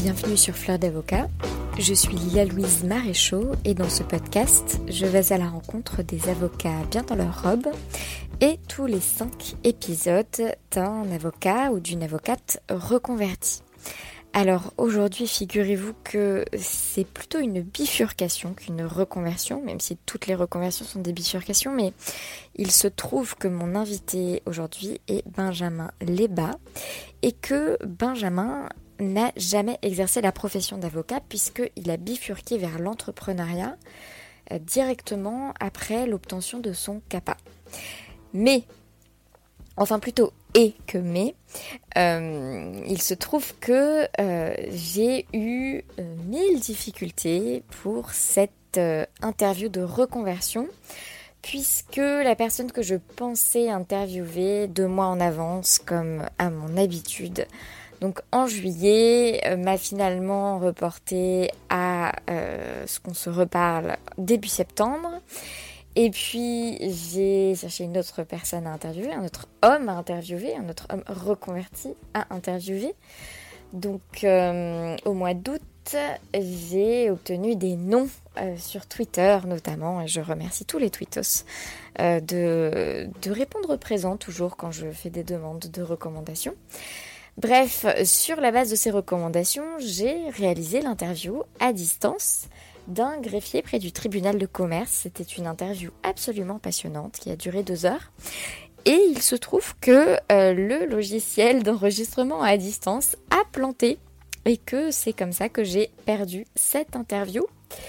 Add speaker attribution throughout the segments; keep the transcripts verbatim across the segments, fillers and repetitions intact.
Speaker 1: bienvenue sur Fleur d'Avocat. Je suis Lila Louise Maréchaux et dans ce podcast, je vais à la rencontre des avocats bien dans leur robe et tous les cinq épisodes d'un avocat ou d'une avocate reconvertie. Alors aujourd'hui, figurez-vous que c'est plutôt une bifurcation qu'une reconversion, même si toutes les reconversions sont des bifurcations, mais il se trouve que mon invité aujourd'hui est Benjamin Leba et que Benjamin n'a jamais exercé la profession d'avocat puisqu'il a bifurqué vers l'entrepreneuriat euh, directement après l'obtention de son CAPA. Mais, enfin plutôt et que mais, euh, il se trouve que euh, j'ai eu euh, mille difficultés pour cette euh, interview de reconversion puisque la personne que je pensais interviewer deux mois en avance comme à mon habitude, donc en juillet, euh, m'a finalement reporté à euh, ce qu'on se reparle début septembre. Et puis j'ai cherché une autre personne à interviewer, un autre homme à interviewer, un autre homme reconverti à interviewer. Donc euh, au mois d'août, j'ai obtenu des noms euh, sur Twitter notamment, et je remercie tous les tweetos euh, de, de répondre présent toujours quand je fais des demandes de recommandations. Bref, sur la base de ces recommandations, j'ai réalisé l'interview à distance d'un greffier près du tribunal de commerce. C'était une interview absolument passionnante qui a duré deux heures. Et il se trouve que euh, le logiciel d'enregistrement à distance a planté et que c'est comme ça que j'ai perdu cette interview.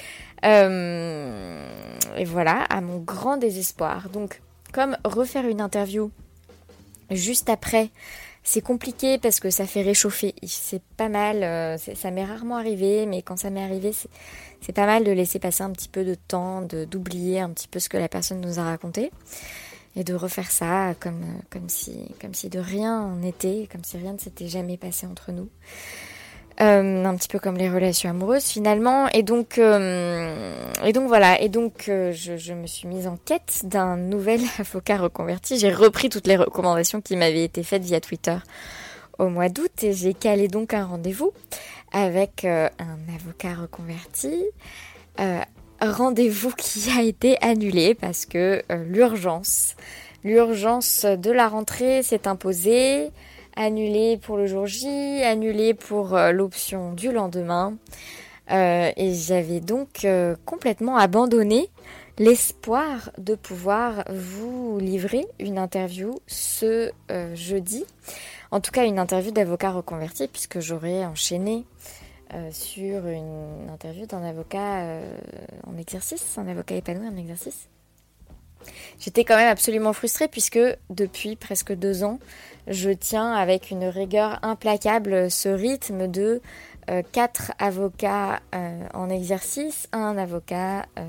Speaker 1: Euh, et voilà, à mon grand désespoir. Donc, comme refaire une interview juste après, c'est compliqué parce que ça fait réchauffer. C'est pas mal, euh, c'est, ça m'est rarement arrivé, mais quand ça m'est arrivé, c'est, c'est pas mal de laisser passer un petit peu de temps, de, d'oublier un petit peu ce que la personne nous a raconté et de refaire ça comme, comme, si, comme si de rien n'était, comme si rien ne s'était jamais passé entre nous. Euh, un petit peu comme les relations amoureuses finalement, et donc euh, et donc voilà, et donc euh, je, je me suis mise en quête d'un nouvel avocat reconverti. J'ai repris toutes les recommandations qui m'avaient été faites via Twitter au mois d'août et j'ai calé donc un rendez-vous avec euh, un avocat reconverti. Euh, rendez-vous qui a été annulé parce que euh, l'urgence, l'urgence de la rentrée s'est imposée. Annulé pour le jour J, annulé pour euh, l'option du lendemain. Euh, et j'avais donc euh, complètement abandonné l'espoir de pouvoir vous livrer une interview ce euh, jeudi. En tout cas, une interview d'avocat reconverti, puisque j'aurais enchaîné euh, sur une interview d'un avocat euh, en exercice, un avocat épanoui en exercice. J'étais quand même absolument frustrée puisque depuis presque deux ans, je tiens avec une rigueur implacable ce rythme de euh, quatre avocats euh, en exercice, un avocat euh,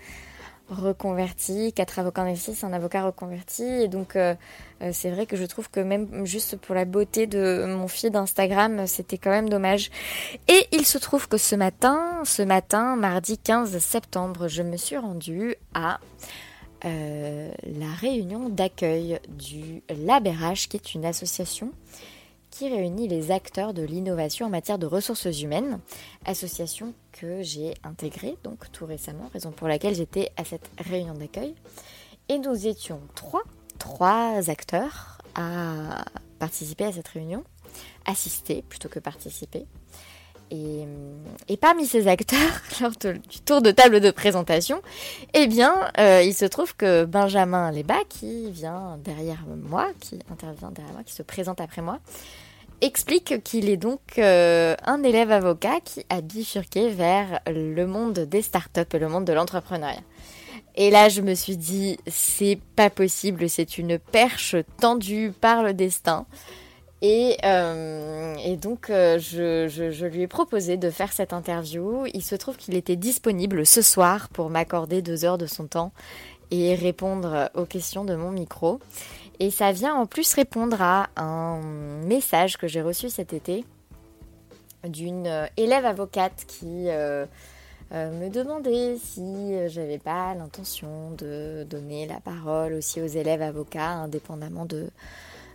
Speaker 1: reconverti, quatre avocats en exercice, un avocat reconverti. Et donc euh, euh, c'est vrai que je trouve que même juste pour la beauté de mon feed d'Instagram, c'était quand même dommage. Et il se trouve que ce matin, ce matin, mardi quinze septembre, je me suis rendue à Euh, la réunion d'accueil du Lab R H, qui est une association qui réunit les acteurs de l'innovation en matière de ressources humaines, association que j'ai intégrée donc tout récemment, raison pour laquelle j'étais à cette réunion d'accueil. Et nous étions trois, trois acteurs à participer à cette réunion, assister plutôt que participer. Et, et parmi ces acteurs, lors de, du tour de table de présentation, eh bien, euh, il se trouve que Benjamin Leba, qui vient derrière moi, qui intervient derrière moi, qui se présente après moi, explique qu'il est donc euh, un élève avocat qui a bifurqué vers le monde des startups et le monde de l'entrepreneuriat. Et là, je me suis dit, c'est pas possible, c'est une perche tendue par le destin. Et, euh, et donc, euh, je, je, je lui ai proposé de faire cette interview. Il se trouve qu'il était disponible ce soir pour m'accorder deux heures de son temps et répondre aux questions de mon micro. Et ça vient en plus répondre à un message que j'ai reçu cet été d'une élève avocate qui euh, euh, me demandait si j'avais pas l'intention de donner la parole aussi aux élèves avocats, indépendamment de...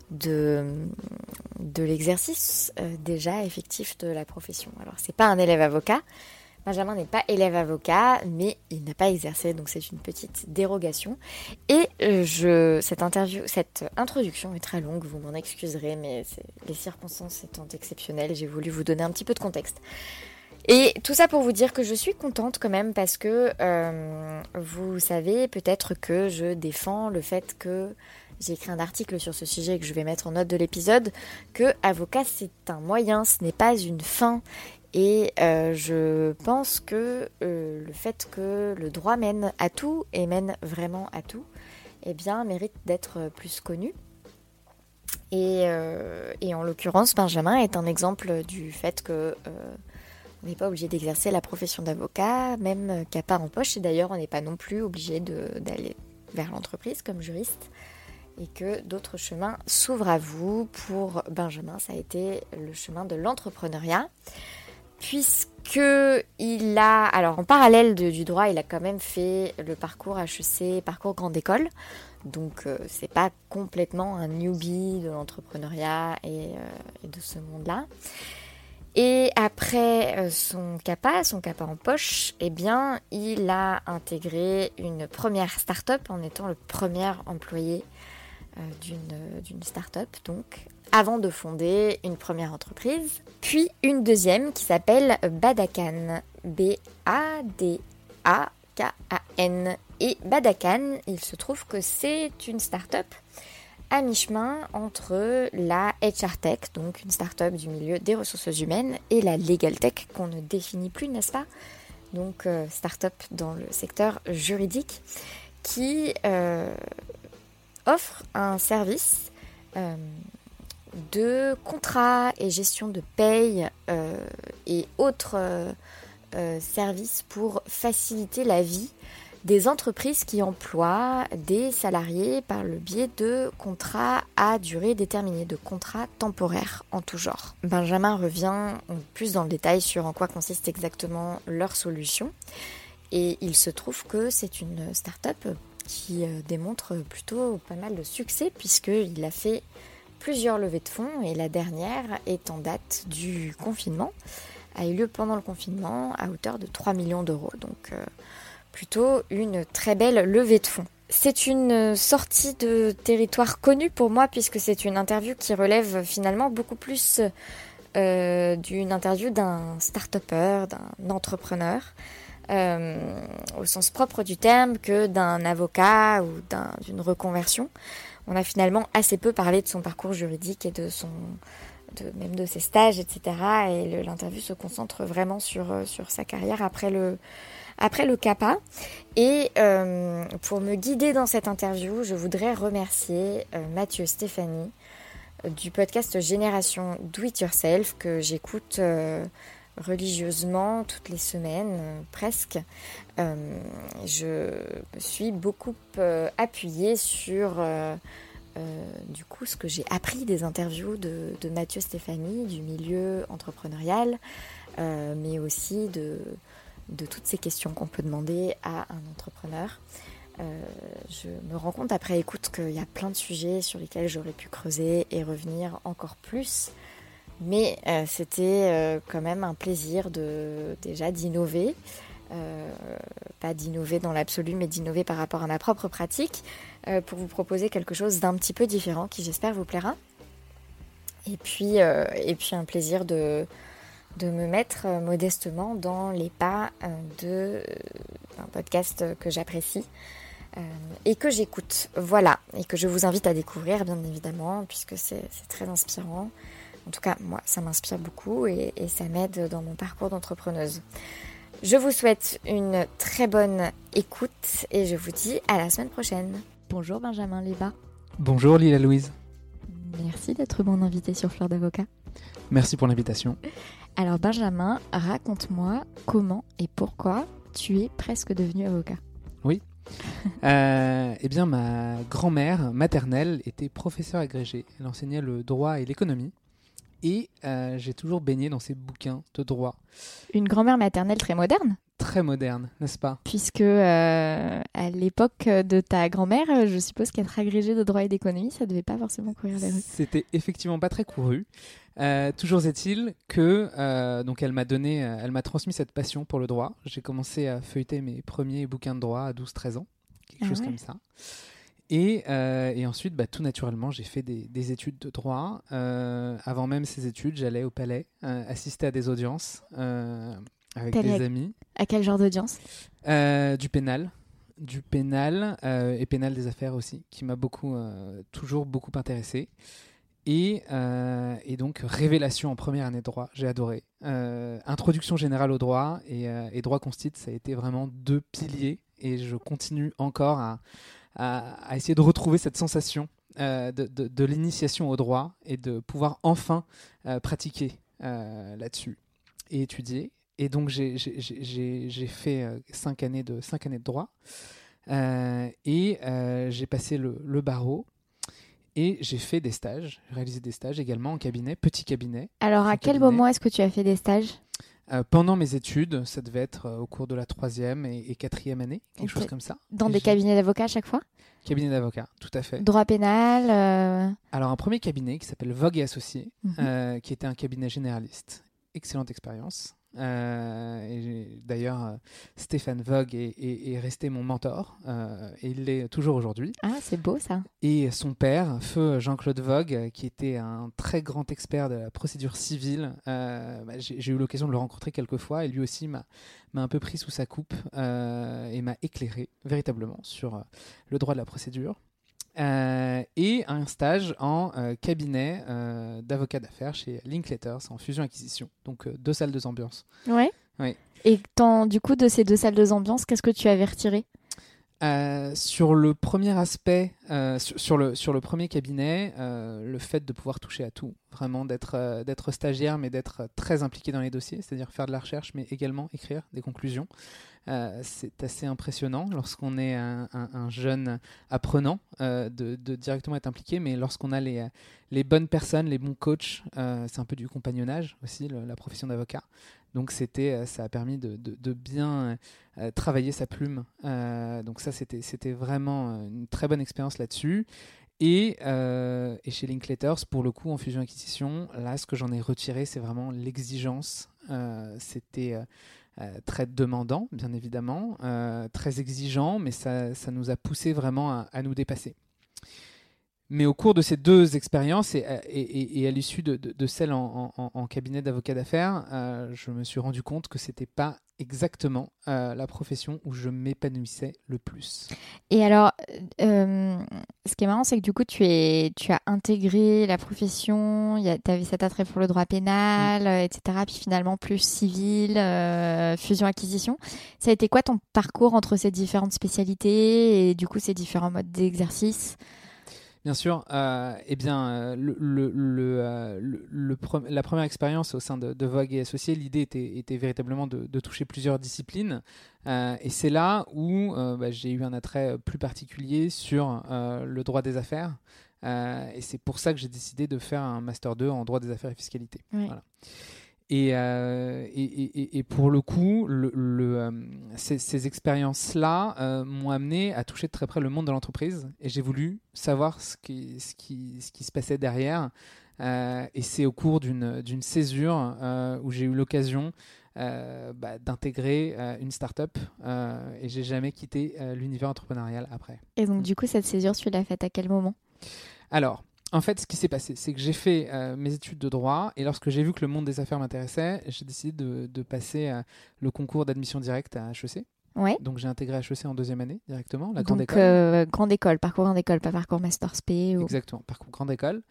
Speaker 1: de, de l'exercice euh, déjà effectif de la profession. Alors, c'est pas un élève avocat. Benjamin n'est pas élève avocat, mais il n'a pas exercé, donc c'est une petite dérogation. Et euh, je, cette interview, cette introduction est très longue, vous m'en excuserez, mais c'est, les circonstances étant exceptionnelles, j'ai voulu vous donner un petit peu de contexte. Et tout ça pour vous dire que je suis contente quand même parce que euh, vous savez peut-être que je défends le fait que j'ai écrit un article sur ce sujet que je vais mettre en note de l'épisode, que avocat c'est un moyen, ce n'est pas une fin. Et euh, je pense que euh, le fait que le droit mène à tout et mène vraiment à tout, eh bien mérite d'être plus connu. Et, euh, et en l'occurrence, Benjamin est un exemple du fait que euh, on n'est pas obligé d'exercer la profession d'avocat, même qu'à part en poche. Et d'ailleurs, on n'est pas non plus obligé de, d'aller vers l'entreprise comme juriste. Et que d'autres chemins s'ouvrent à vous. Pour Benjamin, ça a été le chemin de l'entrepreneuriat. Puisqu'il a, alors en parallèle de, du droit, il a quand même fait le parcours H E C, parcours grande école. Donc euh, c'est pas complètement un newbie de l'entrepreneuriat et, euh, et de ce monde-là. Et après euh, son CAPA, son CAPA en poche, eh bien il a intégré une première start-up en étant le premier employé euh, d'une, d'une start-up, donc avant de fonder une première entreprise, puis une deuxième qui s'appelle Badakan, B A D A K A N. Et Badakan, il se trouve que c'est une start-up à mi-chemin entre la H R Tech, donc une start-up du milieu des ressources humaines, et la Legal Tech, qu'on ne définit plus, n'est-ce pas ? Donc euh, start-up dans le secteur juridique, qui euh, offre un service euh, de contrat et gestion de paye euh, et autres euh, euh, services pour faciliter la vie des entreprises qui emploient des salariés par le biais de contrats à durée déterminée, de contrats temporaires en tout genre. Benjamin revient plus dans le détail sur en quoi consiste exactement leur solution. Et il se trouve que c'est une start-up qui démontre plutôt pas mal de succès puisqu'il a fait plusieurs levées de fonds et la dernière est en date du confinement, a eu lieu pendant le confinement à hauteur de trois millions d'euros. Donc euh, plutôt une très belle levée de fonds. C'est une sortie de territoire connu pour moi puisque c'est une interview qui relève finalement beaucoup plus euh, d'une interview d'un start-upper, d'un entrepreneur, euh, au sens propre du terme, que d'un avocat ou d'un, d'une reconversion. On a finalement assez peu parlé de son parcours juridique et de son, de, même de ses stages, et cetera. Et le, l'interview se concentre vraiment sur, sur sa carrière après le, après le CAPA. Et euh, pour me guider dans cette interview, je voudrais remercier euh, Mathieu Stéphanie euh, du podcast Génération Do It Yourself que j'écoute euh, religieusement toutes les semaines, euh, presque. Euh, je me suis beaucoup euh, appuyée sur euh, euh, du coup ce que j'ai appris des interviews de, de Mathieu Stéphanie du milieu entrepreneurial, euh, mais aussi de, de toutes ces questions qu'on peut demander à un entrepreneur. Euh, je me rends compte après écoute qu'il y a plein de sujets sur lesquels j'aurais pu creuser et revenir encore plus. Mais euh, c'était euh, quand même un plaisir de, déjà d'innover, euh, pas d'innover dans l'absolu, mais d'innover par rapport à ma propre pratique, euh, pour vous proposer quelque chose d'un petit peu différent qui j'espère vous plaira. Et puis, euh, et puis un plaisir de, de me mettre euh, modestement dans les pas euh, de, euh, d'un podcast que j'apprécie euh, et que j'écoute. Voilà, et que je vous invite à découvrir bien évidemment, puisque c'est, c'est très inspirant. En tout cas, moi, ça m'inspire beaucoup et, et ça m'aide dans mon parcours d'entrepreneuse. Je vous souhaite une très bonne écoute et je vous dis à la semaine prochaine. Bonjour Benjamin Libat.
Speaker 2: Bonjour Lila Louise.
Speaker 1: Merci d'être mon invité sur Fleur d'Avocat.
Speaker 2: Merci pour l'invitation.
Speaker 1: Alors Benjamin, raconte-moi comment et pourquoi tu es presque devenu avocat.
Speaker 2: Oui. euh, eh bien, ma grand-mère maternelle était professeure agrégée. Elle enseignait le droit et l'économie. Et euh, j'ai toujours baigné dans ces bouquins de droit.
Speaker 1: Une grand-mère maternelle très moderne.
Speaker 2: Très moderne, n'est-ce pas ?
Speaker 1: Puisque euh, à l'époque de ta grand-mère, je suppose qu'être agrégé de droit et d'économie, ça devait pas forcément courir les rues.
Speaker 2: C'était effectivement pas très couru. Euh, toujours est-il que euh, donc elle m'a donné, euh, elle m'a transmis cette passion pour le droit. J'ai commencé à feuilleter mes premiers bouquins de droit à douze treize ans, quelque
Speaker 1: Ah
Speaker 2: chose
Speaker 1: ouais.
Speaker 2: comme ça. Et, euh, et ensuite, bah, tout naturellement, j'ai fait des, des études de droit. Euh, avant même ces études, j'allais au palais euh, assister à des audiences euh, avec
Speaker 1: T'allais
Speaker 2: des
Speaker 1: à-
Speaker 2: amis.
Speaker 1: À quel genre d'audience ?
Speaker 2: Euh, du pénal, du pénal euh, et pénal des affaires aussi, qui m'a beaucoup, euh, toujours beaucoup intéressé. Et, euh, et donc, révélation en première année de droit, j'ai adoré. Euh, introduction générale au droit et, euh, et droit constit, ça a été vraiment deux piliers. Et je continue encore à, à, à essayer de retrouver cette sensation euh, de, de, de l'initiation au droit et de pouvoir enfin euh, pratiquer euh, là-dessus et étudier. Et donc, j'ai, j'ai, j'ai, j'ai fait euh, cinq années de, cinq années de droit euh, et euh, j'ai passé le, le barreau. Et j'ai fait des stages, j'ai réalisé des stages également en cabinet, petit cabinet.
Speaker 1: Alors, à
Speaker 2: petit
Speaker 1: quel
Speaker 2: cabinet.
Speaker 1: moment est-ce que tu as fait des stages ?
Speaker 2: Euh, pendant mes études, ça devait être euh, au cours de la troisième et, et quatrième année, quelque
Speaker 1: Ok.
Speaker 2: chose comme ça.
Speaker 1: Dans
Speaker 2: Et
Speaker 1: des
Speaker 2: j'ai-
Speaker 1: cabinets d'avocats à chaque fois ?
Speaker 2: Cabinet d'avocat, tout à fait.
Speaker 1: Droit pénal euh,
Speaker 2: Alors un premier cabinet qui s'appelle Vogue et Associés,
Speaker 1: mhm.
Speaker 2: euh, qui était un cabinet généraliste. Excellente expérience. Euh, et j'ai- d'ailleurs, euh, Stéphane Vogue est, est- est resté mon mentor euh, et il l'est toujours aujourd'hui.
Speaker 1: Ah, c'est beau ça.
Speaker 2: Et son père, feu Jean-Claude Vogue, qui était un très grand expert de la procédure civile, euh, bah, j'ai, j'ai eu l'occasion de le rencontrer quelques fois et lui aussi m'a, m'a un peu pris sous sa coupe euh, et m'a éclairé véritablement sur euh, le droit de la procédure. Euh, et un stage en euh, cabinet euh, d'avocat d'affaires chez Linklaters en fusion-acquisition. Donc euh, deux salles, deux ambiances.
Speaker 1: Ouais.
Speaker 2: Oui.
Speaker 1: Et tant, du coup, de ces deux salles de ambiance, qu'est-ce que tu avais retiré ?
Speaker 2: Euh, sur le premier aspect, euh, sur, sur, le, sur le premier cabinet, euh, le fait de pouvoir toucher à tout, vraiment d'être, euh, d'être stagiaire mais d'être très impliqué dans les dossiers, c'est-à-dire faire de la recherche mais également écrire des conclusions. Euh, c'est assez impressionnant lorsqu'on est un, un, un jeune apprenant euh, de, de directement être impliqué, mais lorsqu'on a les, les bonnes personnes, les bons coachs, euh, c'est un peu du compagnonnage aussi, le, la profession d'avocat. Donc c'était, ça a permis de, de, de bien euh, travailler sa plume. Euh, donc ça, c'était, c'était vraiment une très bonne expérience là-dessus. Et, euh, et chez Linklaters, pour le coup, en fusion-acquisition, là, ce que j'en ai retiré, c'est vraiment l'exigence. Euh, c'était euh, euh, très demandant, bien évidemment, euh, très exigeant, mais ça, ça nous a poussé vraiment à, à nous dépasser. Mais au cours de ces deux expériences et, et, et, et à l'issue de, de, de celle en, en, en cabinet d'avocat d'affaires, euh, je me suis rendu compte que c'était pas exactement euh, la profession où je m'épanouissais le plus.
Speaker 1: Et alors, euh, ce qui est marrant, c'est que du coup, tu, es, tu as intégré la profession, tu avais cet attrait pour le droit pénal, mmh. euh, et cetera. Puis finalement, plus civil, euh, fusion-acquisition. Ça a été quoi ton parcours entre ces différentes spécialités et du coup, ces différents modes d'exercice ?
Speaker 2: Bien sûr, euh, eh bien, euh, le, le, le, euh, le, le pre- la première expérience au sein de, de Vogue et Associés, l'idée était, était véritablement de, de toucher plusieurs disciplines. Euh, et c'est là où euh, bah, j'ai eu un attrait plus particulier sur euh, le droit des affaires. Euh, et c'est pour ça que j'ai décidé de faire un Master deux en droit des affaires et fiscalité.
Speaker 1: Oui.
Speaker 2: Voilà. Et, euh, et, et, et pour le coup, le, le, euh, ces, ces expériences-là euh, m'ont amené à toucher de très près le monde de l'entreprise. Et j'ai voulu savoir ce qui, ce qui, ce qui se passait derrière. Euh, et c'est au cours d'une, d'une césure euh, où j'ai eu l'occasion euh, bah, d'intégrer euh, une start-up. Euh, et j'ai jamais quitté euh, l'univers entrepreneurial après.
Speaker 1: Et donc, du coup, cette césure, tu l'as faite à quel moment ?
Speaker 2: Alors, en fait, ce qui s'est passé, c'est que j'ai fait euh, mes études de droit et lorsque j'ai vu que le monde des affaires m'intéressait, j'ai décidé de, de passer euh, le concours d'admission directe à H E C.
Speaker 1: Ouais.
Speaker 2: Donc j'ai intégré H E C en deuxième année directement, la grande
Speaker 1: Donc,
Speaker 2: école.
Speaker 1: Euh, grande école, parcours grande école, pas parcours master spé. Ou...
Speaker 2: Exactement, parcours grande école.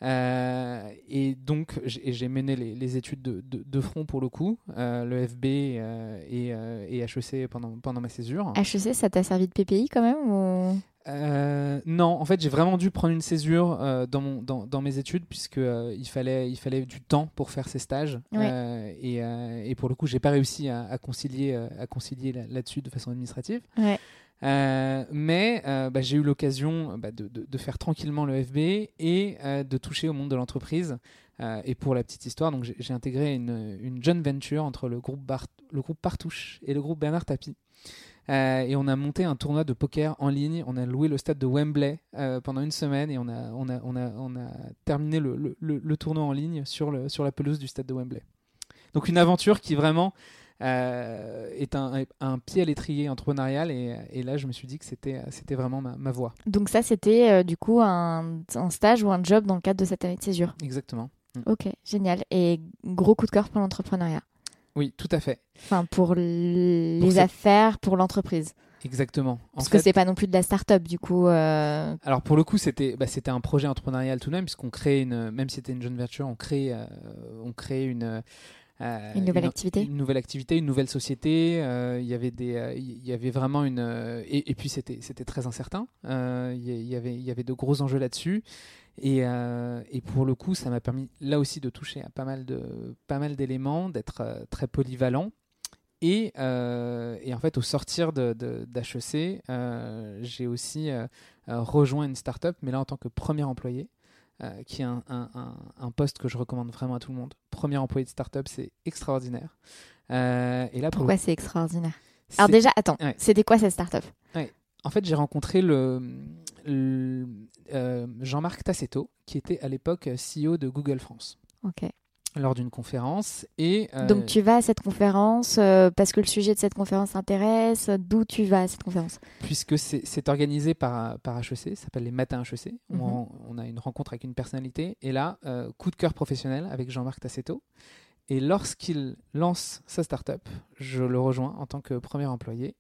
Speaker 2: Euh, et donc j'ai, j'ai mené les, les études de, de, de front pour le coup, euh, le F B euh, et, euh, et H E C pendant, pendant ma césure.
Speaker 1: H E C, ça t'a servi de P P I quand même ou...
Speaker 2: Euh, non, en fait, j'ai vraiment dû prendre une césure euh, dans, mon, dans, dans mes études puisque euh, il fallait, il fallait du temps pour faire ces stages.
Speaker 1: Ouais.
Speaker 2: Euh, et, euh, et pour le coup, j'ai pas réussi à, à concilier, à concilier là, là-dessus de façon administrative.
Speaker 1: Ouais.
Speaker 2: Euh, mais euh, bah, j'ai eu l'occasion bah, de, de, de faire tranquillement le F B et euh, de toucher au monde de l'entreprise. Euh, et pour la petite histoire, donc j'ai, j'ai intégré une, une joint venture entre le groupe, Bar- le groupe Partouche et le groupe Bernard Tapie. Euh, et on a monté un tournoi de poker en ligne. On a loué le stade de Wembley euh, pendant une semaine et on a, on a, on a, on a terminé le, le, le, le tournoi en ligne sur, le, sur la pelouse du stade de Wembley. Donc une aventure qui vraiment euh, est un, un pied à l'étrier entrepreneurial et, et là je me suis dit que c'était, c'était vraiment ma, ma voie.
Speaker 1: Donc ça, c'était euh, du coup un, un stage ou un job dans le cadre de cette année de césure.
Speaker 2: Exactement.
Speaker 1: Ok, génial. Et gros coup de cœur pour l'entrepreneuriat.
Speaker 2: Oui, tout à fait.
Speaker 1: Enfin, pour l-
Speaker 2: Pour
Speaker 1: les
Speaker 2: cette-
Speaker 1: affaires, pour l'entreprise.
Speaker 2: Exactement. En
Speaker 1: Parce
Speaker 2: fait,
Speaker 1: que c'est pas non plus de la start-up, du coup. euh,
Speaker 2: alors pour le coup, c'était, bah, c'était un projet entrepreneurial tout de même, puisqu'on crée une, même si c'était une joint venture, on crée, euh, on crée une, euh,
Speaker 1: Une nouvelle activité.
Speaker 2: une nouvelle activité, une nouvelle société. euh, Il y avait des, euh, il y avait vraiment une, euh, et, et puis c'était, c'était très incertain. Euh, Il y, il y avait, il y avait de gros enjeux là-dessus. Et, euh, et pour le coup, ça m'a permis là aussi de toucher à pas mal de, pas mal d'éléments, d'être euh, très polyvalent. Et, euh, et en fait, au sortir de, de, d'H E C, euh, j'ai aussi euh, euh, rejoint une start-up, mais là en tant que premier employé, euh, qui est un, un, un, un poste que je recommande vraiment à tout le monde. Premier employé de start-up, c'est extraordinaire. Euh, et là, pour
Speaker 1: Pourquoi
Speaker 2: le-
Speaker 1: c'est extraordinaire?
Speaker 2: c'est-
Speaker 1: Alors déjà, attends,
Speaker 2: Ouais.
Speaker 1: c'était quoi cette start-up?
Speaker 2: En fait, j'ai rencontré le, le, euh, Jean-Marc Tassetto, qui était à l'époque C E O de Google France,
Speaker 1: Ok.
Speaker 2: lors d'une conférence. Et, euh,
Speaker 1: Donc tu vas à cette conférence euh, parce que le sujet de cette conférence t'intéresse. D'où tu vas à cette conférence?
Speaker 2: puisque c'est, c'est organisé par, par H E C, ça s'appelle les Matins H E C.
Speaker 1: Mhm.
Speaker 2: On, on a une rencontre avec une personnalité. Et là, euh, coup de cœur professionnel avec Jean-Marc Tassetto. Et lorsqu'il lance sa start-up, je le rejoins en tant que premier employé.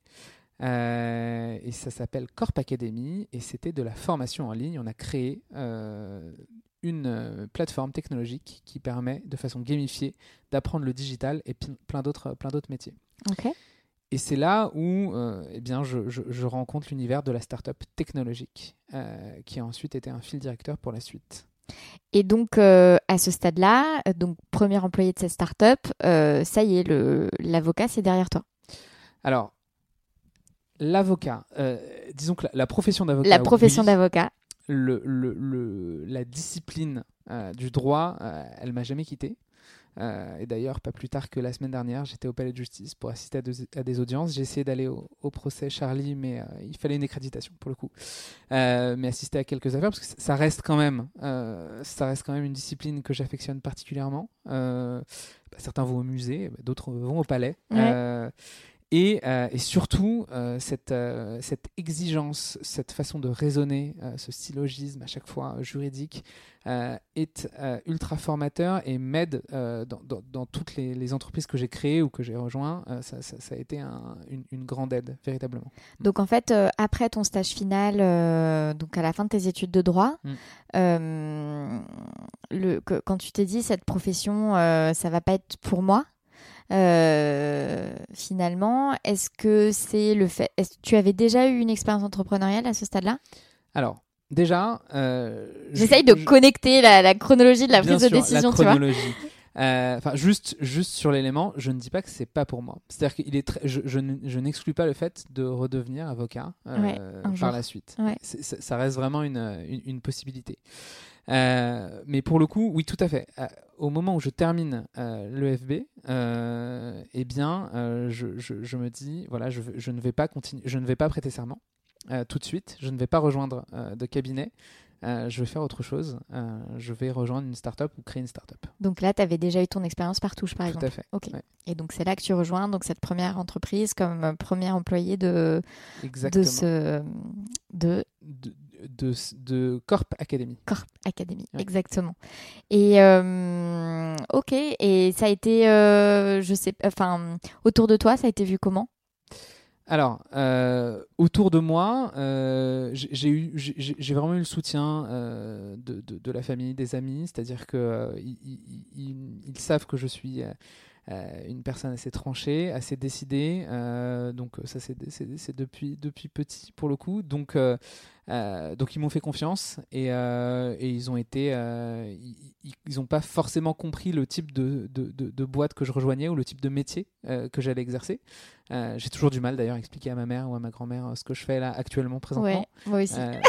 Speaker 2: Euh, et ça s'appelle Corp Academy. Et c'était de la formation en ligne. On a créé euh, une euh, plateforme technologique qui permet de façon gamifiée d'apprendre le digital et pi- plein d'autres, plein d'autres métiers.
Speaker 1: Ok.
Speaker 2: Et c'est là où euh, eh bien, je, je, je rencontre l'univers de la start-up technologique, euh, qui a ensuite été un fil directeur pour la suite.
Speaker 1: Et donc, euh, à ce stade-là, euh, donc premier employé de cette start-up, euh, ça y est, le, l'avocat, c'est derrière toi.
Speaker 2: Alors, l'avocat, euh, disons que la, la profession d'avocat,
Speaker 1: La profession
Speaker 2: oui.
Speaker 1: d'avocat.
Speaker 2: Le, le, le, la discipline euh, du droit, euh, elle m'a jamais quitté. Euh, et d'ailleurs, pas plus tard que la semaine dernière, j'étais au palais de justice pour assister à, deux, à des audiences. J'ai essayé d'aller au, au procès Charlie, mais euh, il fallait une accréditation pour le coup. Euh, mais assister à quelques affaires parce que ça reste quand même, euh, ça reste quand même une discipline que j'affectionne particulièrement. Euh, bah, certains vont au musée, d'autres vont au palais.
Speaker 1: Ouais.
Speaker 2: Euh, Et, euh, et surtout, euh, cette, euh, cette exigence, cette façon de raisonner, euh, ce syllogisme à chaque fois euh, juridique, euh, est euh, ultra formateur et m'aide euh, dans, dans, dans toutes les, les entreprises que j'ai créées ou que j'ai rejoints. Euh, ça, ça, ça a été un, une, une grande aide, véritablement.
Speaker 1: Donc en fait, euh, après ton stage final, euh, donc à la fin de tes études de droit,
Speaker 2: Mm.
Speaker 1: euh, le, que, quand tu t'es dit cette profession, euh, ça va pas être pour moi. Euh, finalement, est-ce que c'est le fait, est-ce que tu avais déjà eu une expérience entrepreneuriale à ce stade-là?
Speaker 2: Alors, déjà... Euh,
Speaker 1: J'essaye
Speaker 2: je-
Speaker 1: de
Speaker 2: je-
Speaker 1: connecter la, la chronologie de la
Speaker 2: Bien
Speaker 1: prise de
Speaker 2: sûr,
Speaker 1: décision,
Speaker 2: la
Speaker 1: tu vois.
Speaker 2: chronologie. Euh, Enfin, juste, juste sur l'élément, je ne dis pas que c'est pas pour moi. C'est-à-dire qu'il est très, je, je, n- je n'exclus pas le fait de redevenir avocat euh,
Speaker 1: Ouais, un jour.
Speaker 2: par la suite.
Speaker 1: Ouais.
Speaker 2: C'est- c'est- ça reste vraiment une, une, une possibilité. Euh, mais pour le coup, oui, tout à fait. Euh, au moment où je termine euh, l'E F B, euh, eh bien, euh, je, je, je me dis, voilà, je, je ne vais pas continuer, je ne vais pas prêter serment euh, tout de suite. Je ne vais pas rejoindre euh, de cabinet. Euh, je vais faire autre chose. Euh, je vais rejoindre une start-up ou créer une start-up.
Speaker 1: Donc là, tu avais déjà eu ton expérience par touche, par
Speaker 2: Tout
Speaker 1: exemple.
Speaker 2: à fait.
Speaker 1: Ok.
Speaker 2: Ouais.
Speaker 1: Et donc c'est là que tu rejoins donc cette première entreprise comme euh, premier employé de
Speaker 2: Exactement.
Speaker 1: de ce de
Speaker 2: De, de, de Corp Academy.
Speaker 1: Corp Academy,
Speaker 2: Ouais.
Speaker 1: exactement. Et euh, ok. Et ça a été, euh, je sais, enfin, autour de toi, ça a été vu comment?
Speaker 2: Alors, euh, autour de moi, euh, j'ai j'ai eu, j'ai j'ai vraiment eu le soutien euh, de, de, de la famille, des amis, c'est-à-dire que euh, ils, ils, ils- ils savent que je suis euh, euh, une personne assez tranchée, assez décidée. Euh, donc ça, c'est c'est- c'est depuis depuis petit pour le coup. Donc euh, Euh, donc ils m'ont fait confiance et, euh, et ils ont été, euh, ils, ils ont pas forcément compris le type de, de, de, de boîte que je rejoignais ou le type de métier euh, que j'allais exercer. Euh, j'ai toujours du mal d'ailleurs à expliquer à ma mère ou à ma grand-mère euh, ce que je fais là actuellement présentement.
Speaker 1: Ouais, moi aussi.
Speaker 2: Euh...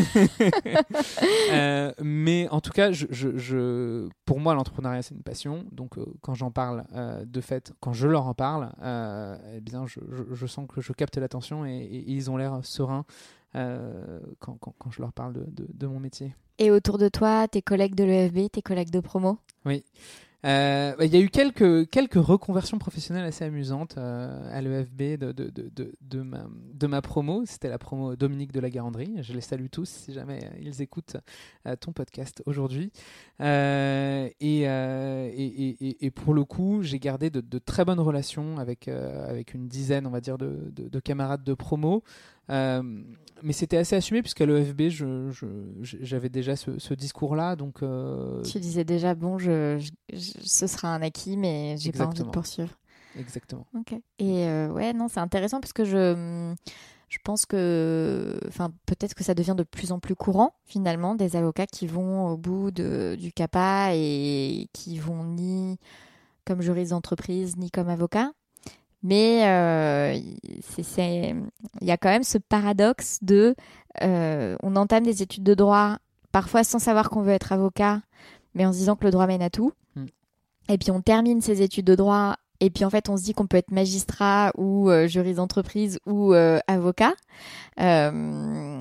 Speaker 2: euh, mais en tout cas, je, je, je... pour moi l'entrepreneuriat c'est une passion. Donc euh, quand j'en parle, euh, de fait, quand je leur en parle, euh, eh bien je, je, je sens que je capte l'attention et, et, et ils ont l'air sereins. Euh, quand, quand, quand je leur parle de, de, de mon métier.
Speaker 1: Et autour de toi, tes collègues de l'E F B, tes collègues de promo?
Speaker 2: Oui. Euh, il y a eu quelques, quelques reconversions professionnelles assez amusantes euh, à l'E F B de, de, de, de, de, ma, de ma promo. C'était la promo Dominique de la Garandrie. Je les salue tous si jamais ils écoutent euh, ton podcast aujourd'hui. Euh, et, euh, et, et, et pour le coup, j'ai gardé de, de très bonnes relations avec, euh, avec une dizaine, on va dire, de, de, de camarades de promo. Euh, mais c'était assez assumé puisqu'à l'E F B je, je, j'avais déjà ce, ce discours-là, donc euh...
Speaker 1: tu disais déjà bon, je, je, je, ce sera un acquis, mais j'ai
Speaker 2: Exactement.
Speaker 1: pas envie de poursuivre.
Speaker 2: Exactement.
Speaker 1: Ok. Et euh, ouais, non, c'est intéressant parce que je, je pense que, enfin, peut-être que ça devient de plus en plus courant finalement des avocats qui vont au bout de, du CAPA et qui vont ni comme juriste d'entreprise ni comme avocat. Mais euh, c'est, c'est... il y a quand même ce paradoxe de euh, on entame des études de droit parfois sans savoir qu'on veut être avocat, mais en se disant que le droit mène à tout. Mm. Et puis on termine ces études de droit et puis en fait on se dit qu'on peut être magistrat ou euh, juriste d'entreprise ou euh, avocat. Euh,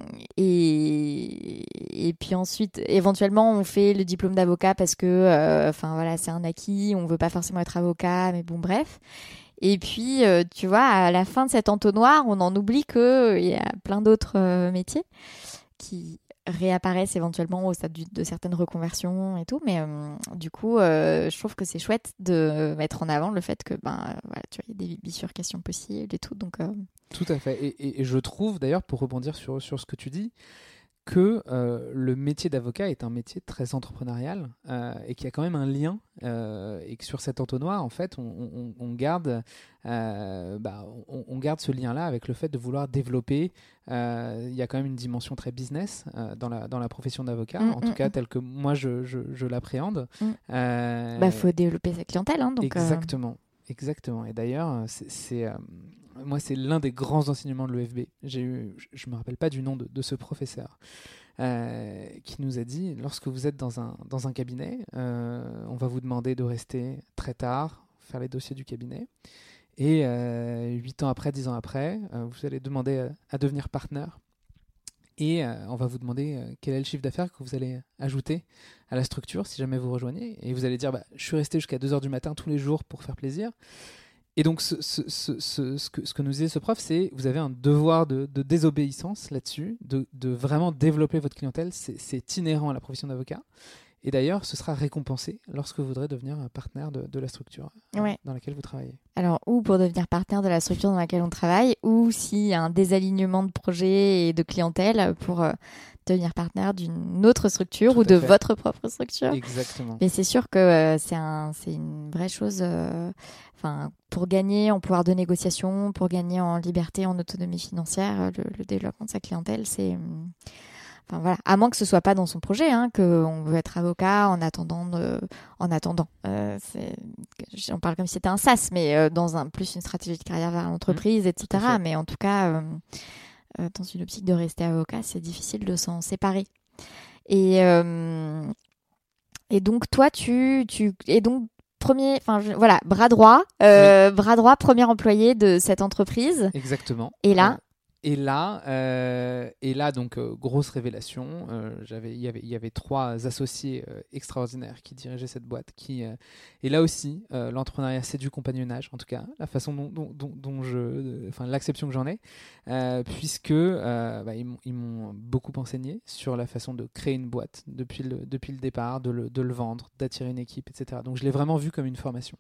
Speaker 1: et, et puis ensuite éventuellement on fait le diplôme d'avocat parce que enfin euh, voilà c'est un acquis, on veut pas forcément être avocat, mais bon bref. Et puis, euh, tu vois, à la fin de cet entonnoir, on en oublie qu'il euh, y a plein d'autres euh, métiers qui réapparaissent éventuellement au stade du, de certaines reconversions et tout. Mais euh, du coup, euh, je trouve que c'est chouette de mettre en avant le fait que, ben, euh, voilà, tu vois, il y a des bifurcations possibles et tout. Donc, euh...
Speaker 2: Tout à fait. Et, et, et je trouve, d'ailleurs, pour rebondir sur, sur ce que tu dis, que euh, le métier d'avocat est un métier très entrepreneurial euh, et qu'il y a quand même un lien euh, et que sur cet entonnoir, en fait, on, on, on, garde, euh, bah, on, on garde ce lien-là avec le fait de vouloir développer. Euh, il y a quand même une dimension très business euh, dans, la, dans la profession d'avocat, mmh, en tout mmh, cas, telle que moi, je, je, je l'appréhende.
Speaker 1: Il mmh. euh, bah, faut développer sa clientèle. Hein, donc,
Speaker 2: exactement. Euh... Exactement. Et d'ailleurs, c'est, c'est, euh, moi, c'est l'un des grands enseignements de l'E F B. J'ai eu, je ne me rappelle pas du nom de, de ce professeur euh, qui nous a dit, lorsque vous êtes dans un, dans un cabinet, euh, on va vous demander de rester très tard, faire les dossiers du cabinet. Et euh, huit ans après, dix ans après, euh, vous allez demander à, à devenir partenaire. Et euh, on va vous demander euh, quel est le chiffre d'affaires que vous allez ajouter à la structure si jamais vous rejoignez. Et vous allez dire, bah, je suis resté jusqu'à deux heures du matin tous les jours pour faire plaisir. Et donc, ce, ce, ce, ce, ce, que, ce que nous disait ce prof, c'est vous avez un devoir de, de désobéissance là-dessus, de, de vraiment développer votre clientèle. C'est, c'est inhérent à la profession d'avocat. Et d'ailleurs, ce sera récompensé lorsque vous voudrez devenir un partenaire de, de la structure
Speaker 1: ouais.
Speaker 2: dans laquelle vous travaillez.
Speaker 1: Alors, ou pour devenir partenaire de la structure dans laquelle on travaille, ou s'il y a un désalignement de projet et de clientèle pour euh, devenir partenaire d'une autre structure Tout ou de fait. Votre propre structure.
Speaker 2: Exactement.
Speaker 1: Mais c'est sûr que euh, c'est, un, c'est une vraie chose. Euh, pour gagner en pouvoir de négociation, pour gagner en liberté, en autonomie financière, le, le développement de sa clientèle, c'est... Enfin, voilà. À moins que ce soit pas dans son projet, hein, qu'on veut être avocat en attendant, de, en attendant. Euh, c'est, on parle comme si c'était un sas, mais euh, dans un plus une stratégie de carrière vers l'entreprise, mmh, et cetera. Mais en tout cas, euh, euh, dans une optique de rester avocat, c'est difficile de s'en séparer. Et euh, et donc toi, tu tu et donc premier, enfin voilà, bras droit, euh, oui. bras droit, premier employé de cette entreprise.
Speaker 2: Exactement.
Speaker 1: Et là.
Speaker 2: Euh... Et là, euh, et là, donc euh, grosse révélation. Euh, j'avais, il y avait, il y avait trois associés euh, extraordinaires qui dirigeaient cette boîte. Qui, euh, et là aussi, euh, l'entrepreneuriat, c'est du compagnonnage, en tout cas, la façon dont, dont, dont, dont je, enfin l'acception que j'en ai, euh, puisque euh, bah, ils, m'ont, ils m'ont beaucoup enseigné sur la façon de créer une boîte depuis le, depuis le départ, de le, de le vendre, d'attirer une équipe, et cetera. Donc je l'ai vraiment vu comme une formation.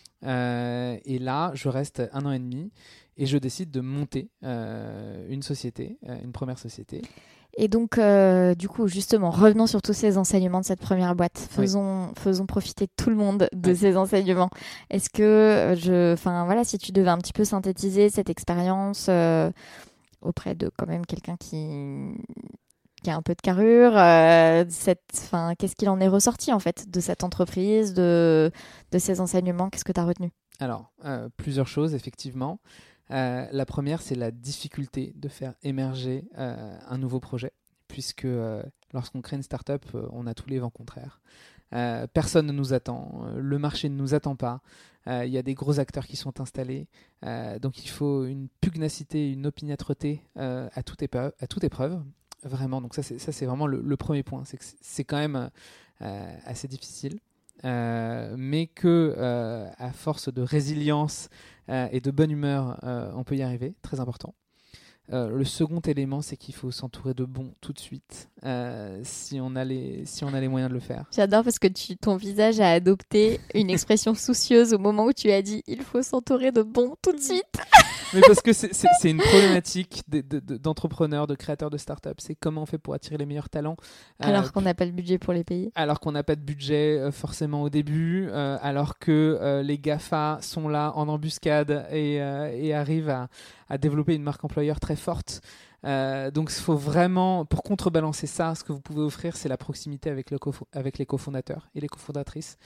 Speaker 2: Euh, et là, je reste un an et demi et je décide de monter euh, une société, euh, une première société.
Speaker 1: Et donc, euh, du coup, justement, revenons sur tous ces enseignements de cette première boîte. Faisons, oui. faisons profiter tout le monde de oui. ces enseignements. Est-ce que, je, enfin, voilà, si tu devais un petit peu synthétiser cette expérience euh, auprès de quand même quelqu'un qui, qui a un peu de carrure. Euh, cette, enfin, qu'est-ce qu'il en est ressorti en fait de cette entreprise, de, de ces enseignements? Qu'est-ce que tu as retenu?
Speaker 2: Alors, euh, plusieurs choses, effectivement. Euh, la première, c'est la difficulté de faire émerger euh, un nouveau projet, puisque euh, lorsqu'on crée une start-up, euh, on a tous les vents contraires. Euh, personne ne nous attend, euh, le marché ne nous attend pas, il euh, y a des gros acteurs qui sont installés, euh, donc il faut une pugnacité, une opiniâtreté euh, à, toute épreuve, à toute épreuve, vraiment. Donc ça, c'est, ça, c'est vraiment le, le premier point, c'est que c'est, c'est quand même euh, assez difficile. Euh, mais que euh, à force de résilience euh, et de bonne humeur, euh, on peut y arriver, très important. Euh, le second élément, c'est qu'il faut s'entourer de bons tout de suite, euh, si on a les, si on a les moyens de le faire.
Speaker 1: J'adore parce que tu, ton visage a adopté une expression soucieuse au moment où tu as dit « il faut s'entourer de bons tout de suite ».
Speaker 2: Mais parce que c'est, c'est, c'est une problématique de, de, de, d'entrepreneurs, de créateurs de start-up. C'est comment on fait pour attirer les meilleurs talents.
Speaker 1: Alors
Speaker 2: euh,
Speaker 1: qu'on n'a pas le budget pour les payer.
Speaker 2: Alors qu'on n'a pas de budget euh, forcément au début, euh, alors que euh, les GAFA sont là en embuscade et, euh, et arrivent à, à développer une marque employeur très forte. Euh, donc il faut vraiment, pour contrebalancer ça, ce que vous pouvez offrir, c'est la proximité avec, le cofo- avec les cofondateurs et les cofondatrices,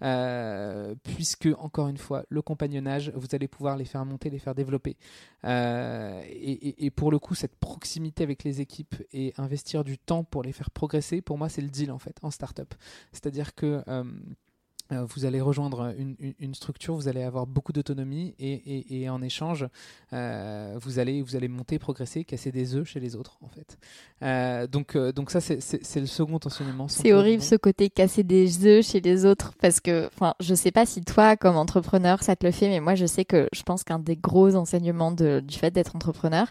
Speaker 2: euh, puisque, encore une fois, le compagnonnage, vous allez pouvoir les faire monter, les faire développer. Euh, et, et, et pour le coup, cette proximité avec les équipes et investir du temps pour les faire progresser, pour moi, c'est le deal en fait, en start-up. C'est-à-dire que euh, vous allez rejoindre une, une, une structure, vous allez avoir beaucoup d'autonomie et, et, et en échange, euh, vous, allez, vous allez monter, progresser, casser des œufs chez les autres en fait. Euh, donc, euh, donc ça, c'est, c'est, c'est le second enseignement.
Speaker 1: C'est horrible ce côté casser des œufs chez les autres parce que, enfin, je sais pas si toi, comme entrepreneur, ça te le fait, mais moi, je sais que je pense qu'un des gros enseignements de, du fait d'être entrepreneur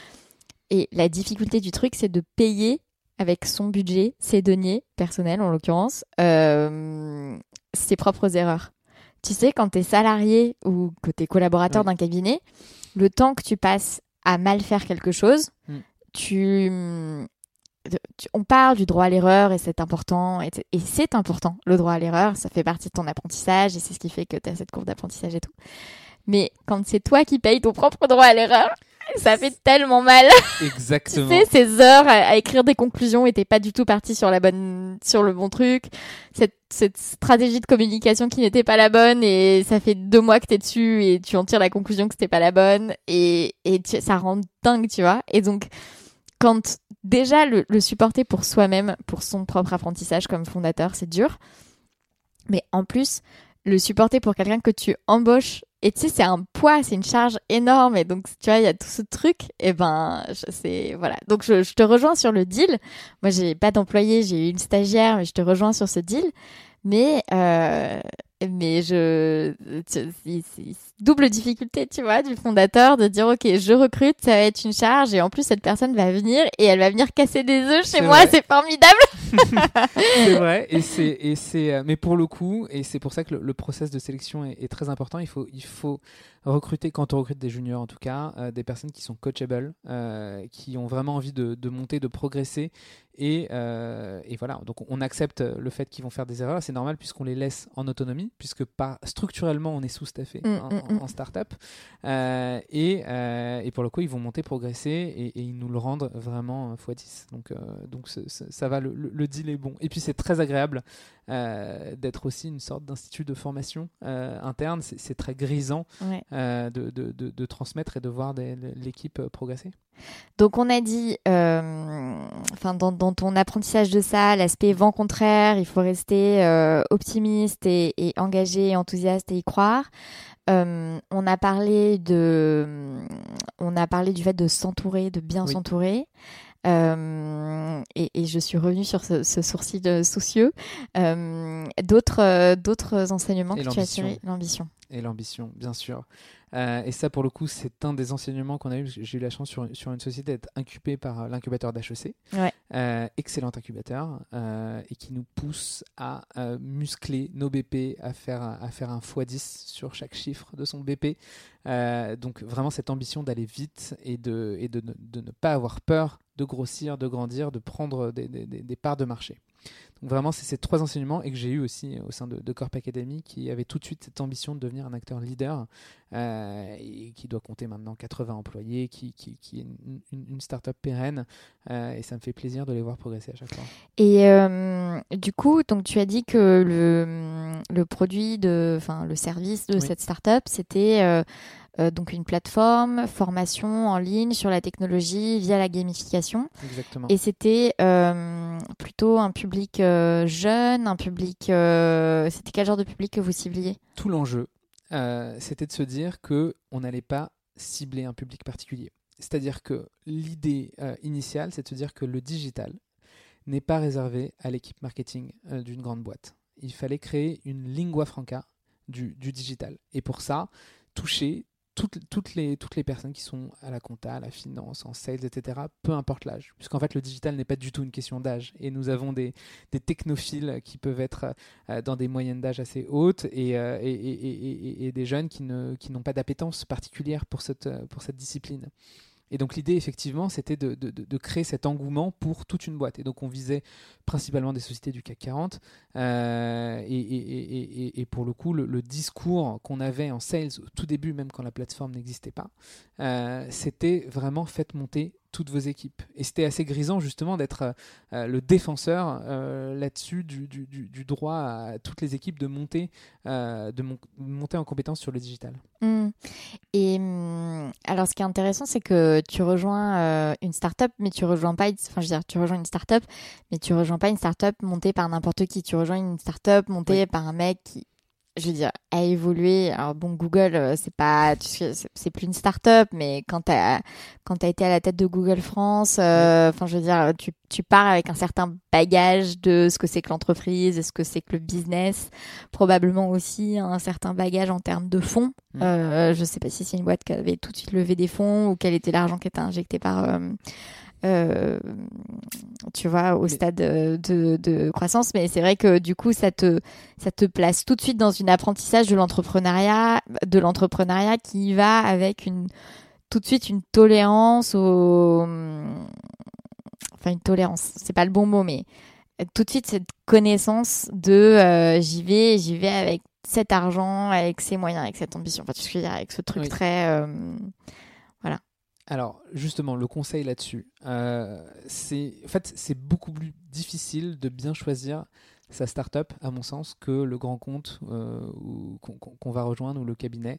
Speaker 1: et la difficulté du truc, c'est de payer avec son budget, ses deniers personnels en l'occurrence, euh, ses propres erreurs. Tu sais, quand tu es salarié ou que tu es collaborateur ouais. d'un cabinet, le temps que tu passes à mal faire quelque chose, mm. tu, tu, on parle du droit à l'erreur et c'est important, et, et c'est important, le droit à l'erreur, ça fait partie de ton apprentissage et c'est ce qui fait que tu as cette courbe d'apprentissage et tout. Mais quand c'est toi qui payes ton propre droit à l'erreur, ça fait tellement mal.
Speaker 2: Exactement.
Speaker 1: Tu sais, ces heures à, à écrire des conclusions et t'es pas du tout parti sur la bonne, sur le bon truc. Cette, cette stratégie de communication qui n'était pas la bonne et ça fait deux mois que t'es dessus et tu en tires la conclusion que c'était pas la bonne et, et tu, ça rend dingue, tu vois. Et donc, quand déjà le, le supporter pour soi-même, pour son propre apprentissage comme fondateur, c'est dur. Mais en plus, le supporter pour quelqu'un que tu embauches. Et tu sais, c'est un poids, c'est une charge énorme. Et donc, tu vois, il y a tout ce truc. Et ben, je, c'est, voilà. Donc, je, je te rejoins sur le deal. Moi, j'ai pas d'employé, j'ai eu une stagiaire, mais je te rejoins sur ce deal. Mais, euh, mais je, c'est, c'est double difficulté, tu vois, du fondateur de dire, OK, je recrute, ça va être une charge. Et en plus, cette personne va venir et elle va venir casser des œufs chez c'est moi. Vrai. C'est formidable.
Speaker 2: C'est vrai. Et c'est, et c'est, mais pour le coup, et c'est pour ça que le, le process de sélection est, est très important. Il faut, il faut recruter, quand on recrute des juniors en tout cas, euh, des personnes qui sont coachables, euh, qui ont vraiment envie de, de monter, de progresser. Et, euh, et voilà, donc on accepte le fait qu'ils vont faire des erreurs, c'est normal puisqu'on les laisse en autonomie, puisque par, structurellement on est sous-staffé mmh, en, mmh. en, en start-up. Euh, et, euh, et pour le coup, ils vont monter, progresser et, et ils nous le rendent vraiment fois dix. Donc, euh, donc c'est, c'est, ça va, le, le deal est bon. Et puis c'est très agréable euh, d'être aussi une sorte d'institut de formation euh, interne, c'est, c'est très grisant ouais. euh, de, de, de, de transmettre et de voir des, l'équipe progresser.
Speaker 1: Donc on a dit, euh, enfin dans, dans ton apprentissage de ça, l'aspect vent contraire, il faut rester euh, optimiste et, et engagé, enthousiaste et y croire. Euh, on a parlé de, on a parlé du fait de s'entourer, de bien oui. s'entourer. Euh, et, et je suis revenue sur ce, ce sourcil soucieux. Euh, d'autres, euh, d'autres enseignements et que l'ambition. tu as tirés, l'ambition.
Speaker 2: Et l'ambition, bien sûr. Euh, et ça, pour le coup, c'est un des enseignements qu'on a eu, parce que j'ai eu la chance sur, sur une société d'être incubée par l'incubateur d'H E C.
Speaker 1: Ouais.
Speaker 2: Euh, excellent incubateur, euh, et qui nous pousse à euh, muscler nos B P, à faire, à faire un fois dix sur chaque chiffre de son B P. Euh, donc vraiment cette ambition d'aller vite et, de, et de, de, de ne pas avoir peur de grossir, de grandir, de prendre des, des, des parts de marché. Donc vraiment, c'est ces trois enseignements et que j'ai eu aussi au sein de, de Corp Academy, qui avait tout de suite cette ambition de devenir un acteur leader euh, et qui doit compter maintenant quatre-vingts employés, qui, qui, qui est une, une, une start-up pérenne euh, et ça me fait plaisir de les voir progresser à chaque fois.
Speaker 1: Et euh, du coup, donc tu as dit que le, le produit, de, enfin le service de
Speaker 2: Oui.
Speaker 1: cette start-up, c'était euh, euh, donc une plateforme, formation en ligne sur la technologie via la gamification.
Speaker 2: Exactement.
Speaker 1: Et c'était euh, plutôt un public euh, jeune, un public... Euh, c'était quel genre de public que vous cibliez ?
Speaker 2: Tout l'enjeu, euh, c'était de se dire qu'on n'allait pas cibler un public particulier. C'est-à-dire que l'idée euh, initiale, c'est de se dire que le digital n'est pas réservé à l'équipe marketing euh, d'une grande boîte. Il fallait créer une lingua franca du, du digital. Et pour ça, toucher toutes, toutes, les, toutes les personnes qui sont à la compta, à la finance, en sales, et cetera, peu importe l'âge. Puisqu'en fait, le digital n'est pas du tout une question d'âge. Et nous avons des, des technophiles qui peuvent être euh, dans des moyennes d'âge assez hautes et, euh, et, et, et, et, et des jeunes qui, ne, qui n'ont pas d'appétence particulière pour cette, pour cette discipline. Et donc l'idée, effectivement, c'était de, de, de créer cet engouement pour toute une boîte. Et donc on visait principalement des sociétés du C A C quarante. Euh, et, et, et, et, et pour le coup, le, le discours qu'on avait en sales au tout début, même quand la plateforme n'existait pas, euh, c'était vraiment faites monter toutes vos équipes. Et c'était assez grisant justement d'être euh, le défenseur euh, là-dessus du, du, du, du droit à toutes les équipes de monter, euh, de mon, monter en compétence sur le digital.
Speaker 1: Mmh. Et alors, ce qui est intéressant, c'est que tu rejoins euh, une start-up, mais tu rejoins pas. Enfin, je veux dire, tu rejoins une start-up, mais tu rejoins pas une start-up montée par n'importe qui. Tu rejoins une start-up montée oui. par un mec qui, je veux dire, a évolué. Alors bon, Google, c'est pas, c'est, c'est plus une start-up, mais quand t'as quand t'as été à la tête de Google France, euh, enfin, oui. je veux dire, tu tu pars avec un certain bagage de ce que c'est que l'entreprise, et ce que c'est que le business, probablement aussi un certain bagage en termes de fonds. Mmh. Euh, je sais pas si c'est une boîte qui avait tout de suite levé des fonds ou quel était l'argent qui était injecté par, euh, euh, tu vois, au mais... stade de, de croissance. Mais c'est vrai que du coup, ça te, ça te place tout de suite dans un apprentissage de l'entrepreneuriat, de l'entrepreneuriat qui va avec une, tout de suite une tolérance au, enfin une tolérance, c'est pas le bon mot, mais tout de suite cette connaissance de euh, j'y vais, j'y vais avec cet argent, avec ces moyens, avec cette ambition. Enfin, tu sais, je veux dire, avec ce truc oui. très, euh, voilà.
Speaker 2: Alors, justement, le conseil là-dessus, euh, c'est, en fait, c'est beaucoup plus difficile de bien choisir sa start-up, à mon sens, que le grand compte euh, ou, qu'on, qu'on va rejoindre ou le cabinet,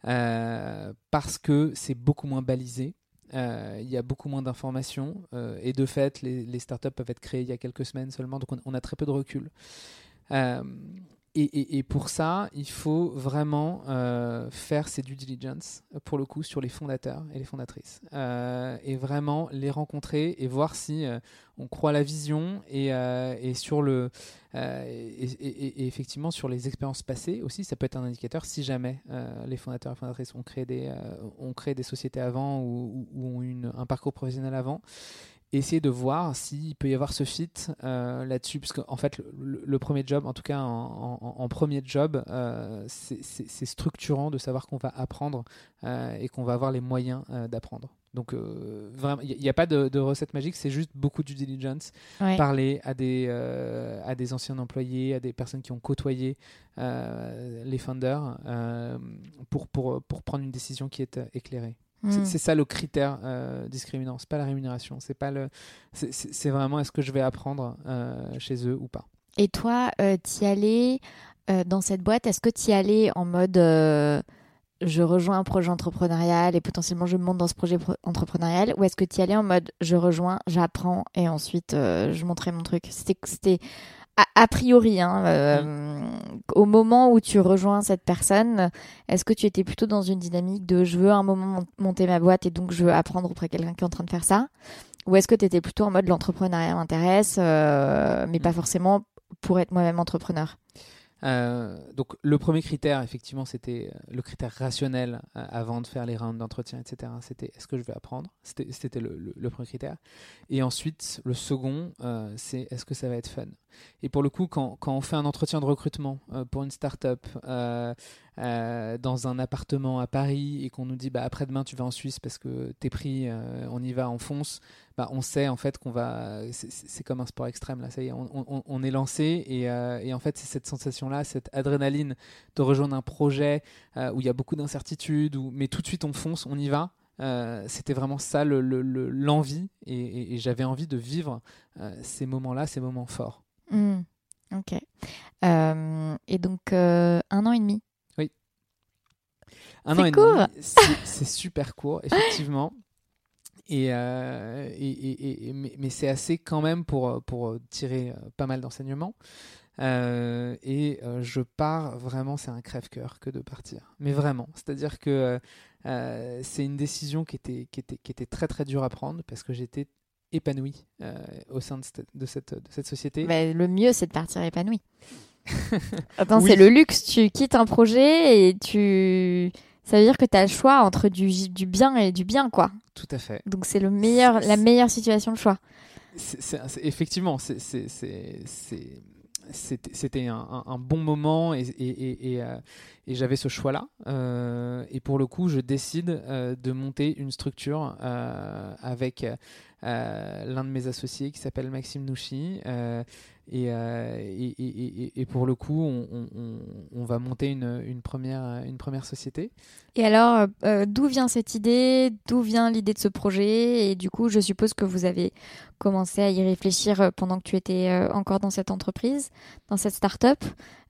Speaker 2: euh, parce que c'est beaucoup moins balisé. Euh, il y a beaucoup moins d'informations euh, et de fait, les, les startups peuvent être créées il y a quelques semaines seulement, donc on, on a très peu de recul. Euh, Et, et, et pour ça, il faut vraiment euh, faire ses due diligence, pour le coup, sur les fondateurs et les fondatrices. Euh, et vraiment les rencontrer et voir si euh, on croit à la vision et, euh, et, sur le, euh, et, et, et effectivement sur les expériences passées aussi. Ça peut être un indicateur si jamais euh, les fondateurs et fondatrices ont créé des, euh, ont créé des sociétés avant ou, ou ont eu une, un parcours professionnel avant. Essayer de voir s'il peut y avoir ce fit euh, là-dessus, parce qu'en fait le, le premier job, en tout cas en, en, en premier job, euh, c'est, c'est, c'est structurant de savoir qu'on va apprendre euh, et qu'on va avoir les moyens euh, d'apprendre. Donc euh, vraiment, il n'y a, a pas de, de recette magique, c'est juste beaucoup de due diligence, ouais. Parler à des, euh, à des anciens employés, à des personnes qui ont côtoyé euh, les founders euh, pour, pour, pour prendre une décision qui est éclairée. C'est, c'est ça le critère euh, discriminant, c'est pas la rémunération, c'est pas le, c'est, c'est, c'est vraiment est-ce que je vais apprendre euh, chez eux ou pas.
Speaker 1: Et toi, euh, t'y allais euh, dans cette boîte, est-ce que t'y allais en mode euh, je rejoins un projet entrepreneurial et potentiellement je monte dans ce projet pro- entrepreneurial, ou est-ce que t'y allais en mode je rejoins, j'apprends et ensuite euh, je montrais mon truc? C'était, c'était a, a priori, hein, euh, mmh. au moment où tu rejoins cette personne, est-ce que tu étais plutôt dans une dynamique de je veux à un moment monter ma boîte et donc je veux apprendre auprès de quelqu'un qui est en train de faire ça? Ou est-ce que tu étais plutôt en mode l'entrepreneuriat m'intéresse, euh, mais mmh. pas forcément pour être moi-même entrepreneur?
Speaker 2: Euh, donc le premier critère, effectivement, c'était le critère rationnel euh, avant de faire les rounds d'entretien, et cetera. C'était est-ce que je vais apprendre? C'était, c'était le, le, le premier critère. Et ensuite, le second, euh, c'est est-ce que ça va être fun? Et pour le coup, quand, quand on fait un entretien de recrutement euh, pour une start-up euh, euh, dans un appartement à Paris et qu'on nous dit bah, après-demain tu vas en Suisse parce que t'es pris, euh, on y va, on fonce, bah, on sait en fait qu'on va. C'est, c'est comme un sport extrême, là, ça y est, on, on, on est lancé et, euh, et en fait, c'est cette sensation-là, cette adrénaline de rejoindre un projet euh, où il y a beaucoup d'incertitudes, où, mais tout de suite on fonce, on y va. Euh, c'était vraiment ça le, le, le, l'envie et, et, et j'avais envie de vivre euh, ces moments-là, ces moments forts.
Speaker 1: Mmh. Ok. Euh, et donc, euh, un an et demi.
Speaker 2: Oui. Un
Speaker 1: c'est
Speaker 2: an et
Speaker 1: court.
Speaker 2: demi, c'est, c'est super court, effectivement. Et, euh, et, et, et, mais, mais c'est assez quand même pour, pour tirer pas mal d'enseignements. Euh, et euh, je pars vraiment, c'est un crève-cœur que de partir. Mais vraiment, c'est-à-dire que euh, c'est une décision qui était, qui, était, qui était très très dure à prendre parce que j'étais épanoui euh, au sein de cette, de cette, de cette société.
Speaker 1: Bah, le mieux, c'est de partir épanoui. Attends,
Speaker 2: Oui.
Speaker 1: c'est le luxe. Tu quittes un projet et tu... Ça veut dire que tu as le choix entre du, du bien et du bien, quoi.
Speaker 2: Tout à fait.
Speaker 1: Donc, c'est le meilleur,
Speaker 2: C'est-
Speaker 1: la meilleure situation de choix.
Speaker 2: C'est, c'est, c'est- effectivement, c'est, c'est, c'est, c'est- c'était, c'était un, un- un bon moment et, et, et, et, euh, et j'avais ce choix-là. Euh, et pour le coup, je décide euh, de monter une structure euh, avec euh, l'un de mes associés qui s'appelle Maxime Nouchi. Euh, et, euh, et, et, et, et pour le coup, on, on, on- on va monter une, une, première, une première société.
Speaker 1: Et alors, euh, d'où vient cette idée? D'où vient l'idée de ce projet? Et du coup, je suppose que vous avez commencé à y réfléchir euh, pendant que tu étais euh, encore dans cette entreprise, dans cette start-up.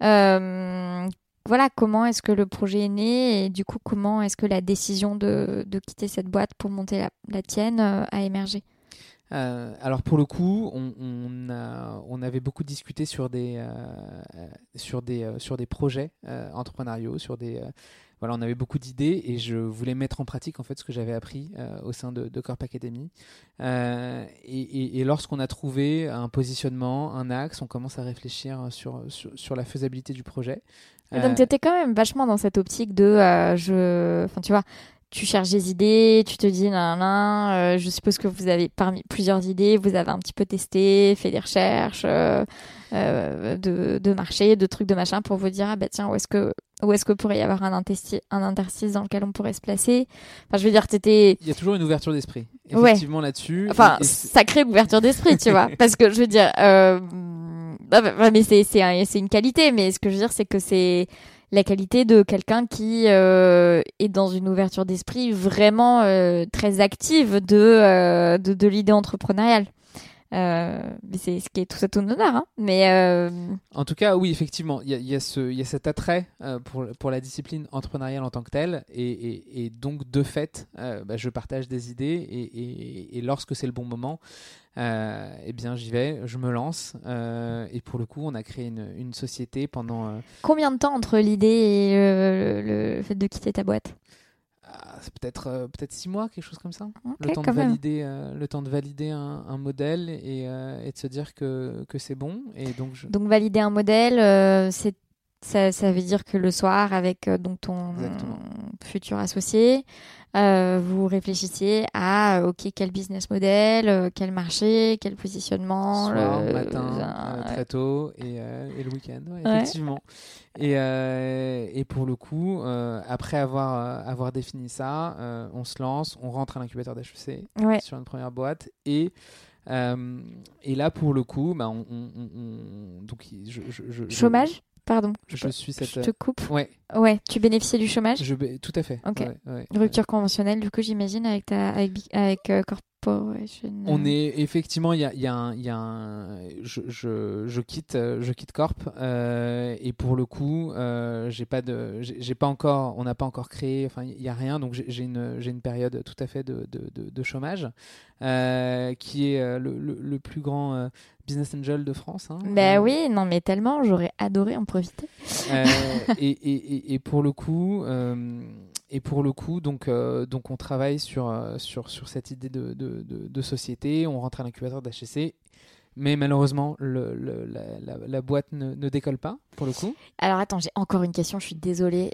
Speaker 1: Euh, voilà, comment est-ce que le projet est né? Et du coup, comment est-ce que la décision de, de quitter cette boîte pour monter la, la tienne euh, a émergé?
Speaker 2: Euh, alors pour le coup, on, on, a, on avait beaucoup discuté sur des, euh, sur des, euh, sur des projets euh, entrepreneuriaux, sur des, euh, voilà, on avait beaucoup d'idées et je voulais mettre en pratique en fait ce que j'avais appris euh, au sein de, de Corp Academy. Euh, et, et, et lorsqu'on a trouvé un positionnement, un axe, on commence à réfléchir sur, sur, sur la faisabilité du projet.
Speaker 1: Et donc,
Speaker 2: Euh,
Speaker 1: tu étais quand même vachement dans cette optique de, euh, je... enfin, tu vois, tu cherches des idées, tu te dis, nan, nan, euh, je suppose que vous avez parmi plusieurs idées, vous avez un petit peu testé, fait des recherches euh, euh, de, de marché, de trucs, de machin, pour vous dire, ah bah tiens, où est-ce que, où est-ce que pourrait y avoir un, intesti- un interstice dans lequel on pourrait se placer? Enfin, je veux dire, t'étais...
Speaker 2: Il y a toujours une ouverture d'esprit,
Speaker 1: Ouais.
Speaker 2: effectivement, là-dessus.
Speaker 1: Enfin,
Speaker 2: Et- et c'est-
Speaker 1: sacrée ouverture d'esprit, tu vois. Parce que je veux dire, euh... ah bah, mais c'est, c'est, un- c'est une qualité, mais ce que je veux dire, c'est que c'est la qualité de quelqu'un qui euh, est dans une ouverture d'esprit vraiment euh, très active de, euh, de, de l'idée entrepreneuriale. Euh, mais c'est ce qui est tout à ton honneur. Hein. Mais euh...
Speaker 2: En tout cas, oui, effectivement, il y a, il y a ce, il y a cet attrait euh, pour, pour la discipline entrepreneuriale en tant que telle. Et, et, et donc, de fait, euh, bah, je partage des idées. Et, et, et lorsque c'est le bon moment, euh, eh bien, j'y vais, je me lance. Euh, et pour le coup, on a créé une, une société pendant... Euh,
Speaker 1: combien de temps entre l'idée et euh, le, le fait de quitter ta boîte?
Speaker 2: c'est peut-être euh, peut-être six mois, quelque chose comme ça.
Speaker 1: Okay,
Speaker 2: le temps de
Speaker 1: quand même.
Speaker 2: valider euh, le temps de valider un, un modèle et, euh, et de se dire que, que c'est bon. Et donc, je...
Speaker 1: donc valider un modèle, euh, c'est ça, ça veut dire que le soir, avec euh, donc ton
Speaker 2: Exactement.
Speaker 1: futur associé, euh, vous réfléchissiez à euh, ok, quel business model, euh, quel marché, quel positionnement.
Speaker 2: Soir,
Speaker 1: le...
Speaker 2: matin,
Speaker 1: euh,
Speaker 2: euh, très tôt et, euh, et le week-end, ouais,
Speaker 1: Ouais.
Speaker 2: effectivement. Et, euh, et pour le coup, euh, après avoir, euh, avoir défini ça, euh, on se lance, on rentre à l'incubateur d'H E C
Speaker 1: Ouais.
Speaker 2: sur une première boîte et euh, et là pour le coup, bah, on, on, on, on- donc je, je, je, je-
Speaker 1: Chômage? Pardon.
Speaker 2: Je,
Speaker 1: Je,
Speaker 2: suis cette.
Speaker 1: je te coupe.
Speaker 2: Ouais.
Speaker 1: Ouais. Tu bénéficiais du chômage?
Speaker 2: Je, tout à fait.
Speaker 1: Ok.
Speaker 2: Ouais, ouais,
Speaker 1: Rupture conventionnelle, du coup, j'imagine, avec ta, avec, avec euh, Corporation.
Speaker 2: On est effectivement, il y a, y a un, y a un je, je, je quitte, je quitte Corp euh, et pour le coup, euh, j'ai pas de, j'ai, j'ai pas encore, on n'a pas encore créé, enfin il y a rien, donc j'ai, j'ai une, j'ai une période tout à fait de, de, de, de chômage euh, qui est le, le, le plus grand euh, business angel de France. Hein,
Speaker 1: Ben
Speaker 2: euh,
Speaker 1: oui, non mais tellement, j'aurais adoré en profiter.
Speaker 2: euh, et, et, et, et pour le coup. Euh, Et pour le coup, donc, euh, donc on travaille sur, euh, sur, sur cette idée de, de, de, de société, on rentre à l'incubateur d'H E C, mais malheureusement, le, le, la, la, la boîte ne, ne décolle pas, pour le coup.
Speaker 1: Alors attends, j'ai encore une question, je suis désolée.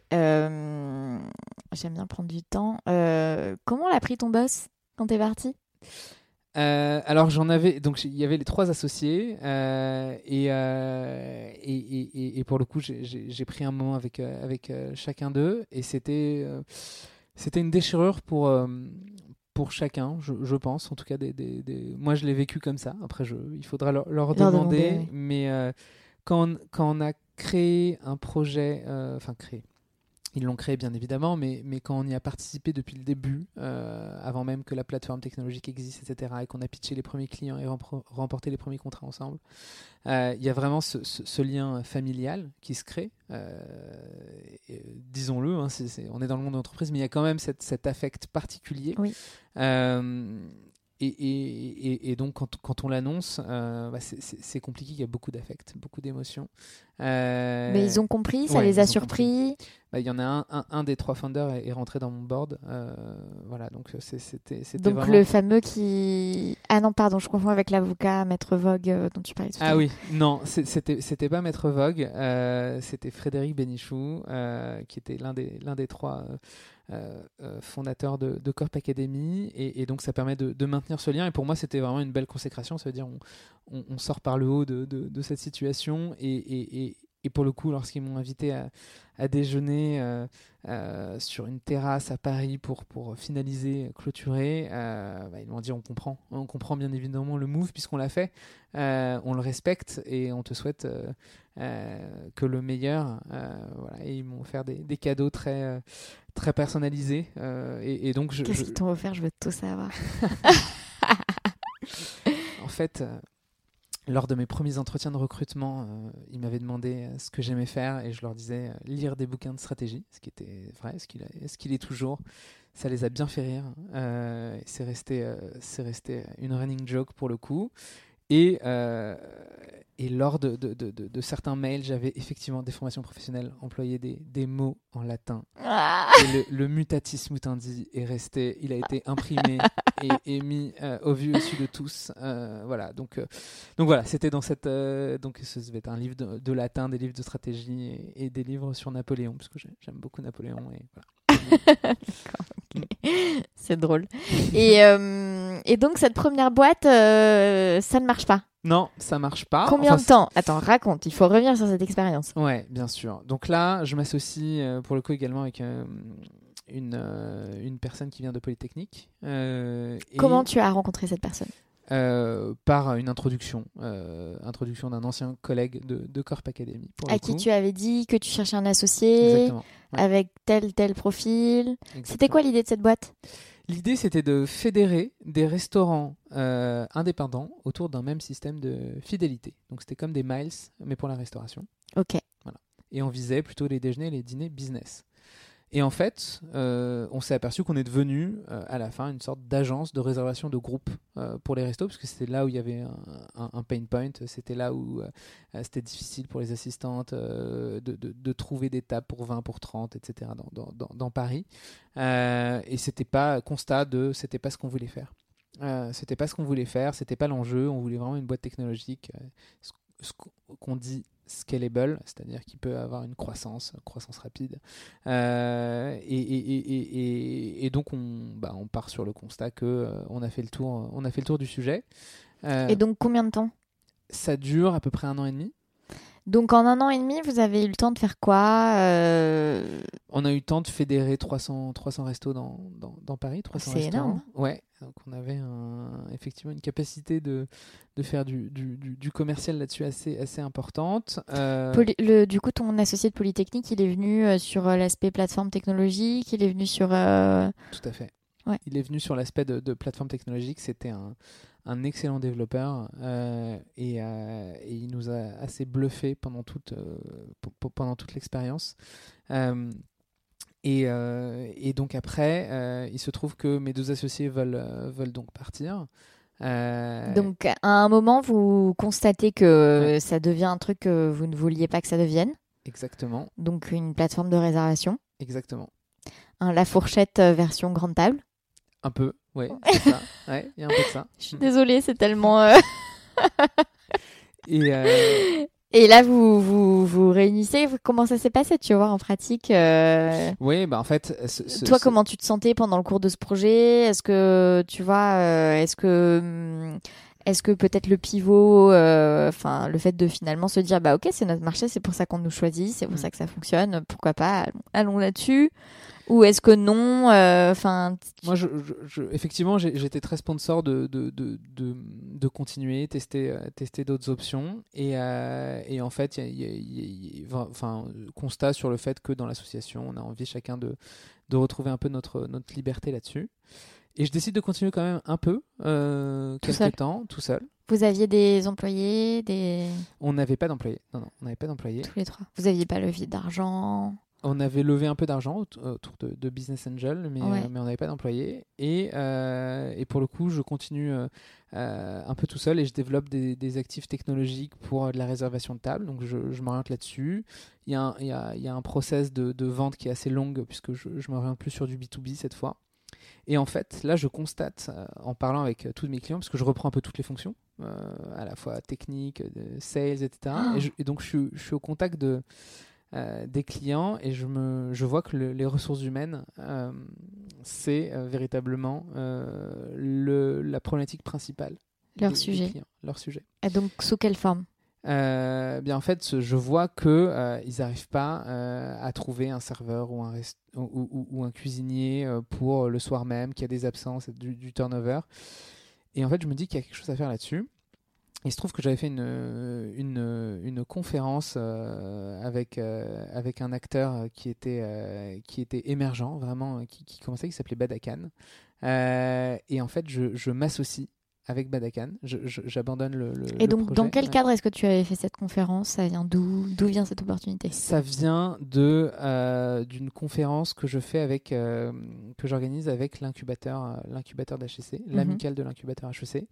Speaker 1: Euh, J'aime bien prendre du temps. Euh, comment l'a pris ton boss quand t'es parti?
Speaker 2: Euh, alors j'en avais, donc il y avait les trois associés euh, et, euh, et, et, et pour le coup j'ai, j'ai, j'ai pris un moment avec, euh, avec euh, chacun d'eux et c'était, euh, c'était une déchirure pour, euh, pour chacun, je, je pense, en tout cas des, des, des... moi je l'ai vécu comme ça, après je, il faudra leur, leur,
Speaker 1: Leur
Speaker 2: demander,
Speaker 1: demander, oui.
Speaker 2: mais euh, quand, on, quand on a créé un projet, euh, enfin créé, ils l'ont créé bien évidemment, mais, mais quand on y a participé depuis le début, euh, avant même que la plateforme technologique existe, et cetera, et qu'on a pitché les premiers clients et rempro- remporté les premiers contrats ensemble, euh, il y a vraiment ce, ce, ce lien familial qui se crée. Euh, et, disons-le, hein, c'est, c'est, on est dans le monde de l'entreprise, mais il y a quand même cette, cet affect particulier.
Speaker 1: Oui.
Speaker 2: Euh, et, et, et, et donc quand, quand on l'annonce, euh, bah c'est, c'est, c'est compliqué, il y a beaucoup d'affect, beaucoup d'émotions. Euh,
Speaker 1: Mais ils ont compris, ça
Speaker 2: ouais,
Speaker 1: les a
Speaker 2: ils ont
Speaker 1: surpris.
Speaker 2: Bah, il y en a un, un, un des trois founders est, est rentré dans mon board. Euh, voilà, donc c'est, c'était, c'était
Speaker 1: Donc
Speaker 2: vraiment...
Speaker 1: le fameux qui... Ah non, pardon, je confonds avec l'avocat Maître Vogue euh, dont tu parlais tout à l'heure.
Speaker 2: Ah oui, non, c'est, c'était, c'était pas Maître Vogue, euh, c'était Frédéric Bénichou, euh, qui était l'un des, l'un des trois euh, euh, fondateurs de, de Corp Academy. Et, et donc ça permet de, de maintenir ce lien. Et pour moi, c'était vraiment une belle consécration. Ça veut dire on, on, on sort par le haut de, de, de cette situation. Et, et, et, et pour le coup, lorsqu'ils m'ont invité à, à déjeuner euh, euh, sur une terrasse à Paris pour, pour finaliser, clôturer, euh, bah, ils m'ont dit on comprend, on comprend bien évidemment le move puisqu'on l'a fait, euh, on le respecte et on te souhaite euh, euh, que le meilleur. Euh, voilà. Et ils m'ont offert des, des cadeaux très, euh, très personnalisés. Euh, et, et donc je,
Speaker 1: Qu'est-ce
Speaker 2: je...
Speaker 1: qu'ils t'ont offert? Je veux tout savoir.
Speaker 2: En fait... Euh, lors de mes premiers entretiens de recrutement, euh, ils m'avaient demandé euh, ce que j'aimais faire et je leur disais euh, lire des bouquins de stratégie, ce qui était vrai, ce qu'il, a, ce qu'il est toujours. Ça les a bien fait rire. Euh, c'est, resté, euh, c'est resté une running joke pour le coup. Et, euh, et lors de, de, de, de, de certains mails, j'avais effectivement des formations professionnelles, employé des, des mots en latin.
Speaker 1: Ah
Speaker 2: Et le, le mutatis mutandi est resté, il a été imprimé et, et mis euh, au vu au su de tous. Euh, voilà, donc, euh, donc voilà, c'était dans cette. Euh, donc ce devait être un livre de, de latin, des livres de stratégie et, et des livres sur Napoléon, parce que j'aime beaucoup Napoléon. Et voilà.
Speaker 1: D'accord, ok. C'est drôle. Et, euh, et donc, cette première boîte, euh, ça ne marche pas.
Speaker 2: Non, ça marche pas.
Speaker 1: Combien
Speaker 2: Enfin,
Speaker 1: de temps? Attends, raconte. Il faut revenir sur cette expérience.
Speaker 2: Ouais, bien sûr. Donc là, je m'associe euh, pour le coup également avec euh, une, euh, une personne qui vient de Polytechnique. Euh, et,
Speaker 1: Comment tu as rencontré cette personne?
Speaker 2: euh, Par une introduction, euh, introduction d'un ancien collègue de, de Corp Academy. Pour
Speaker 1: À
Speaker 2: le
Speaker 1: qui
Speaker 2: coup.
Speaker 1: tu avais dit que tu cherchais un associé
Speaker 2: Exactement. Ouais.
Speaker 1: avec tel tel profil.
Speaker 2: Exactement.
Speaker 1: C'était quoi l'idée de cette boîte?
Speaker 2: L'idée, c'était de fédérer des restaurants euh, indépendants autour d'un même système de fidélité. Donc, c'était comme des miles, mais pour la restauration.
Speaker 1: Ok.
Speaker 2: Voilà. Et on visait plutôt les déjeuners et les dîners business. Et en fait, euh, on s'est aperçu qu'on est devenu, euh, à la fin, une sorte d'agence de réservation de groupe euh, pour les restos, parce que c'était là où il y avait un, un, un pain point, c'était là où euh, c'était difficile pour les assistantes euh, de, de, de trouver des tables pour vingt, pour trente, et cetera dans, dans, dans, dans Paris. Euh, et c'était pas constat de, c'était pas ce qu'on voulait faire. Euh, c'était pas ce qu'on voulait faire, c'était pas l'enjeu, on voulait vraiment une boîte technologique, euh, ce, ce qu'on dit scalable, c'est-à-dire qu'il peut avoir une croissance, une croissance rapide. Euh, et, et, et, et, et donc on, bah, on part sur le constat que euh, on a fait le tour, on a fait le tour du sujet. Euh,
Speaker 1: Et donc combien de temps?
Speaker 2: Ça dure à peu près un an et demi.
Speaker 1: Donc en un an et demi, vous avez eu le temps de faire quoi? euh...
Speaker 2: On a eu le temps de fédérer trois cents, trois cents restos dans, dans, dans Paris, trois cents
Speaker 1: C'est
Speaker 2: restaurants.
Speaker 1: énorme.
Speaker 2: Ouais, donc on avait un, effectivement une capacité de, de faire du, du, du, du commercial là-dessus assez, assez importante. Euh...
Speaker 1: Poly- le, du coup, ton associé de Polytechnique, il est venu euh, sur euh, l'aspect plateforme technologique, il est venu sur... Euh...
Speaker 2: Tout à fait.
Speaker 1: Ouais.
Speaker 2: Il est venu sur l'aspect de, de plateforme technologique. C'était un, un excellent développeur euh, et, euh, et il nous a assez bluffé pendant toute, euh, p- p- pendant toute l'expérience. Euh, et, euh, et donc après, euh, il se trouve que mes deux associés veulent, euh, veulent donc partir. Euh,
Speaker 1: Donc à un moment, vous constatez que
Speaker 2: Ouais.
Speaker 1: ça devient un truc que vous ne vouliez pas que ça devienne.
Speaker 2: Exactement,
Speaker 1: Donc une plateforme de réservation.
Speaker 2: exactement.
Speaker 1: Un La Fourchette euh, version grande table.
Speaker 2: Un peu, ouais, c'est ça. Ouais, il y a un peu de ça.
Speaker 1: Je suis désolée, c'est tellement... euh,
Speaker 2: Et, euh,
Speaker 1: Et là, vous vous, vous réunissez. Comment ça s'est passé, tu vois, en pratique euh...
Speaker 2: Oui, bah en fait... Ce, ce,
Speaker 1: Toi,
Speaker 2: ce...
Speaker 1: comment tu te sentais pendant le cours de ce projet? Est-ce que, tu vois, euh, est-ce que... Est-ce que peut-être le pivot, enfin, euh, le fait de finalement se dire, bah ok, c'est notre marché, c'est pour ça qu'on nous choisit, c'est pour mmh. ça que ça fonctionne, pourquoi pas, allons, allons là-dessus. Ou est-ce que non, enfin. Euh,
Speaker 2: Moi, je, je, je, effectivement, j'ai, j'étais très sponsor de de de de, de continuer, tester euh, tester d'autres options, et euh, et en fait, il y a, y a, y a, enfin, constat sur le fait que dans l'association, on a envie chacun de de retrouver un peu notre notre liberté là-dessus. Et je décide de continuer quand même un peu, euh, quelques seul. temps, tout seul.
Speaker 1: Vous aviez des employés, des...
Speaker 2: On n'avait pas d'employés. Non, non, on n'avait pas d'employés.
Speaker 1: Tous les trois. Vous n'aviez pas levé d'argent?
Speaker 2: On avait levé un peu d'argent autour de, de Business Angel, mais,
Speaker 1: ouais.
Speaker 2: euh, mais on n'avait pas d'employés. Et, euh, et pour le coup, je continue euh, euh, un peu tout seul et je développe des, des actifs technologiques pour euh, de la réservation de table. Donc je, je m'oriente là-dessus. Il y a un, il y a, il y a un process de, de vente qui est assez long puisque je, je m'oriente plus sur du B deux B cette fois. Et en fait, là, je constate, euh, en parlant avec euh, tous mes clients, parce que je reprends un peu toutes les fonctions, euh, à la fois technique, de sales, et cetera. Oh. Et, je, et donc, je suis, je suis au contact de, euh, des clients et je, me, je vois que le, les ressources humaines, euh, c'est euh, véritablement euh, le, la problématique principale.
Speaker 1: Leur
Speaker 2: des,
Speaker 1: sujet.
Speaker 2: Des clients, leur sujet.
Speaker 1: Et donc, sous quelle forme ?
Speaker 2: Euh, bien en fait, je vois que euh, ils n'arrivent pas euh, à trouver un serveur ou un, rest- ou, ou, ou un cuisinier euh, pour le soir même, qui a des absences, du, du turnover. Et en fait, je me dis qu'il y a quelque chose à faire là-dessus. Il se trouve que j'avais fait une, une, une conférence euh, avec, euh, avec un acteur qui était, euh, qui était émergent, vraiment, qui, qui commençait, qui s'appelait Badakan. Euh, et en fait, je, je m'associe avec Badakan, je, je, j'abandonne le, le
Speaker 1: Et donc,
Speaker 2: le projet.
Speaker 1: Dans quel cadre est-ce que tu avais fait cette conférence ? Ça vient d'où ? D'où vient cette opportunité ?
Speaker 2: Ça vient de, euh, d'une conférence que je fais avec, euh, que j'organise avec l'incubateur, euh, l'incubateur d'H E C, mm-hmm. l'amicale de l'incubateur H E C,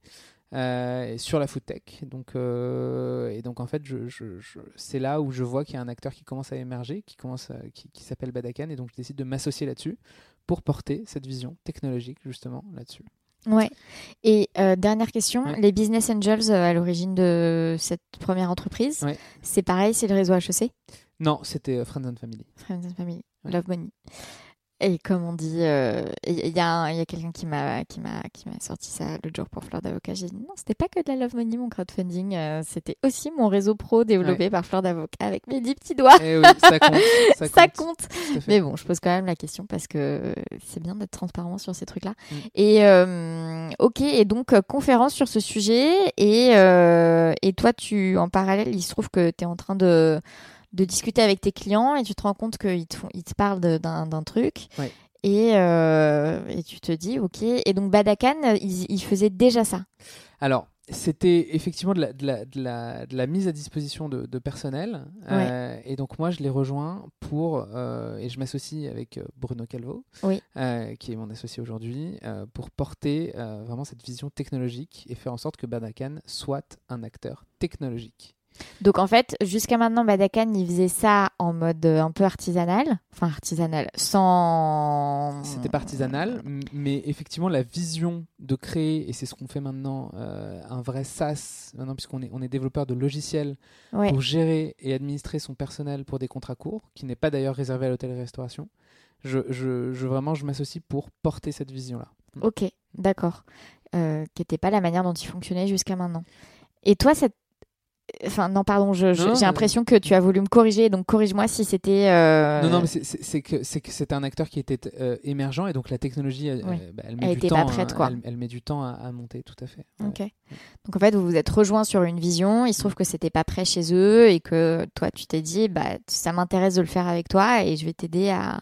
Speaker 2: euh, sur la food tech. Donc, euh, et donc, en fait, je, je, je, c'est là où je vois qu'il y a un acteur qui commence à émerger, qui, commence à, qui, qui s'appelle Badakan, et donc je décide de m'associer là-dessus pour porter cette vision technologique, justement, là-dessus.
Speaker 1: Ouais. Et euh, dernière question, ouais. Les Business Angels euh, à l'origine de cette première entreprise, ouais. C'est pareil, c'est le réseau H E C ?
Speaker 2: Non, c'était euh, Friends and Family.
Speaker 1: Friends and Family, ouais. Love Money. Et comme on dit, il euh, y, y a, y a quelqu'un qui m'a, qui, m'a, qui m'a sorti ça l'autre jour pour Fleur d'Avocat. J'ai dit non, c'était pas que de la Love Money, mon crowdfunding. Euh, c'était aussi mon réseau pro développé ouais. par Fleur d'Avocat avec mes dix petits doigts.
Speaker 2: Eh oui, ça compte. Ça
Speaker 1: ça
Speaker 2: compte.
Speaker 1: compte. Mais bon, je pose quand même la question parce que c'est bien d'être transparent sur ces trucs-là. Mm. Et euh, ok, et donc euh, conférence sur ce sujet. Et, euh, et toi, tu, en parallèle, il se trouve que tu es en train de... de discuter avec tes clients et tu te rends compte qu'ils te, font, ils te parlent de, d'un, d'un truc ouais. et, euh, et tu te dis ok. Et donc Badakan, il, il faisait déjà ça.
Speaker 2: Alors c'était effectivement de la, de la, de la, de la mise à disposition de, de personnel ouais. euh, et donc moi je les rejoins pour euh, et je m'associe avec Bruno Calvo oui. euh, qui est mon associé aujourd'hui euh, pour porter euh, vraiment cette vision technologique et faire en sorte que Badakan soit un acteur technologique.
Speaker 1: Donc en fait, jusqu'à maintenant, Badakan, il faisait ça en mode un peu artisanal. Enfin, artisanal, sans...
Speaker 2: C'était pas artisanal, mais effectivement, la vision de créer, et c'est ce qu'on fait maintenant, euh, un vrai SaaS, maintenant, puisqu'on est, on est développeur de logiciels ouais. pour gérer et administrer son personnel pour des contrats courts, qui n'est pas d'ailleurs réservé à l'hôtellerie-restauration. Je, je, je, vraiment, je m'associe pour porter cette vision-là.
Speaker 1: Ok, d'accord. Euh, qui n'était pas la manière dont il fonctionnait jusqu'à maintenant. Et toi, cette Enfin, non, pardon, je, je, non, j'ai l'impression que tu as voulu me corriger, donc corrige-moi si c'était... Euh...
Speaker 2: Non, non, mais c'est, c'est, c'est, que, c'est que c'était un acteur qui était euh, émergent, et donc la technologie, elle,
Speaker 1: oui.
Speaker 2: elle, bah, elle met
Speaker 1: elle
Speaker 2: du temps,
Speaker 1: pas prête, quoi.
Speaker 2: Elle, elle met du temps à, à monter, tout à fait.
Speaker 1: Ok. Ouais. Donc en fait, vous vous êtes rejoints sur une vision, il se trouve que c'était pas prêt chez eux, et que toi, tu t'es dit, bah, ça m'intéresse de le faire avec toi, et je vais t'aider à...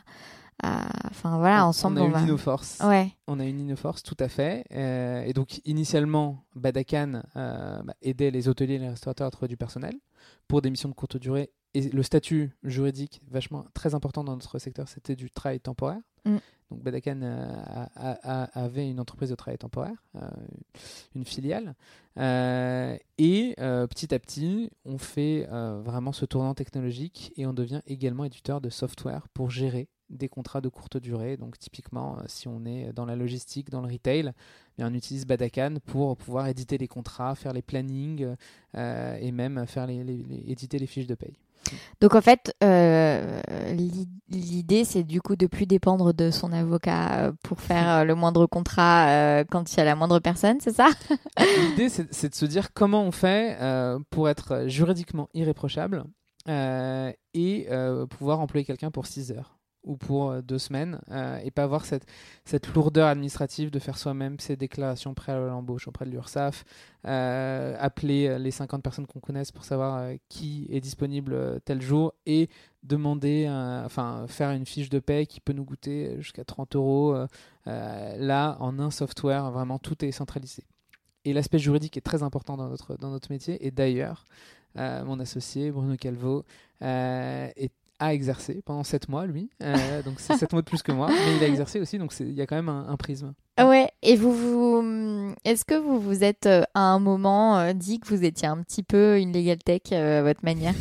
Speaker 1: Enfin voilà,
Speaker 2: on,
Speaker 1: ensemble
Speaker 2: on a
Speaker 1: on va...
Speaker 2: uni nos forces.
Speaker 1: Ouais.
Speaker 2: On a uni nos forces, tout à fait. Euh, et donc initialement, Badakan euh, bah, aidait les hôteliers et les restaurateurs à trouver du personnel pour des missions de courte durée. Et le statut juridique, vachement très important dans notre secteur, c'était du travail temporaire. Mm. Donc Badakan euh, a, a, avait une entreprise de travail temporaire, euh, une filiale. Euh, et euh, petit à petit, on fait euh, vraiment ce tournant technologique et on devient également éditeur de software pour gérer des contrats de courte durée. Donc typiquement, euh, si on est dans la logistique, dans le retail, bien, on utilise Badacan pour pouvoir éditer les contrats, faire les plannings euh, et même faire les, les, les, éditer les fiches de paye.
Speaker 1: Donc en fait, euh, l'idée c'est du coup de plus dépendre de son avocat pour faire le moindre contrat euh, quand il y a la moindre personne, c'est ça?
Speaker 2: L'idée c'est, c'est de se dire comment on fait euh, pour être juridiquement irréprochable euh, et euh, pouvoir employer quelqu'un pour six heures ou pour deux semaines euh, et pas avoir cette, cette lourdeur administrative de faire soi-même ses déclarations préalables à l'embauche auprès de l'URSSAF, euh, appeler les cinquante personnes qu'on connaisse pour savoir euh, qui est disponible euh, tel jour et demander, euh, enfin faire une fiche de paie qui peut nous coûter jusqu'à trente euros. Euh, euh, là, en un software, vraiment tout est centralisé. Et l'aspect juridique est très important dans notre, dans notre métier. Et d'ailleurs, euh, mon associé Bruno Calvo euh, est a exercé pendant sept mois, lui. Euh, donc, c'est sept mois de plus que moi. Mais il a exercé aussi, donc il y a quand même un, un prisme.
Speaker 1: Ouais, et vous, vous... est-ce que vous vous êtes euh, à un moment euh, dit que vous étiez un petit peu une legal tech euh, à votre manière?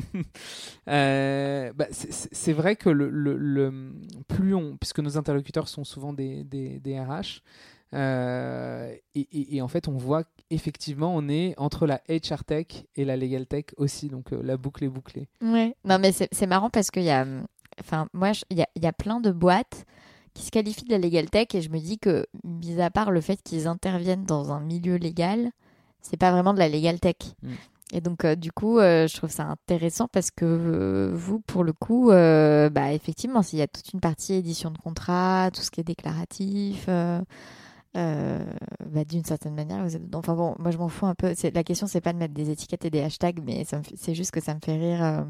Speaker 2: euh, bah, c'est, c'est vrai que le, le, le, plus on... Puisque nos interlocuteurs sont souvent des, des, des R H, Euh, et, et, et en fait on voit qu'effectivement on est entre la H R tech et la legal tech aussi, donc euh, la boucle est bouclée.
Speaker 1: Ouais. Non mais c'est, c'est marrant parce qu'il y a, enfin moi il y a, y a plein de boîtes qui se qualifient de la legal tech et je me dis que mis à part le fait qu'ils interviennent dans un milieu légal, c'est pas vraiment de la legal tech. Mm. Et donc euh, du coup euh, je trouve ça intéressant parce que euh, vous pour le coup euh, bah effectivement s'il y a toute une partie édition de contrat, tout ce qui est déclaratif. Euh... Euh, bah, d'une certaine manière vous êtes... enfin bon moi je m'en fous un peu, c'est... la question c'est pas de mettre des étiquettes et des hashtags mais ça me fait... c'est juste que ça me fait rire euh,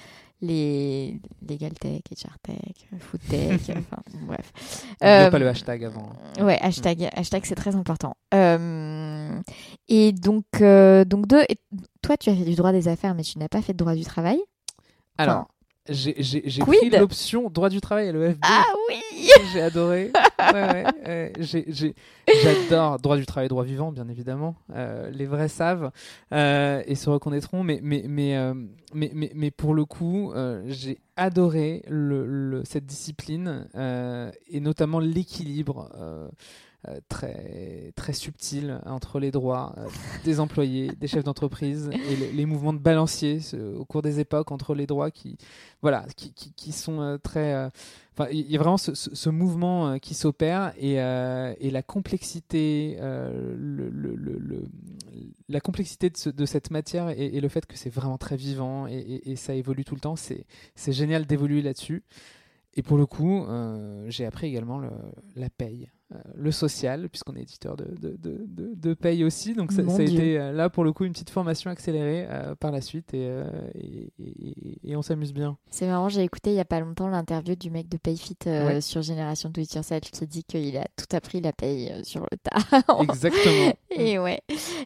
Speaker 1: les legal tech, H R tech, food tech enfin bref
Speaker 2: il n'y a euh... pas le hashtag avant
Speaker 1: ouais hashtag, mmh. hashtag c'est très important euh... et donc euh, donc deux et... toi tu as fait du droit des affaires mais tu n'as pas fait de droit du travail
Speaker 2: alors enfin... J'ai, j'ai, j'ai pris l'option droit du travail à l'E F B.
Speaker 1: Ah oui.
Speaker 2: J'ai adoré. Ouais, ouais, ouais. J'ai, j'ai, j'adore droit du travail, droit vivant, bien évidemment. Euh, les vrais savent euh, et se reconnaîtront. Mais, mais, mais, euh, mais, mais, mais pour le coup, euh, j'ai adoré le, le, cette discipline euh, et notamment l'équilibre euh, euh, très, très subtil entre les droits euh, des employés, des chefs d'entreprise et les, les mouvements de balancier ce, au cours des époques entre les droits qui, voilà, qui, qui, qui sont euh, très... Enfin, il y a vraiment ce, ce, ce mouvement euh, qui s'opère et, euh, et la complexité, euh, le, le, le, le, la complexité de, ce, de cette matière et, et le fait que c'est vraiment très vivant et, et, et ça évolue tout le temps, c'est, c'est génial d'évoluer là-dessus. Et pour le coup, euh, j'ai appris également le, la paye, euh, le social, puisqu'on est éditeur de, de, de, de, de paye aussi. Donc ça, ça a été euh, là pour le coup une petite formation accélérée euh, par la suite et, euh, et, et, et on s'amuse bien.
Speaker 1: C'est marrant, j'ai écouté il n'y a pas longtemps l'interview du mec de PayFit euh, ouais. sur Génération Do It Yourself qui dit qu'il a tout appris la paye euh, sur le tas.
Speaker 2: Exactement.
Speaker 1: Et ouais.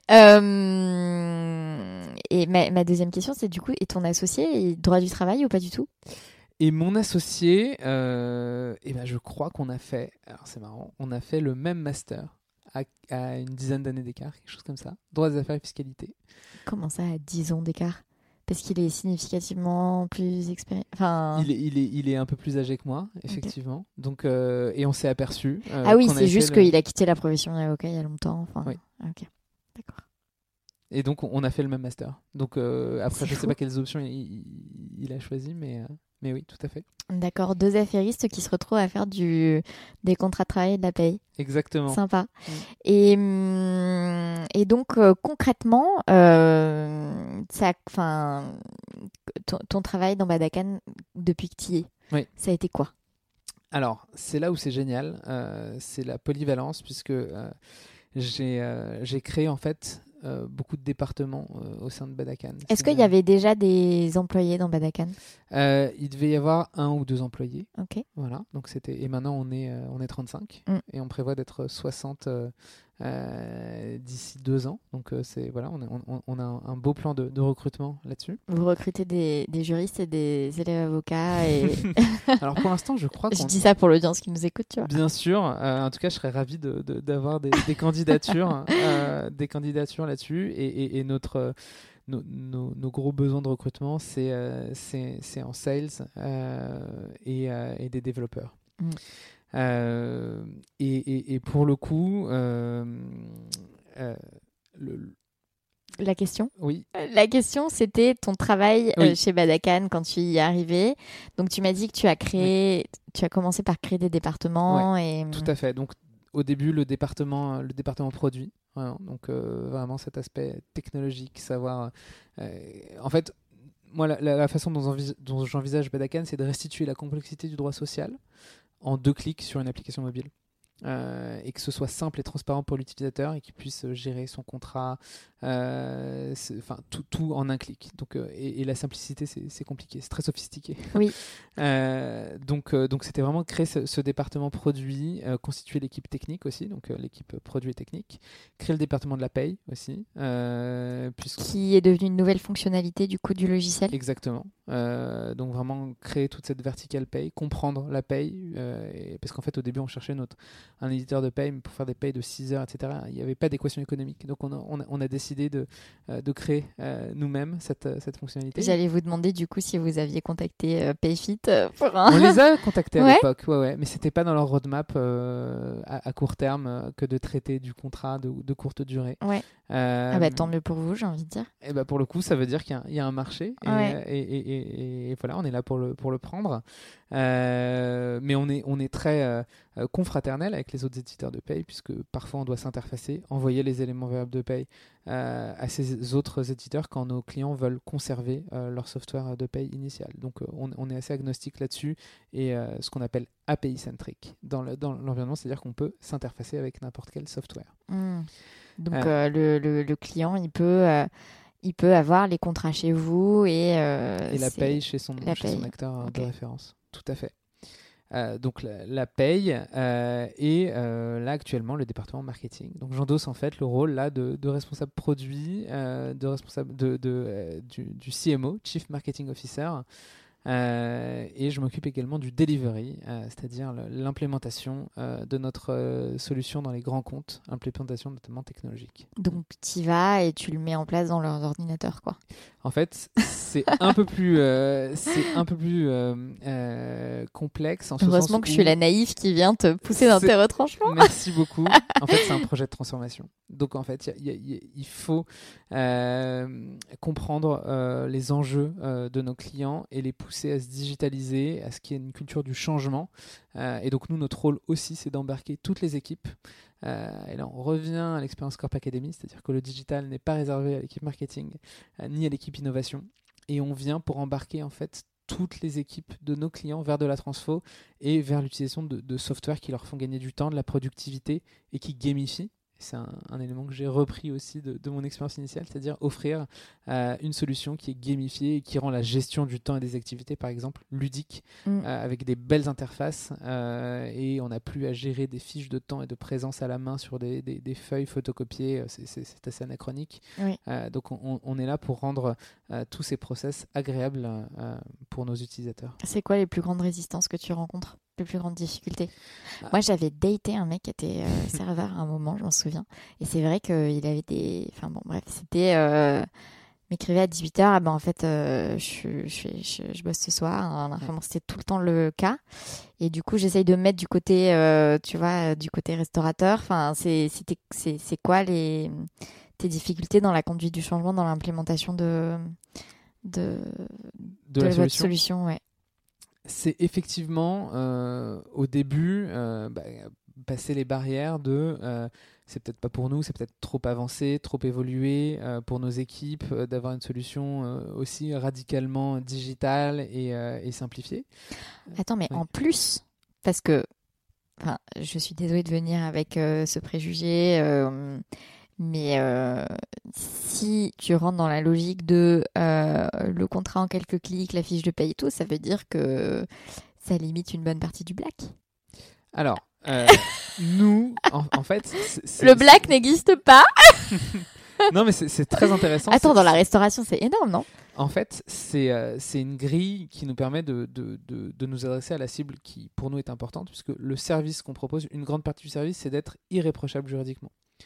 Speaker 1: Euh, et ma, ma deuxième question, c'est du coup, est ton associé droit du travail ou pas du tout ?
Speaker 2: Et mon associé, euh, eh ben je crois qu'on a fait, alors c'est marrant, on a fait le même master à, à une dizaine d'années d'écart, quelque chose comme ça, droit des affaires et fiscalité.
Speaker 1: Comment ça, à dix ans d'écart ? Parce qu'il est significativement plus expérimenté. Enfin...
Speaker 2: Il est, il, est, il est un peu plus âgé que moi, effectivement. Okay. Donc, euh, et on s'est aperçu.
Speaker 1: Euh, ah oui, c'est juste le... qu'il a quitté la profession d'avocat il y a longtemps. Enfin...
Speaker 2: Oui.
Speaker 1: Ok, d'accord.
Speaker 2: Et donc, on a fait le même master. Donc, euh, après,
Speaker 1: c'est
Speaker 2: je ne
Speaker 1: fou.
Speaker 2: sais pas quelles options il, il, il a choisi, mais, euh, mais oui, tout à fait.
Speaker 1: D'accord, deux affairistes qui se retrouvent à faire du... des contrats de travail et de la paye.
Speaker 2: Exactement.
Speaker 1: Sympa. Mmh. Et, et donc, euh, concrètement, euh, ça, ton, ton travail dans Badacan, depuis que tu y es,
Speaker 2: oui.
Speaker 1: ça a été quoi ?
Speaker 2: Alors, c'est là où c'est génial. Euh, c'est la polyvalence, puisque euh, j'ai, euh, j'ai créé, en fait... Euh, beaucoup de départements euh, au sein de Badacan.
Speaker 1: Est-ce qu'il y avait déjà des employés dans Badacan ?
Speaker 2: euh, Il devait y avoir un ou deux employés.
Speaker 1: Ok.
Speaker 2: Voilà. Donc c'était... Et maintenant, on est, euh, on est trente-cinq. Mm. Et on prévoit d'être soixante euh, euh, d'ici deux ans. Donc euh, c'est, voilà, on a, on, on a un beau plan de, de recrutement là-dessus.
Speaker 1: Vous recrutez des, des juristes et des élèves avocats et...
Speaker 2: Alors pour l'instant, je crois qu'on...
Speaker 1: Je dis ça pour l'audience qui nous écoute, tu vois.
Speaker 2: Bien sûr. Euh, en tout cas, je serais ravi de, de, d'avoir des, des candidatures, euh, des candidatures là-dessus. Et, et, et notre, nos, nos, nos gros besoins de recrutement, c'est, euh, c'est, c'est en sales euh, et, euh, et des développeurs. Mm. Euh, et, et, et pour le coup, euh, euh, le,
Speaker 1: La question
Speaker 2: Oui.
Speaker 1: La question, c'était ton travail
Speaker 2: oui.
Speaker 1: euh, chez Badakan quand tu y es arrivé. Donc, tu m'as dit que tu as créé, oui. tu as commencé par créer des départements.
Speaker 2: Ouais,
Speaker 1: et...
Speaker 2: Tout à fait. Donc, au début, le département, le département produit. Voilà. Donc, euh, vraiment cet aspect technologique, savoir. Euh, en fait, moi, la, la, la façon dont, envis- dont j'envisage Badakan, c'est de restituer la complexité du droit social en deux clics sur une application mobile. Euh, et que ce soit simple et transparent pour l'utilisateur et qu'il puisse gérer son contrat, euh, enfin tout, tout en un clic. Donc, euh, et, et la simplicité, c'est, c'est compliqué, c'est très sophistiqué.
Speaker 1: Oui.
Speaker 2: euh, donc, euh, donc c'était vraiment créer ce, ce département produit, euh, constituer l'équipe technique aussi, donc euh, l'équipe produit et technique, créer le département de la paye aussi, euh, puisque...
Speaker 1: qui est devenu une nouvelle fonctionnalité du coup du logiciel.
Speaker 2: Exactement. Euh, donc vraiment créer toute cette verticale paye, comprendre la paye, euh, et, parce qu'en fait au début on cherchait notre un éditeur de paye pour faire des payes de six heures, et cetera. Il n'y avait pas d'équation économique. Donc on a, on a, on a décidé de, euh, de créer euh, nous-mêmes cette, cette fonctionnalité.
Speaker 1: J'allais vous demander du coup si vous aviez contacté euh, Payfit pour un...
Speaker 2: On les a contactés à
Speaker 1: ouais.
Speaker 2: l'époque, ouais, ouais, mais c'était pas dans leur roadmap euh, à, à court terme euh, que de traiter du contrat de, de courte durée.
Speaker 1: Ouais. Euh, ah bah tant mieux pour vous, j'ai envie de dire.
Speaker 2: Et bah pour le coup, ça veut dire qu'il y a, il y a un marché et,
Speaker 1: ouais.
Speaker 2: et, et, et, et voilà, on est là pour le, pour le prendre. Euh, mais on est, on est très euh, confraternel avec les autres éditeurs de paye puisque parfois on doit s'interfacer, envoyer les éléments variables de paye euh, à ces autres éditeurs quand nos clients veulent conserver euh, leur software de paye initial. Donc euh, on, on est assez agnostique là-dessus et euh, ce qu'on appelle A P I-centric dans, le, dans l'environnement, c'est-à-dire qu'on peut s'interfacer avec n'importe quel software.
Speaker 1: Mmh. Donc euh, euh, le, le, le client, il peut, euh, il peut avoir les contrats chez vous et, euh,
Speaker 2: et la paye chez son,
Speaker 1: la
Speaker 2: chez
Speaker 1: paye.
Speaker 2: son acteur
Speaker 1: okay.
Speaker 2: de référence. Tout à fait. Euh, donc la, la paye euh, et euh, là actuellement le département marketing. Donc j'endosse en fait le rôle là de, de responsable produit, euh, de responsable de, de, euh, du, du C M O, Chief Marketing Officer. Euh, et je m'occupe également du delivery, euh, c'est-à-dire l'implémentation euh, de notre euh, solution dans les grands comptes, implémentation notamment technologique.
Speaker 1: Donc tu y vas et tu le mets en place dans leurs ordinateurs, quoi.
Speaker 2: En fait, c'est un peu plus, euh, c'est un peu plus euh, euh, complexe. En ce
Speaker 1: Heureusement
Speaker 2: sens
Speaker 1: que
Speaker 2: où...
Speaker 1: je suis la naïve qui vient te pousser dans tes retranchements.
Speaker 2: Merci beaucoup. En fait, c'est un projet de transformation. Donc, en fait, y a, y a, il faut euh, comprendre euh, les enjeux euh, de nos clients et les pousser à se digitaliser, à ce qu'il y ait une culture du changement. Euh, et donc, nous, notre rôle aussi, c'est d'embarquer toutes les équipes. Euh, et là, on revient à l'expérience Corp Academy, c'est-à-dire que le digital n'est pas réservé à l'équipe marketing euh, ni à l'équipe innovation. Et on vient pour embarquer, en fait, toutes les équipes de nos clients vers de la transfo et vers l'utilisation de, de software qui leur font gagner du temps, de la productivité et qui gamifient. C'est un, un élément que j'ai repris aussi de, de mon expérience initiale, c'est-à-dire offrir euh, une solution qui est gamifiée et qui rend la gestion du temps et des activités, par exemple, ludique, mmh. euh, avec des belles interfaces euh, et on n'a plus à gérer des fiches de temps et de présence à la main sur des, des, des feuilles photocopiées, c'est, c'est, c'est assez anachronique. Oui. Euh, donc on, on est là pour rendre euh, tous ces process agréables euh, pour nos utilisateurs.
Speaker 1: C'est quoi les plus grandes résistances que tu rencontres ? Les plus grandes difficultés. Ah. Moi, j'avais daté un mec qui était euh, serveur à un moment, je m'en souviens. Et c'est vrai qu'il avait des... Enfin bon, bref, c'était... Euh... m'écrivait à dix-huit heures, ah ben en fait, euh, je, je, je, je bosse ce soir. Enfin bon, c'était tout le temps le cas. Et du coup, j'essaye de me mettre du côté, euh, tu vois, du côté restaurateur. Enfin, c'est, c'était, c'est, c'est quoi les, tes difficultés dans la conduite du changement, dans l'implémentation de, de,
Speaker 2: de,
Speaker 1: de
Speaker 2: la
Speaker 1: votre
Speaker 2: solution,
Speaker 1: solution ouais.
Speaker 2: C'est effectivement euh, au début euh, bah, passer les barrières de euh, c'est peut-être pas pour nous, c'est peut-être trop avancé, trop évolué euh, pour nos équipes euh, d'avoir une solution euh, aussi radicalement digitale et, euh, et simplifiée.
Speaker 1: Attends, mais oui. En plus, parce que enfin, je suis désolée de venir avec euh, ce préjugé. Euh, Mais euh, si tu rentres dans la logique de euh, le contrat en quelques clics, la fiche de paye et tout, ça veut dire que ça limite une bonne partie du black.
Speaker 2: Alors, euh, nous, en, en fait... C'est, c'est,
Speaker 1: le black c'est... n'existe pas.
Speaker 2: Non, mais c'est, c'est très intéressant.
Speaker 1: Attends,
Speaker 2: c'est,
Speaker 1: dans la restauration, c'est énorme, non ?
Speaker 2: En fait, c'est, euh, c'est une grille qui nous permet de, de, de, de nous adresser à la cible qui, pour nous, est importante, puisque le service qu'on propose, une grande partie du service, c'est d'être irréprochable juridiquement.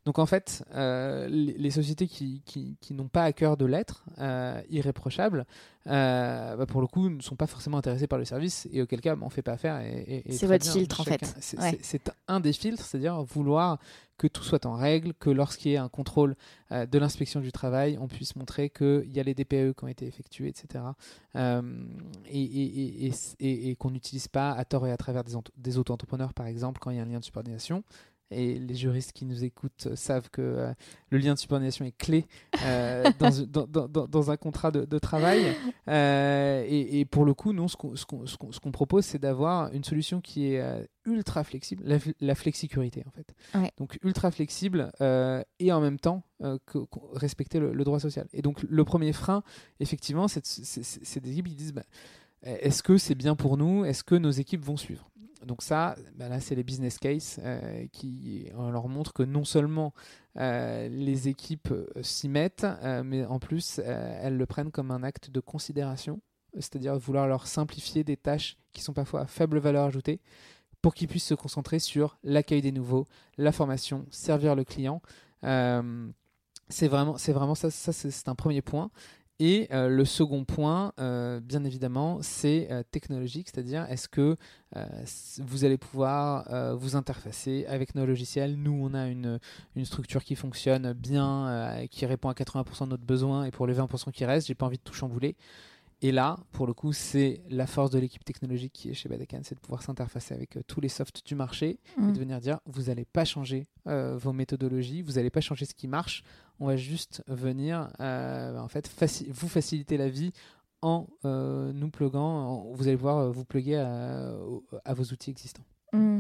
Speaker 2: Donc en fait, euh, les, les sociétés qui, qui, qui n'ont pas à cœur de l'être euh, irréprochable, euh, bah pour le coup, ne sont pas forcément intéressés par le service et auquel cas, bah, on ne fait pas affaire. Et, et, et
Speaker 1: c'est votre
Speaker 2: bien,
Speaker 1: filtre
Speaker 2: chacun,
Speaker 1: en fait.
Speaker 2: C'est,
Speaker 1: Ouais.
Speaker 2: c'est, c'est un des filtres, c'est-à-dire vouloir que tout soit en règle, que lorsqu'il y a un contrôle euh, de l'inspection du travail, on puisse montrer qu'il y a les D P A E qui ont été effectués, et cetera. Euh, et, et, et, et, et qu'on n'utilise pas à tort et à travers des, ent- des auto-entrepreneurs, par exemple, quand il y a un lien de subordination. Et les juristes qui nous écoutent savent que euh, le lien de subordination est clé euh, dans, dans, dans, dans un contrat de, de travail. Euh, et, et pour le coup, nous, ce qu'on, ce qu'on, ce qu'on, ce qu'on propose, c'est d'avoir une solution qui est euh, ultra flexible, la, la flexicurité en fait.
Speaker 1: Ouais.
Speaker 2: Donc ultra flexible euh, et en même temps euh, que, que respecter le, le droit social. Et donc le premier frein, effectivement, c'est, c'est, c'est, c'est des équipes qui disent bah, est-ce que c'est bien pour nous ? Est-ce que nos équipes vont suivre ? Donc ça, bah là, c'est les business cases euh, qui on leur montre que non seulement euh, les équipes euh, s'y mettent, euh, mais en plus, euh, elles le prennent comme un acte de considération, c'est-à-dire vouloir leur simplifier des tâches qui sont parfois à faible valeur ajoutée pour qu'ils puissent se concentrer sur l'accueil des nouveaux, la formation, servir le client. Euh, c'est vraiment, c'est vraiment ça, ça c'est, c'est un premier point. Et euh, le second point, euh, bien évidemment, c'est euh, technologique, c'est-à-dire est-ce que euh, vous allez pouvoir euh, vous interfacer avec nos logiciels. Nous, on a une, une structure qui fonctionne bien, euh, qui répond à quatre-vingts pour cent de notre besoin, et pour les vingt pour cent qui restent, j'ai pas envie de tout chambouler. Et là, pour le coup, c'est la force de l'équipe technologique qui est chez Badacan, c'est de pouvoir s'interfacer avec euh, tous les softs du marché mmh. et de venir dire, vous n'allez pas changer euh, vos méthodologies, vous n'allez pas changer ce qui marche, on va juste venir euh, en fait, faci- vous faciliter la vie en euh, nous pluguant, en, vous allez pouvoir euh, vous pluguer à, à vos outils existants.
Speaker 1: Mmh.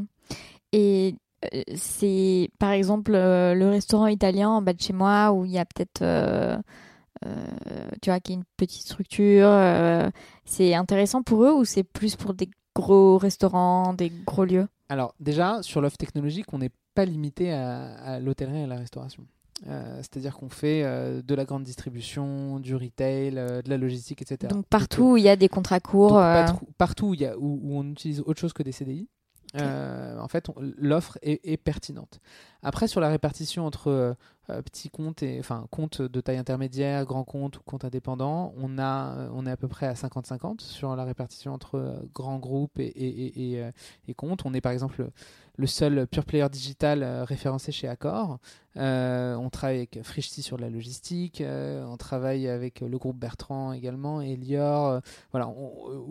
Speaker 1: Et euh, c'est par exemple euh, le restaurant italien en bas de chez moi où il y a peut-être... Euh... Euh, tu vois, qui est une petite structure, euh, c'est intéressant pour eux ou c'est plus pour des gros restaurants, des gros lieux ?
Speaker 2: Alors déjà, sur l'offre technologique, on n'est pas limité à, à l'hôtellerie et à la restauration. Euh, c'est-à-dire qu'on fait euh, de la grande distribution, du retail, euh, de la logistique, et cetera.
Speaker 1: Donc partout donc, où il y a des contrats courts.
Speaker 2: Donc,
Speaker 1: euh...
Speaker 2: partout, partout où, y a, où, où on utilise autre chose que des C D I. Okay. Euh, en fait, on, l'offre est, est pertinente. Après, sur la répartition entre euh, petits comptes et enfin comptes de taille intermédiaire, grands comptes ou comptes indépendants, on a, on est à peu près à cinquante cinquante sur la répartition entre euh, grands groupes et, et, et, et, euh, et comptes. On est par exemple le, le seul pure player digital euh, référencé chez Accor. Euh, on travaille avec Frishti sur de la logistique. Euh, on travaille avec le groupe Bertrand également, Elior. Euh, voilà, on,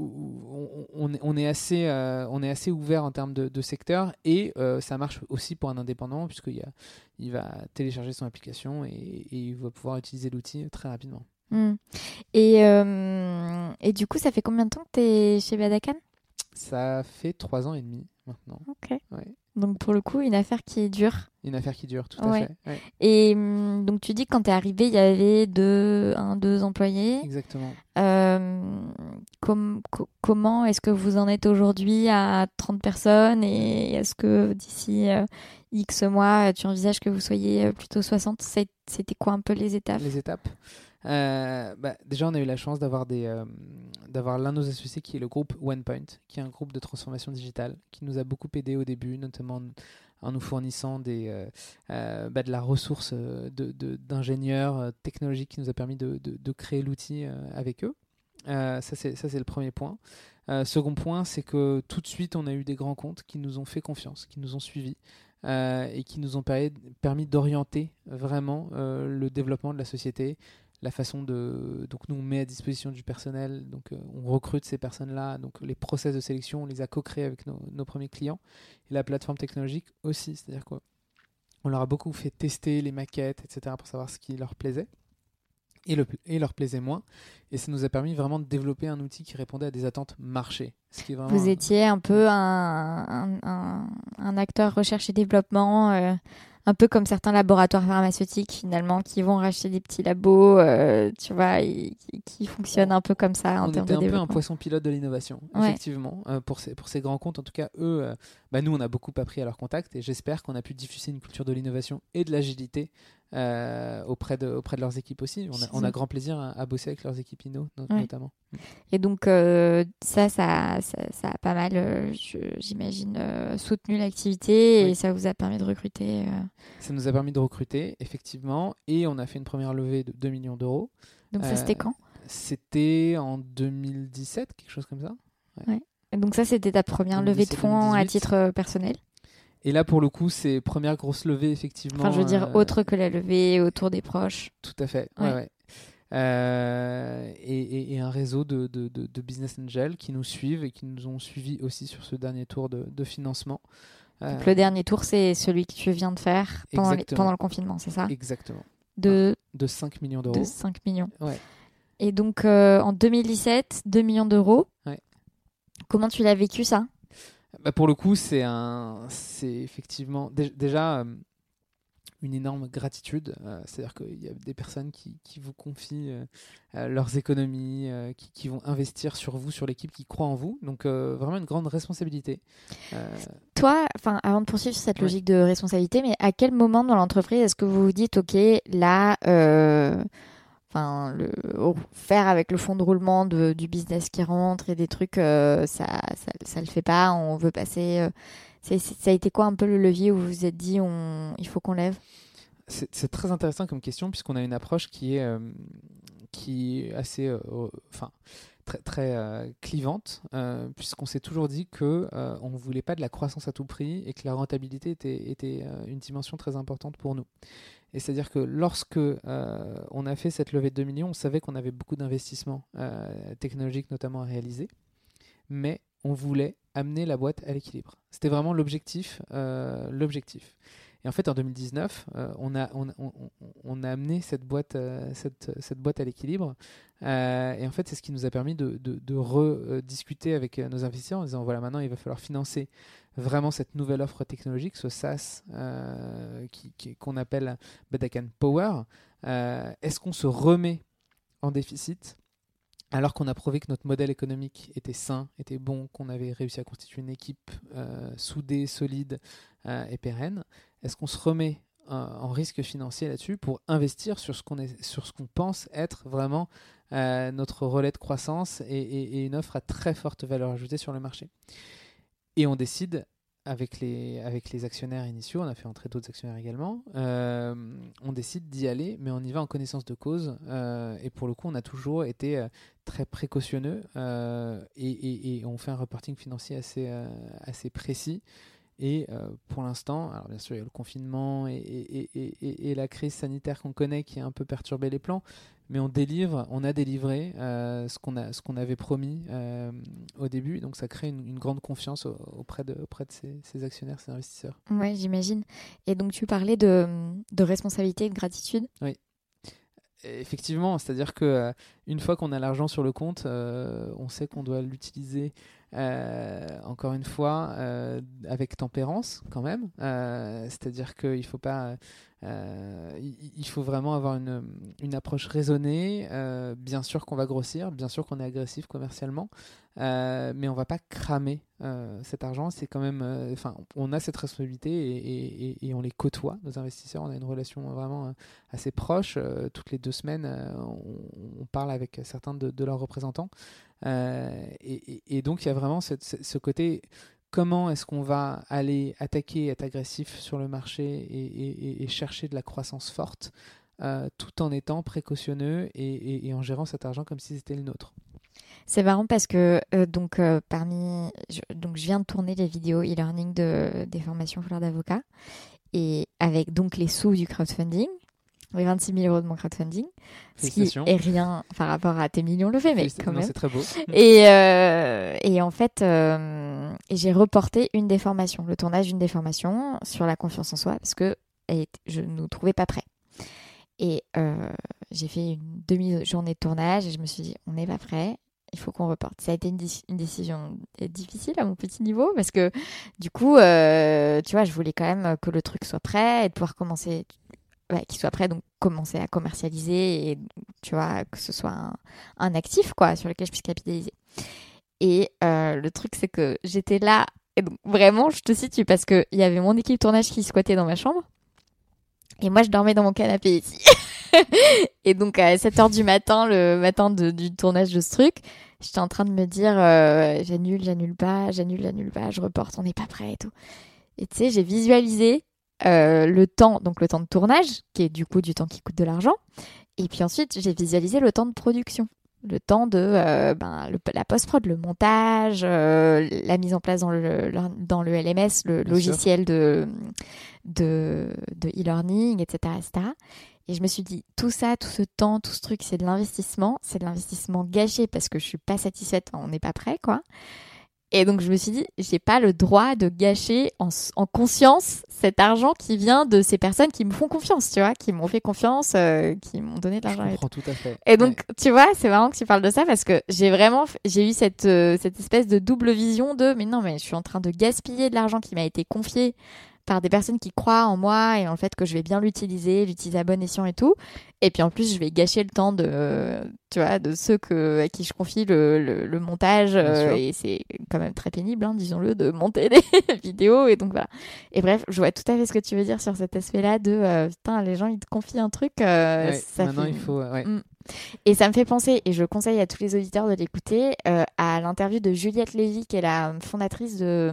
Speaker 2: on, on, on est assez, euh, on est assez ouvert en termes de, de secteur et euh, ça marche aussi pour un indépendant puisqu'il y a, il va télécharger son application et, et il va pouvoir utiliser l'outil très rapidement.
Speaker 1: Mmh. Et, euh, et du coup, ça fait combien de temps que tu es chez Badacan ?
Speaker 2: Ça fait trois ans et demi maintenant.
Speaker 1: Ok.
Speaker 2: Ouais.
Speaker 1: Donc pour le coup, une affaire qui dure.
Speaker 2: Une affaire qui dure, tout
Speaker 1: ouais.
Speaker 2: à fait. Ouais.
Speaker 1: Et donc tu dis que quand tu es arrivé, il y avait deux, un, deux employés.
Speaker 2: Exactement.
Speaker 1: Euh, com- co- comment est-ce que vous en êtes aujourd'hui à trente personnes et est-ce que d'ici euh, X mois, tu envisages que vous soyez plutôt soixante ? C'est, C'était quoi un peu les étapes ?
Speaker 2: Les étapes euh, bah, déjà, on a eu la chance d'avoir, des, euh, d'avoir l'un de nos associés qui est le groupe OnePoint, qui est un groupe de transformation digitale, qui nous a beaucoup aidé au début, notamment en nous fournissant des, euh, euh, bah, de la ressource de, de, d'ingénieurs euh, technologiques qui nous a permis de, de, de créer l'outil euh, avec eux. Euh, ça, c'est, ça, c'est le premier point. Euh, second point, c'est que tout de suite, on a eu des grands comptes qui nous ont fait confiance, qui nous ont suivis euh, et qui nous ont permis, permis d'orienter vraiment euh, le développement de la société, la façon de... Donc nous, on met à disposition du personnel, donc euh, on recrute ces personnes-là, donc les process de sélection, on les a co-créés avec nos, nos premiers clients. Et la plateforme technologique aussi, c'est-à-dire quoi on leur a beaucoup fait tester les maquettes, et cetera pour savoir ce qui leur plaisait et, le, et leur plaisait moins. Et ça nous a permis vraiment de développer un outil qui répondait à des attentes marché. Ce qui est vraiment
Speaker 1: Vous
Speaker 2: un...
Speaker 1: étiez un peu un, un, un, un acteur recherche et développement, euh, un peu comme certains laboratoires pharmaceutiques finalement qui vont racheter des petits labos, euh, tu vois, et, qui, qui fonctionnent un peu comme ça en
Speaker 2: on
Speaker 1: termes
Speaker 2: était
Speaker 1: de
Speaker 2: un
Speaker 1: développement.
Speaker 2: peu un poisson pilote de l'innovation,
Speaker 1: ouais.
Speaker 2: effectivement. Euh, pour, ces, pour ces grands comptes, en tout cas, eux, euh, bah, nous, on a beaucoup appris à leur contact et j'espère qu'on a pu diffuser une culture de l'innovation et de l'agilité euh, auprès, de, auprès de leurs équipes aussi. On a, on a grand plaisir à, à bosser avec leurs équipes Inno, no-
Speaker 1: Ouais.
Speaker 2: notamment.
Speaker 1: Et donc, euh, ça, ça, ça, ça a pas mal, euh, je- j'imagine, euh, soutenu l'activité et
Speaker 2: Oui.
Speaker 1: ça vous a permis de recruter. euh.
Speaker 2: Ça nous a permis de recruter, effectivement, et on a fait une première levée de deux millions d'euros.
Speaker 1: Donc, ça,
Speaker 2: Euh,
Speaker 1: c'était quand?
Speaker 2: C'était en deux mille dix-sept, quelque chose comme ça.
Speaker 1: Et donc, ça, c'était ta première levée de
Speaker 2: deux mille dix-sept,
Speaker 1: fonds à
Speaker 2: deux mille dix-huit.
Speaker 1: titre euh, personnel?
Speaker 2: Et là, pour le coup, c'est première grosse levée, effectivement.
Speaker 1: Enfin, je veux dire,
Speaker 2: euh,
Speaker 1: autre que la levée autour des proches.
Speaker 2: Tout à fait, ouais,
Speaker 1: Ouais.
Speaker 2: ouais. Euh, et, et- et un réseau de, de, de, de business angels qui nous suivent et qui nous ont suivis aussi sur ce dernier tour de, de financement.
Speaker 1: Donc,
Speaker 2: Euh,
Speaker 1: le dernier tour, c'est celui que tu viens de faire pendant, les-
Speaker 2: Exactement.
Speaker 1: pendant le confinement, c'est ça?
Speaker 2: Exactement.
Speaker 1: De,
Speaker 2: De cinq millions
Speaker 1: de
Speaker 2: d'euros.
Speaker 1: cinq millions.
Speaker 2: Ouais.
Speaker 1: Et donc, euh, en deux mille dix-sept, deux millions d'euros.
Speaker 2: Ouais.
Speaker 1: Comment tu l'as vécu, ça?
Speaker 2: Bah, pour le coup, c'est un, c'est effectivement dé- déjà euh, une énorme gratitude. Euh, c'est-à-dire qu'il y a des personnes qui, qui vous confient euh, euh, leurs économies, euh, qui, qui vont investir sur vous, sur l'équipe, qui croient en vous. Donc euh, vraiment une grande responsabilité. Euh,
Speaker 1: Toi, enfin, avant de poursuivre sur cette
Speaker 2: Ouais.
Speaker 1: logique de responsabilité, mais à quel moment dans l'entreprise est-ce que vous vous dites, OK, là, euh, enfin, le, faire avec le fonds de roulement de, du business qui rentre et des trucs, euh, ça, ça, ça le fait pas, on veut passer. euh, c'est, c'est- ça a été quoi un peu le levier où vous vous êtes dit, on, il faut qu'on lève?
Speaker 2: c'est, c'est très intéressant comme question puisqu'on a une approche qui est, euh, qui est assez, euh, euh, enfin, très, très euh, clivante, euh, puisqu'on s'est toujours dit que euh, on ne voulait pas de la croissance à tout prix et que la rentabilité était, était euh, une dimension très importante pour nous. Et c'est-à-dire que lorsque euh, on a fait cette levée de deux millions, on savait qu'on avait beaucoup d'investissements euh, technologiques notamment à réaliser, mais on voulait amener la boîte à l'équilibre. C'était vraiment l'objectif, euh, l'objectif. Et en fait, en deux mille dix-neuf, euh, on, a, on, on, on a amené cette boîte, euh, cette, cette boîte à l'équilibre. Euh, et en fait, c'est ce qui nous a permis de, de, de rediscuter avec nos investisseurs en disant, voilà, maintenant, il va falloir financer vraiment cette nouvelle offre technologique, ce SaaS euh, qui, qui, qu'on appelle Bedakan Power. Euh, est-ce qu'on se remet en déficit alors qu'on a prouvé que notre modèle économique était sain, était bon, qu'on avait réussi à constituer une équipe euh, soudée, solide euh, et pérenne? Est-ce qu'on se remet euh, en risque financier là-dessus pour investir sur ce qu'on, est, sur ce qu'on pense être vraiment euh, notre relais de croissance et, et, et une offre à très forte valeur ajoutée sur le marché? Et on décide avec les, avec les actionnaires initiaux, on a fait entrer d'autres actionnaires également, euh, on décide d'y aller, mais on y va en connaissance de cause. Euh, et pour le coup, on a toujours été euh, très précautionneux euh, et, et, et on fait un reporting financier assez, euh, assez précis. Et euh, pour l'instant, alors bien sûr, il y a le confinement et, et, et, et, et la crise sanitaire qu'on connaît qui a un peu perturbé les plans, mais on délivre, on a délivré euh, ce qu'on a, ce qu'on avait promis euh, au début. Donc ça crée une, une grande confiance auprès de, auprès de ces, ces actionnaires, ces investisseurs.
Speaker 1: Ouais, j'imagine. Et donc, tu parlais de, de responsabilité et de gratitude.
Speaker 2: Oui. Effectivement, c'est-à-dire que euh, une fois qu'on a l'argent sur le compte, euh, on sait qu'on doit l'utiliser euh, encore une fois euh, avec tempérance quand même. Euh, c'est-à-dire qu'il faut pas, euh, il, il faut vraiment avoir une, une approche raisonnée. Euh, bien sûr qu'on va grossir, bien sûr qu'on est agressif commercialement, euh, mais on va pas cramer euh, cet argent. C'est quand même, enfin, euh, on a cette responsabilité et, et, et, et on les côtoie, nos investisseurs. On a une relation vraiment euh, assez proche. Euh, toutes les deux semaines, euh, on, on parle avec certains de, de leurs représentants. Euh, et, et, et donc, il y a vraiment cette, ce côté, comment est-ce qu'on va aller attaquer, être agressif sur le marché et, et, et chercher de la croissance forte, euh, tout en étant précautionneux et, et, et en gérant cet argent comme si c'était le nôtre.
Speaker 1: C'est marrant parce que euh, donc euh, parmi je, donc je viens de tourner les vidéos e-learning de des formations Fleur d'avocat et avec donc les sous du crowdfunding, les vingt-six mille euros de mon crowdfunding, ce qui est rien par rapport à tes millions levés, mais quand même.
Speaker 2: Non, c'est très beau.
Speaker 1: Et euh, et en fait euh, et j'ai reporté une des formations, le tournage d'une des formations sur la confiance en soi parce que je ne nous trouvais pas prêts. Et euh, j'ai fait une demi-journée de tournage et je me suis dit on n'est pas prêt. Il faut qu'on reporte. Ça a été une, di- une décision difficile à mon petit niveau parce que du coup, euh, tu vois, je voulais quand même que le truc soit prêt et de pouvoir commencer, ouais, qu'il soit prêt, donc commencer à commercialiser et tu vois, que ce soit un, un actif quoi, sur lequel je puisse capitaliser. Et euh, le truc, c'est que j'étais là, et donc vraiment, je te situe parce qu'il y avait mon équipe tournage qui squattait dans ma chambre. Et moi, je dormais dans mon canapé ici. Et donc, à sept heures du matin, le matin de, du tournage de ce truc, j'étais en train de me dire euh, j'annule, j'annule pas, j'annule, j'annule pas, je reporte, on n'est pas prêt et tout. Et tu sais, j'ai visualisé euh, le temps, donc le temps de tournage, qui est du coup du temps qui coûte de l'argent. Et puis ensuite, j'ai visualisé le temps de production. Le temps de euh, ben, le, la post-prod, le montage, euh, la mise en place dans le, dans le L M S, le
Speaker 2: Bien
Speaker 1: logiciel de, de, de e-learning, et cetera, et cetera. Et je me suis dit, tout ça, tout ce temps, tout ce truc, c'est de l'investissement. C'est de l'investissement gâché parce que je suis pas satisfaite, on n'est pas prêt, quoi. Et donc, je me suis dit, j'ai pas le droit de gâcher en, en conscience cet argent qui vient de ces personnes qui me font confiance, tu vois, qui m'ont fait confiance, euh, qui m'ont donné de l'argent.
Speaker 2: Je comprends tout à fait.
Speaker 1: Et donc,
Speaker 2: ouais.
Speaker 1: tu vois, c'est marrant que tu parles de ça parce que j'ai vraiment, j'ai eu cette, euh, cette espèce de double vision de, mais non, mais je suis en train de gaspiller de l'argent qui m'a été confié par des personnes qui croient en moi et en fait que je vais bien l'utiliser, l'utiliser à bon escient et tout. Et puis en plus, je vais gâcher le temps de, tu vois, de ceux que, à qui je confie le, le, le montage. Euh, et c'est quand même très pénible, hein, disons-le, de monter des vidéos. Et donc voilà. Et bref, je vois tout à fait ce que tu veux dire sur cet aspect-là de, euh, putain, les gens, ils te confient un truc. Euh,
Speaker 2: Ouais,
Speaker 1: ça
Speaker 2: maintenant,
Speaker 1: fait...
Speaker 2: il faut... Ouais.
Speaker 1: Mm. Et ça me fait penser, et je conseille à tous les auditeurs de l'écouter, euh, à l'interview de Juliette Lévy, qui est la fondatrice de,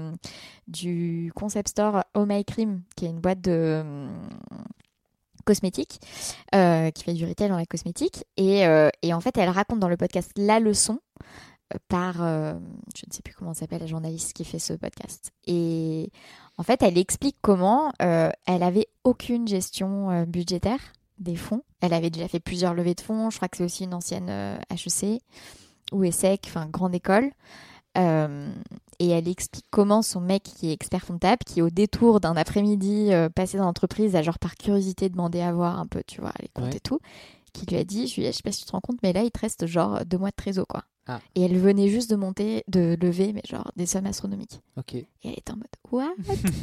Speaker 1: du concept store Oh My Cream, qui est une boîte de euh, cosmétiques, euh, qui fait du retail dans la cosmétique. Et, euh, et en fait, elle raconte dans le podcast La Leçon, euh, par, euh, je ne sais plus comment s'appelle la journaliste qui fait ce podcast. Et en fait, elle explique comment euh, elle avait aucune gestion euh, budgétaire des fonds. Elle avait déjà fait plusieurs levées de fonds. Je crois que c'est aussi une ancienne euh, H E C ou ESSEC, enfin grande école. Euh, et elle explique comment son mec, qui est expert comptable, qui au détour d'un après-midi euh, passé dans l'entreprise, a genre par curiosité demandé à voir un peu, tu vois, les comptes
Speaker 2: Ouais.
Speaker 1: et tout, qui lui a dit, je lui ai dit, je sais pas si tu te rends compte, mais là, il te reste genre deux mois de trésor, quoi.
Speaker 2: Ah.
Speaker 1: Et elle venait juste de monter, de lever, mais genre des sommes astronomiques.
Speaker 2: Ok.
Speaker 1: Et elle était en mode, what?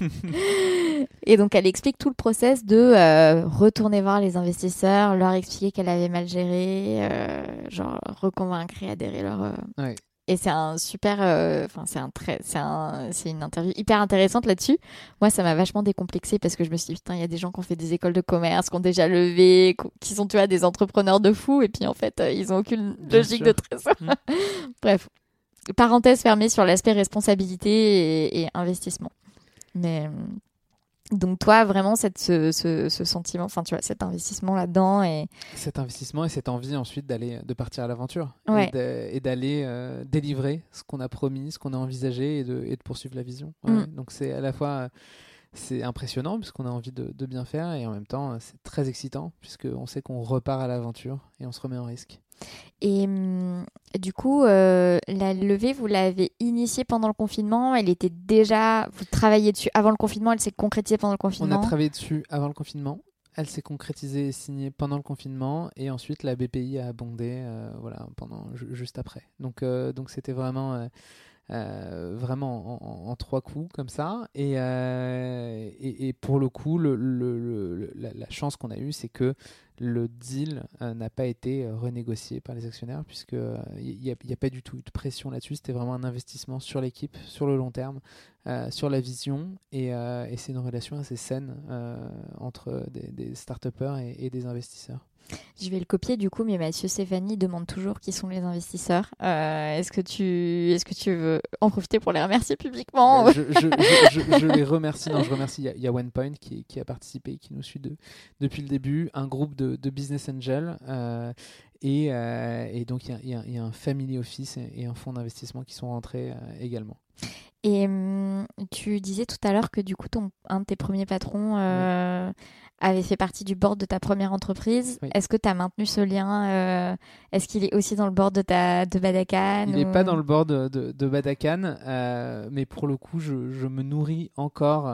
Speaker 1: Et donc, elle explique tout le process de euh, retourner voir les investisseurs, leur expliquer qu'elle avait mal géré, euh, genre reconvaincre et adhérer leur... Euh...
Speaker 2: Ouais.
Speaker 1: Et c'est un super, enfin euh, c'est un très, c'est un, c'est une interview hyper intéressante là-dessus. Moi, ça m'a vachement décomplexée parce que je me suis dit putain, il y a des gens qui ont fait des écoles de commerce, qui ont déjà levé, qui sont tu vois des entrepreneurs de fous et puis en fait euh, ils ont aucune
Speaker 2: Bien
Speaker 1: logique
Speaker 2: sûr.
Speaker 1: de trésor.
Speaker 2: Mmh.
Speaker 1: Bref, parenthèse fermée sur l'aspect responsabilité et, et investissement. Mais donc toi, vraiment, cette, ce, ce, ce sentiment, enfin tu vois, cet investissement là-dedans et
Speaker 2: cet investissement et cette envie ensuite d'aller, de partir à l'aventure
Speaker 1: ouais.
Speaker 2: et, de, et d'aller euh, délivrer ce qu'on a promis, ce qu'on a envisagé et de, et de poursuivre la vision. Ouais,
Speaker 1: Mm.
Speaker 2: Donc c'est à la fois euh, c'est impressionnant puisqu'on a envie de, de bien faire et en même temps c'est très excitant puisqu'on sait qu'on repart à l'aventure et on se remet en risque.
Speaker 1: Et hum, du coup, euh, la levée, vous l'avez initiée pendant le confinement. Elle était déjà, vous travailliez dessus avant le confinement. Elle s'est concrétisée pendant le confinement.
Speaker 2: On a travaillé dessus avant le confinement. Elle s'est concrétisée et signée pendant le confinement et ensuite la B P I a abondé euh, voilà, pendant, ju- juste après. Donc, euh, donc c'était vraiment, euh, euh, vraiment en, en, en trois coups comme ça. Et, euh, et, et pour le coup, le, le, le, le, la, la chance qu'on a eue, c'est que le deal euh, n'a pas été euh, renégocié par les actionnaires puisqu'il n'y a, y a pas du tout eu de pression là-dessus. C'était vraiment un investissement sur l'équipe, sur le long terme, euh, sur la vision et, euh, et c'est une relation assez saine euh, entre des, des start-upers et, et des investisseurs.
Speaker 1: Je vais le copier du coup, mais Mathieu Stéphanie demande toujours qui sont les investisseurs. Euh, est-ce que tu, est-ce que tu veux en profiter pour les remercier publiquement?
Speaker 2: Euh, je, je, je, je, je les remercie. Non, je remercie. Il y, y a OnePoint qui, qui a participé, qui nous suit de, depuis le début, un groupe de, de business angels euh, et, euh, et donc il y, y, y a un family office et, et un fonds d'investissement qui sont rentrés euh, également.
Speaker 1: Et hum, tu disais tout à l'heure que du coup, ton, un de tes premiers patrons euh, oui. avait fait partie du board de ta première entreprise. Oui. Est-ce que tu as maintenu ce lien euh, Est-ce qu'il est aussi dans le board de, ta, de Badakan?
Speaker 2: Il n'est ou... pas dans le board de, de, de Badakan, euh, mais pour le coup, je, je me nourris encore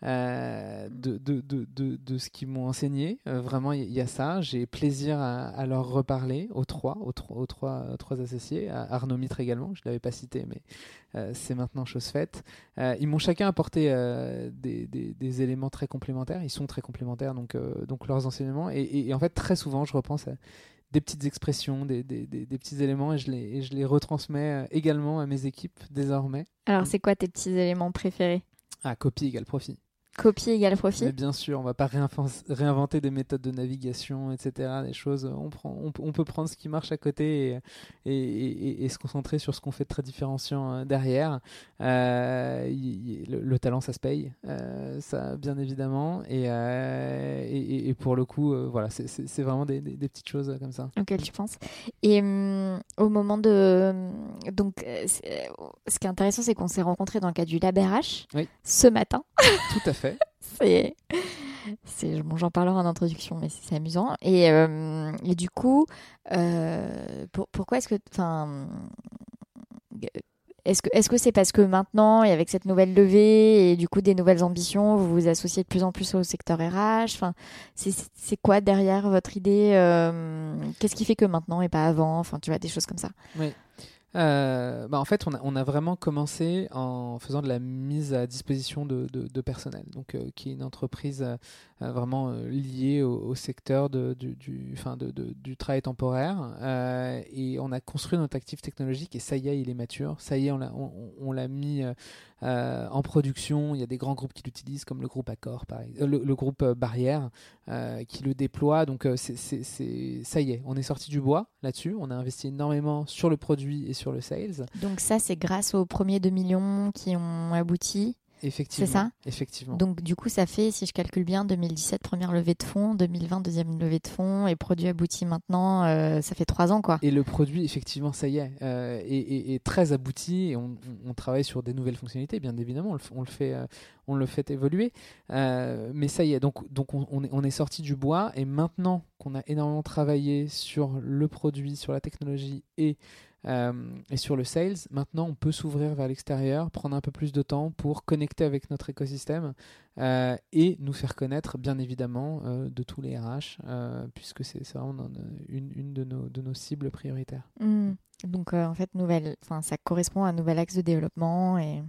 Speaker 2: euh, de, de, de, de, de ce qu'ils m'ont enseigné. Euh, vraiment, il y, y a ça. J'ai plaisir à, à leur reparler, aux trois, aux trois, aux trois, aux trois associés, à Arnaud Mitre également, je ne l'avais pas cité, mais euh, c'est maintenant chose faite. Euh, ils m'ont chacun apporté euh, des, des, des éléments très complémentaires. Ils sont très complémentaires, donc, euh, donc leurs enseignements. Et, et, et en fait, très souvent, je repense à des petites expressions, des, des, des, des petits éléments et je les, et je les retransmets également à mes équipes désormais.
Speaker 1: Alors, c'est quoi tes petits éléments préférés?
Speaker 2: Ah, copie égale profit.
Speaker 1: Copie égale profit.
Speaker 2: Mais bien sûr, on va pas réinventer, réinventer des méthodes de navigation, et cetera. Des choses, on, prend, on, on peut prendre ce qui marche à côté et, et, et, et se concentrer sur ce qu'on fait de très différenciant derrière. Euh, y, y, le, le talent, ça se paye, euh, ça bien évidemment. Et, euh, et, et pour le coup, euh, voilà, c'est, c'est, c'est vraiment des, des, des petites choses comme ça.
Speaker 1: Auquel tu penses. Et hum, au moment de... Donc, c'est... ce qui est intéressant, c'est qu'on s'est rencontrés dans le cadre du Lab R H
Speaker 2: oui.
Speaker 1: ce matin.
Speaker 2: Tout à fait.
Speaker 1: c'est... c'est... Bon, j'en parlerai en introduction, mais c'est, c'est amusant. Et, euh, et du coup, euh, pour, pourquoi est-ce que... Enfin, est-ce que, est-ce que c'est parce que maintenant, et avec cette nouvelle levée et du coup des nouvelles ambitions, vous vous associez de plus en plus au secteur R H, enfin, c'est, c'est quoi derrière votre idée euh, qu'est-ce qui fait que maintenant et pas avant, enfin, tu vois, des choses comme ça.
Speaker 2: Oui. Euh, bah en fait, on a, on a vraiment commencé en faisant de la mise à disposition de, de, de personnel, donc euh, qui est une entreprise euh, vraiment euh, liée au, au secteur de, du, du, enfin de, de, du travail temporaire. Euh, et on a construit notre actif technologique et ça y est, il est mature. Ça y est, on l'a, on, on l'a mis euh, euh, en production. Il y a des grands groupes qui l'utilisent, comme le groupe Accor, par exemple, le, le groupe euh, Barrière, euh, qui le déploie. Donc euh, c'est, c'est, c'est, ça y est, on est sorti du bois là-dessus. On a investi énormément sur le produit et sur le sales.
Speaker 1: Donc ça, c'est grâce aux premiers deux millions qui ont abouti.
Speaker 2: Effectivement.
Speaker 1: C'est ça ?
Speaker 2: Effectivement.
Speaker 1: Donc du coup, ça fait, si je calcule bien, deux mille dix-sept, première levée de fonds, deux mille vingt, deuxième levée de fonds, et produit abouti maintenant, euh, ça fait trois ans, quoi.
Speaker 2: Et le produit, effectivement, ça y est, euh, est, est, est très abouti. Et on, on, on travaille sur des nouvelles fonctionnalités, bien évidemment, on le, on le, fait, euh, on le fait évoluer. Euh, mais ça y est, donc, donc on, on, est, on est sorti du bois. Et maintenant qu'on a énormément travaillé sur le produit, sur la technologie et Euh, et sur le sales, maintenant on peut s'ouvrir vers l'extérieur, prendre un peu plus de temps pour connecter avec notre écosystème euh, et nous faire connaître bien évidemment euh, de tous les R H euh, puisque c'est, c'est vraiment une, une de, nos, de nos cibles prioritaires.
Speaker 1: Mmh. Donc euh, en fait, nouvelle, ça correspond à un nouvel axe de développement. Et...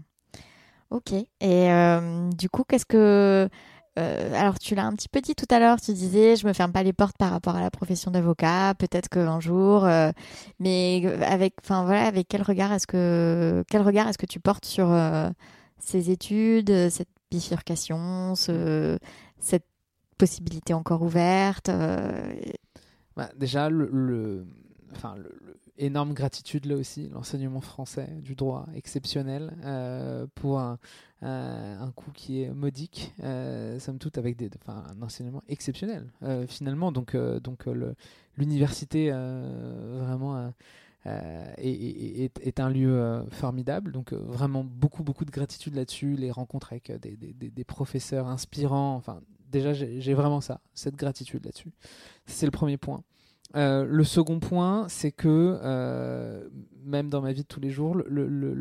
Speaker 1: Ok. Et euh, du coup, qu'est-ce que... Euh, alors, tu l'as un petit peu dit tout à l'heure, tu disais, je me ferme pas les portes par rapport à la profession d'avocat, peut-être qu'un jour, euh, mais avec, enfin voilà, avec quel regard est-ce que, quel regard est-ce que tu portes sur euh, ces études, cette bifurcation, ce, cette possibilité encore ouverte euh...
Speaker 2: bah, Déjà, le, le, enfin, le, le énorme gratitude là aussi, l'enseignement français du droit exceptionnel euh, pour un, un, un coût qui est modique, euh, somme toute avec des, enfin, un enseignement exceptionnel euh, finalement. Donc, euh, donc euh, le, l'université euh, vraiment euh, euh, est, est, est un lieu euh, formidable. Donc euh, vraiment beaucoup beaucoup de gratitude là-dessus, les rencontres avec des, des, des professeurs inspirants. Enfin déjà j'ai, j'ai vraiment ça, cette gratitude là-dessus. C'est le premier point. Euh, le second point, c'est que euh, même dans ma vie de tous les jours, le, le, le,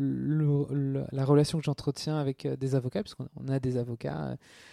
Speaker 2: le, la relation que j'entretiens avec des avocats, parce qu'on a des avocats,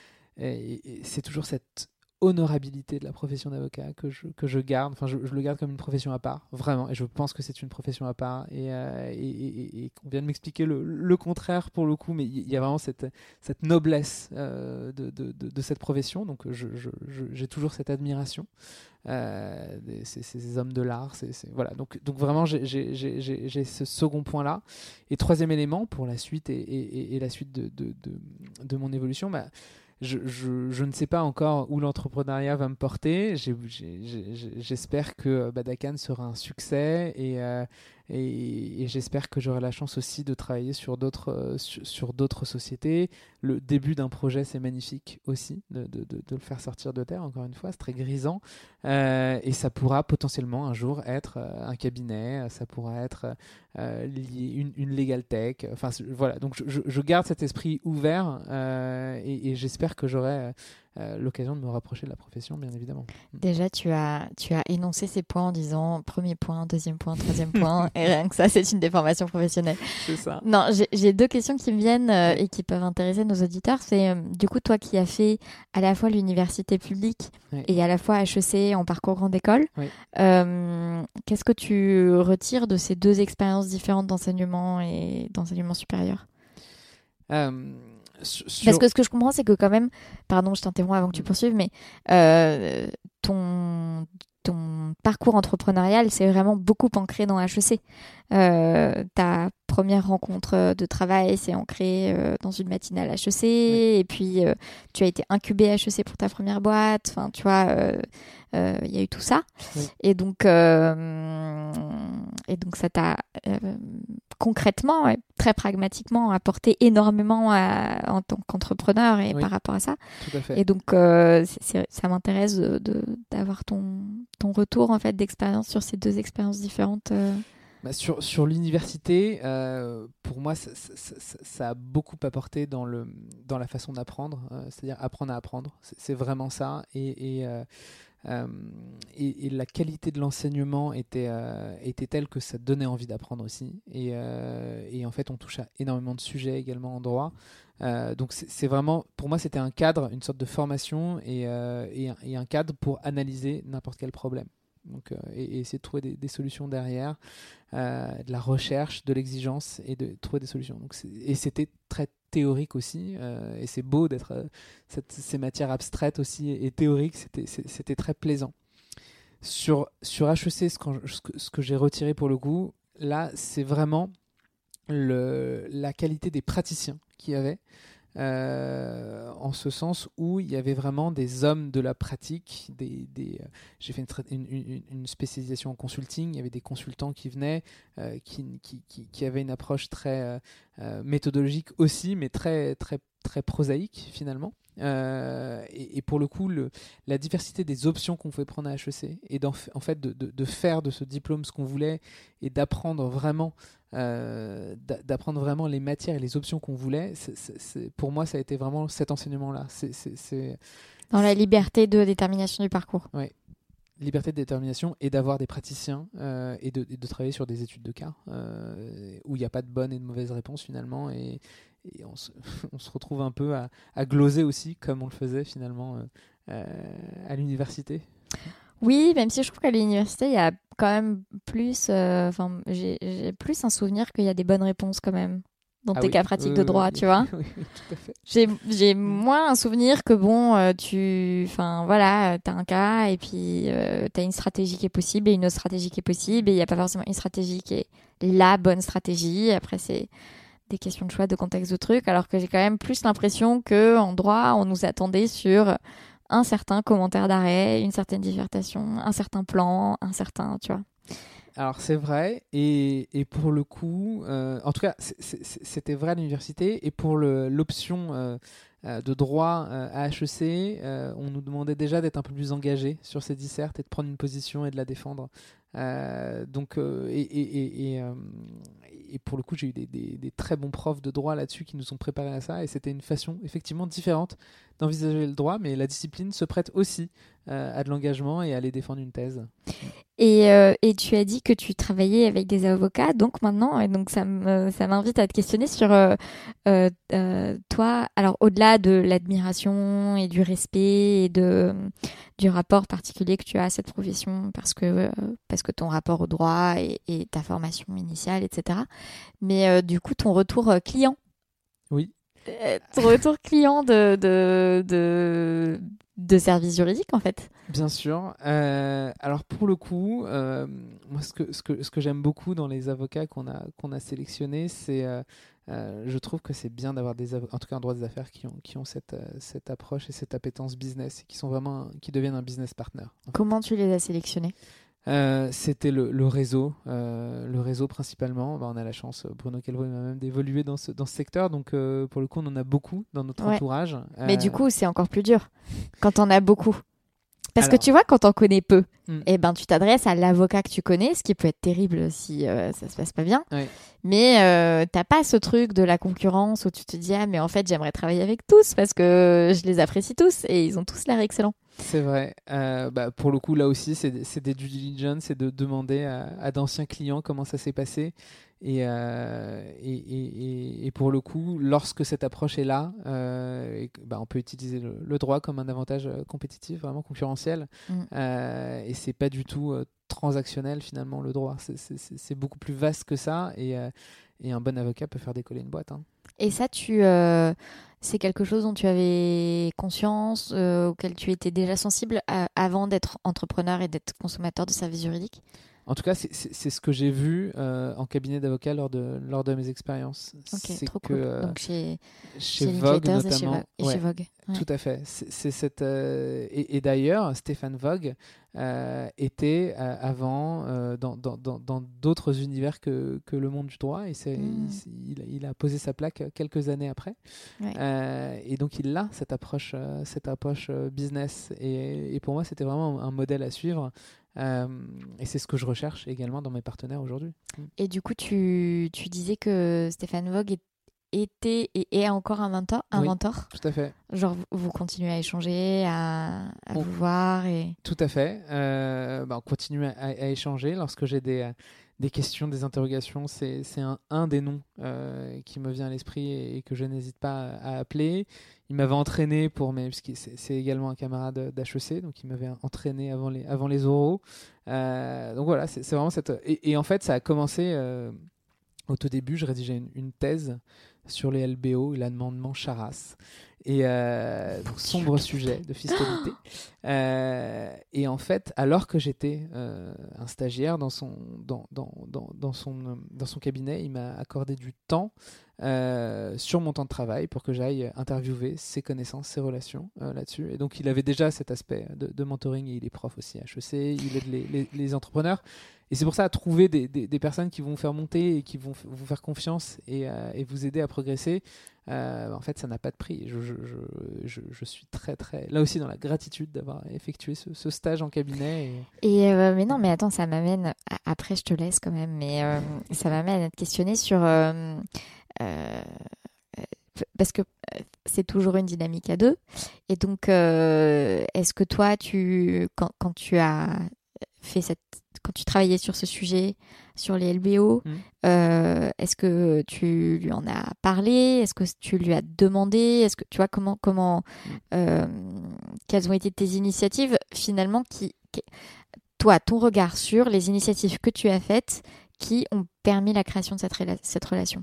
Speaker 2: et, et c'est toujours cette honorabilité de la profession d'avocat que je, que je garde. Enfin, je, je le garde comme une profession à part, vraiment. Et je pense que c'est une profession à part. Et, euh, et, et, et on vient de m'expliquer le, le contraire pour le coup, mais il y a vraiment cette, cette noblesse euh, de, de, de, de cette profession. Donc, je, je, je, j'ai toujours cette admiration. Euh, ces, ces hommes de l'art, c'est, c'est, voilà. Donc, donc vraiment, j'ai, j'ai, j'ai, j'ai ce second point-là. Et troisième élément pour la suite et, et, et la suite de, de, de, de mon évolution, bah, Je, je, je ne sais pas encore où l'entrepreneuriat va me porter. J'ai, j'ai, j'ai, j'espère que Badakan sera un succès et, euh, et, et j'espère que j'aurai la chance aussi de travailler sur d'autres, euh, sur, sur d'autres sociétés. Le début d'un projet, c'est magnifique aussi, de, de, de, de le faire sortir de terre, encore une fois, c'est très grisant. Euh, et ça pourra potentiellement un jour être euh, un cabinet, ça pourra être euh, lié, une, une legal tech. Enfin, voilà, donc je, je garde cet esprit ouvert euh, et, et j'espère que j'aurai euh, l'occasion de me rapprocher de la profession, bien évidemment.
Speaker 1: Déjà, tu as, tu as énoncé ces points en disant premier point, deuxième point, troisième point, et rien que ça, c'est une déformation professionnelle.
Speaker 2: C'est ça.
Speaker 1: Non, j'ai, j'ai deux questions qui me viennent euh, et qui peuvent intéresser nos auditeurs. C'est, euh, du coup, toi qui as fait à la fois l'université publique oui. et à la fois H E C en parcours grande école, oui. euh, qu'est-ce que tu retires de ces deux expériences différentes d'enseignement et d'enseignement supérieur ?
Speaker 2: euh... Sur...
Speaker 1: Parce que ce que je comprends, c'est que quand même, pardon, je t'interromps avant que tu poursuives, mais euh, ton, ton parcours entrepreneurial, c'est vraiment beaucoup ancré dans H E C. Euh, ta première rencontre de travail, c'est ancré euh, dans une matinale H E C. Oui. Et puis, euh, tu as été incubé H E C pour ta première boîte. Enfin, tu vois, il euh, euh, y a eu tout ça. Oui. Et donc, euh, et donc, ça t'a euh, concrètement, et très pragmatiquement, apporté énormément à, en tant qu'entrepreneur et oui. par rapport à ça.
Speaker 2: Tout à fait.
Speaker 1: Et donc, euh, c'est, c'est, ça m'intéresse de, de, d'avoir ton, ton retour en fait, d'expérience sur ces deux expériences différentes. Euh...
Speaker 2: Bah sur, sur l'université, euh, pour moi, ça, ça, ça, ça a beaucoup apporté dans, le, dans la façon d'apprendre, euh, c'est-à-dire apprendre à apprendre. C'est, c'est vraiment ça. Et, et, euh, euh, et, et la qualité de l'enseignement était, euh, était telle que ça donnait envie d'apprendre aussi. Et, euh, et en fait, on touche à énormément de sujets également en droit. Euh, donc c'est, c'est vraiment, pour moi, c'était un cadre, une sorte de formation et, euh, et, un, et un cadre pour analyser n'importe quel problème. Donc, euh, et, et essayer de trouver des, des solutions derrière, euh, de la recherche, de l'exigence et de trouver des solutions. Donc c'est, et c'était très théorique aussi, euh, et c'est beau d'être euh, cette, ces matières abstraites aussi et, et théoriques, c'était, c'était très plaisant. Sur, sur H E C, ce, ce, que, ce que j'ai retiré pour le coup, là, c'est vraiment le, la qualité des praticiens qu'il y avait. Euh, en ce sens où il y avait vraiment des hommes de la pratique. Des, des, euh, j'ai fait une, une, une spécialisation en consulting. Il y avait des consultants qui venaient, euh, qui, qui, qui, qui avaient une approche très euh, méthodologique aussi, mais très, très, très prosaïque finalement. Euh, et, et pour le coup, le, la diversité des options qu'on pouvait prendre à H E C et d'en, en fait de, de, de faire de ce diplôme ce qu'on voulait et d'apprendre vraiment Euh, d'apprendre vraiment les matières et les options qu'on voulait, c'est, c'est, c'est, pour moi ça a été vraiment cet enseignement-là. C'est, c'est, c'est,
Speaker 1: Dans la liberté de détermination du parcours.
Speaker 2: Oui, liberté de détermination et d'avoir des praticiens euh, et, de, et de travailler sur des études de cas euh, où il n'y a pas de bonne et de mauvaise réponse finalement et, et on, se, on se retrouve un peu à, à gloser aussi comme on le faisait finalement euh, à l'université.
Speaker 1: Oui, même si je trouve qu'à l'université, il y a quand même plus... Enfin, euh, j'ai, j'ai plus un souvenir qu'il y a des bonnes réponses quand même dans ah tes oui. cas pratiques euh, de droit, oui. tu vois.
Speaker 2: Oui, tout à fait.
Speaker 1: J'ai, j'ai mmh. moins un souvenir que, bon, euh, tu... Enfin, voilà, t'as un cas et puis euh, t'as une stratégie qui est possible et une autre stratégie qui est possible et il n'y a pas forcément une stratégie qui est la bonne stratégie. Après, c'est des questions de choix, de contexte, de trucs, alors que j'ai quand même plus l'impression qu'en droit, on nous attendait sur... un certain commentaire d'arrêt, une certaine dissertation, un certain plan, un certain, tu vois.
Speaker 2: Alors c'est vrai, et, et pour le coup, euh, en tout cas, c'est, c'est, c'était vrai à l'université, et pour le, l'option euh, euh, de droit euh, à H E C, euh, on nous demandait déjà d'être un peu plus engagé sur ces dissertes et de prendre une position et de la défendre. Euh, donc, euh, et, et, et, et, euh, et pour le coup, j'ai eu des, des, des très bons profs de droit là-dessus qui nous ont préparés à ça, et c'était une façon effectivement différente d'envisager le droit, mais la discipline se prête aussi euh, à de l'engagement et à aller défendre une thèse.
Speaker 1: Et, euh, et tu as dit que tu travaillais avec des avocats, donc maintenant, et donc ça, me, ça m'invite à te questionner sur euh, euh, euh, toi, alors au-delà de l'admiration et du respect et de, du rapport particulier que tu as à cette profession, parce que, euh, parce que ton rapport au droit et, et ta formation initiale, et cetera. Mais euh, du coup, ton retour client.
Speaker 2: Oui.
Speaker 1: Ton retour client de, de, de, de service juridique, en fait.
Speaker 2: Bien sûr. Euh, alors, pour le coup, euh, moi, ce que, ce, que, ce que j'aime beaucoup dans les avocats qu'on a, qu'on a sélectionnés, c'est... Euh, euh, je trouve que c'est bien d'avoir des avocats, en tout cas en droit des affaires, qui ont, qui ont cette, euh, cette approche et cette appétence business, et qui, sont vraiment, qui deviennent un business partner.
Speaker 1: Comment tu les as sélectionnés ?
Speaker 2: Euh, c'était le, le réseau, euh, le réseau principalement. Bah, on a la chance, Bruno Calvo m'a même d'évoluer dans ce, dans ce secteur, donc euh, pour le coup on en a beaucoup dans notre ouais. entourage.
Speaker 1: Mais euh... du coup c'est encore plus dur quand on a beaucoup. Parce
Speaker 2: Alors...
Speaker 1: que tu vois, quand on connaît peu,
Speaker 2: mm.
Speaker 1: eh ben, tu t'adresses à l'avocat que tu connais, ce qui peut être terrible si euh, ça se passe pas bien.
Speaker 2: Ouais.
Speaker 1: Mais euh, t'as pas ce truc de la concurrence où tu te dis ah mais en fait j'aimerais travailler avec tous parce que je les apprécie tous et ils ont tous l'air excellents.
Speaker 2: C'est vrai. Euh, bah, pour le coup, là aussi, c'est, c'est des due diligence, c'est de demander à, à d'anciens clients comment ça s'est passé. Et, euh, et, et, et pour le coup, lorsque cette approche est là, euh, et, bah, on peut utiliser le, le droit comme un avantage compétitif, vraiment concurrentiel.
Speaker 1: Mm.
Speaker 2: Euh, et c'est pas du tout euh, transactionnel finalement le droit. C'est, c'est, c'est beaucoup plus vaste que ça. Et, euh, et un bon avocat peut faire décoller une boîte. Hein.
Speaker 1: Et ça, tu, euh, c'est quelque chose dont tu avais conscience, euh, auquel tu étais déjà sensible à- avant d'être entrepreneur et d'être consommateur de services juridiques?
Speaker 2: En tout cas, c'est, c'est, c'est ce que j'ai vu euh, en cabinet d'avocat lors de, lors de mes expériences.
Speaker 1: Ok,
Speaker 2: c'est
Speaker 1: trop
Speaker 2: que
Speaker 1: cool.
Speaker 2: euh,
Speaker 1: Donc chez,
Speaker 2: chez
Speaker 1: chez
Speaker 2: Vogue
Speaker 1: Linklaters et chez
Speaker 2: notamment,
Speaker 1: Vogue. Et
Speaker 2: ouais,
Speaker 1: chez Vogue. Ouais.
Speaker 2: tout à fait. C'est, c'est cette, euh, et, et d'ailleurs, Stéphane Vogue euh, était euh, avant euh, dans, dans, dans, dans d'autres univers que, que le monde du droit. Et c'est,
Speaker 1: Mm.
Speaker 2: il, il, il a posé sa plaque quelques années après.
Speaker 1: Ouais.
Speaker 2: Euh, et donc il a cette approche, euh, cette approche euh, business. Et, et pour moi, c'était vraiment un modèle à suivre. Euh, et c'est ce que je recherche également dans mes partenaires aujourd'hui.
Speaker 1: Et du coup, tu, tu disais que Stéphane Vogue est- était et est encore un mentor, un
Speaker 2: Oui,
Speaker 1: mentor.
Speaker 2: tout à fait.
Speaker 1: Genre, vous, vous continuez à échanger, à, à
Speaker 2: On-
Speaker 1: vous voir et...
Speaker 2: Tout à fait. Euh, bah, on continue à, à échanger. Lorsque j'ai des, euh, des questions, des interrogations, c'est, c'est un, un des noms euh, qui me vient à l'esprit et, et que je n'hésite pas à, à appeler. Il m'avait entraîné pour mes... Parce que c'est, c'est également un camarade d'H E C, donc il m'avait entraîné avant les, avant les oraux. Euh, donc voilà, c'est, c'est vraiment cette... Et, et en fait, ça a commencé... euh, au tout début, je rédigeais une, une thèse sur les L B O, l'amendement Charras. Et euh, donc, sombre sujet de fiscalité. Euh, et en fait, alors que j'étais euh, un stagiaire dans son, dans, dans, dans, dans, son, dans son cabinet, il m'a accordé du temps euh, sur mon temps de travail pour que j'aille interviewer ses connaissances, ses relations euh, là-dessus. Et donc, il avait déjà cet aspect de, de mentoring et il est prof aussi à H E C, il aide les, les, les entrepreneurs. Et c'est pour ça, à trouver des, des, des personnes qui vont vous faire monter et qui vont f- vous faire confiance et, euh, et vous aider à progresser, euh, en fait, ça n'a pas de prix. Je, je, je, je, je suis très, très, là aussi dans la gratitude d'avoir effectué ce, ce stage en cabinet. Et...
Speaker 1: Et euh, mais non, mais attends, ça m'amène... a- Après, je te laisse quand même, mais euh, ça m'amène à te questionner sur... euh, euh, parce que euh, c'est toujours une dynamique à deux. Et donc, euh, est-ce que toi, tu, quand, quand tu as fait cette, quand tu travaillais sur ce sujet, sur les L B O,
Speaker 2: Mm.
Speaker 1: euh, est-ce que tu lui en as parlé? Est-ce que tu lui as demandé? Est-ce que tu vois comment, comment,
Speaker 2: Mm.
Speaker 1: euh, quelles ont été tes initiatives finalement qui, qui, toi, ton regard sur les initiatives que tu as faites qui ont permis la création de cette, rela- cette relation?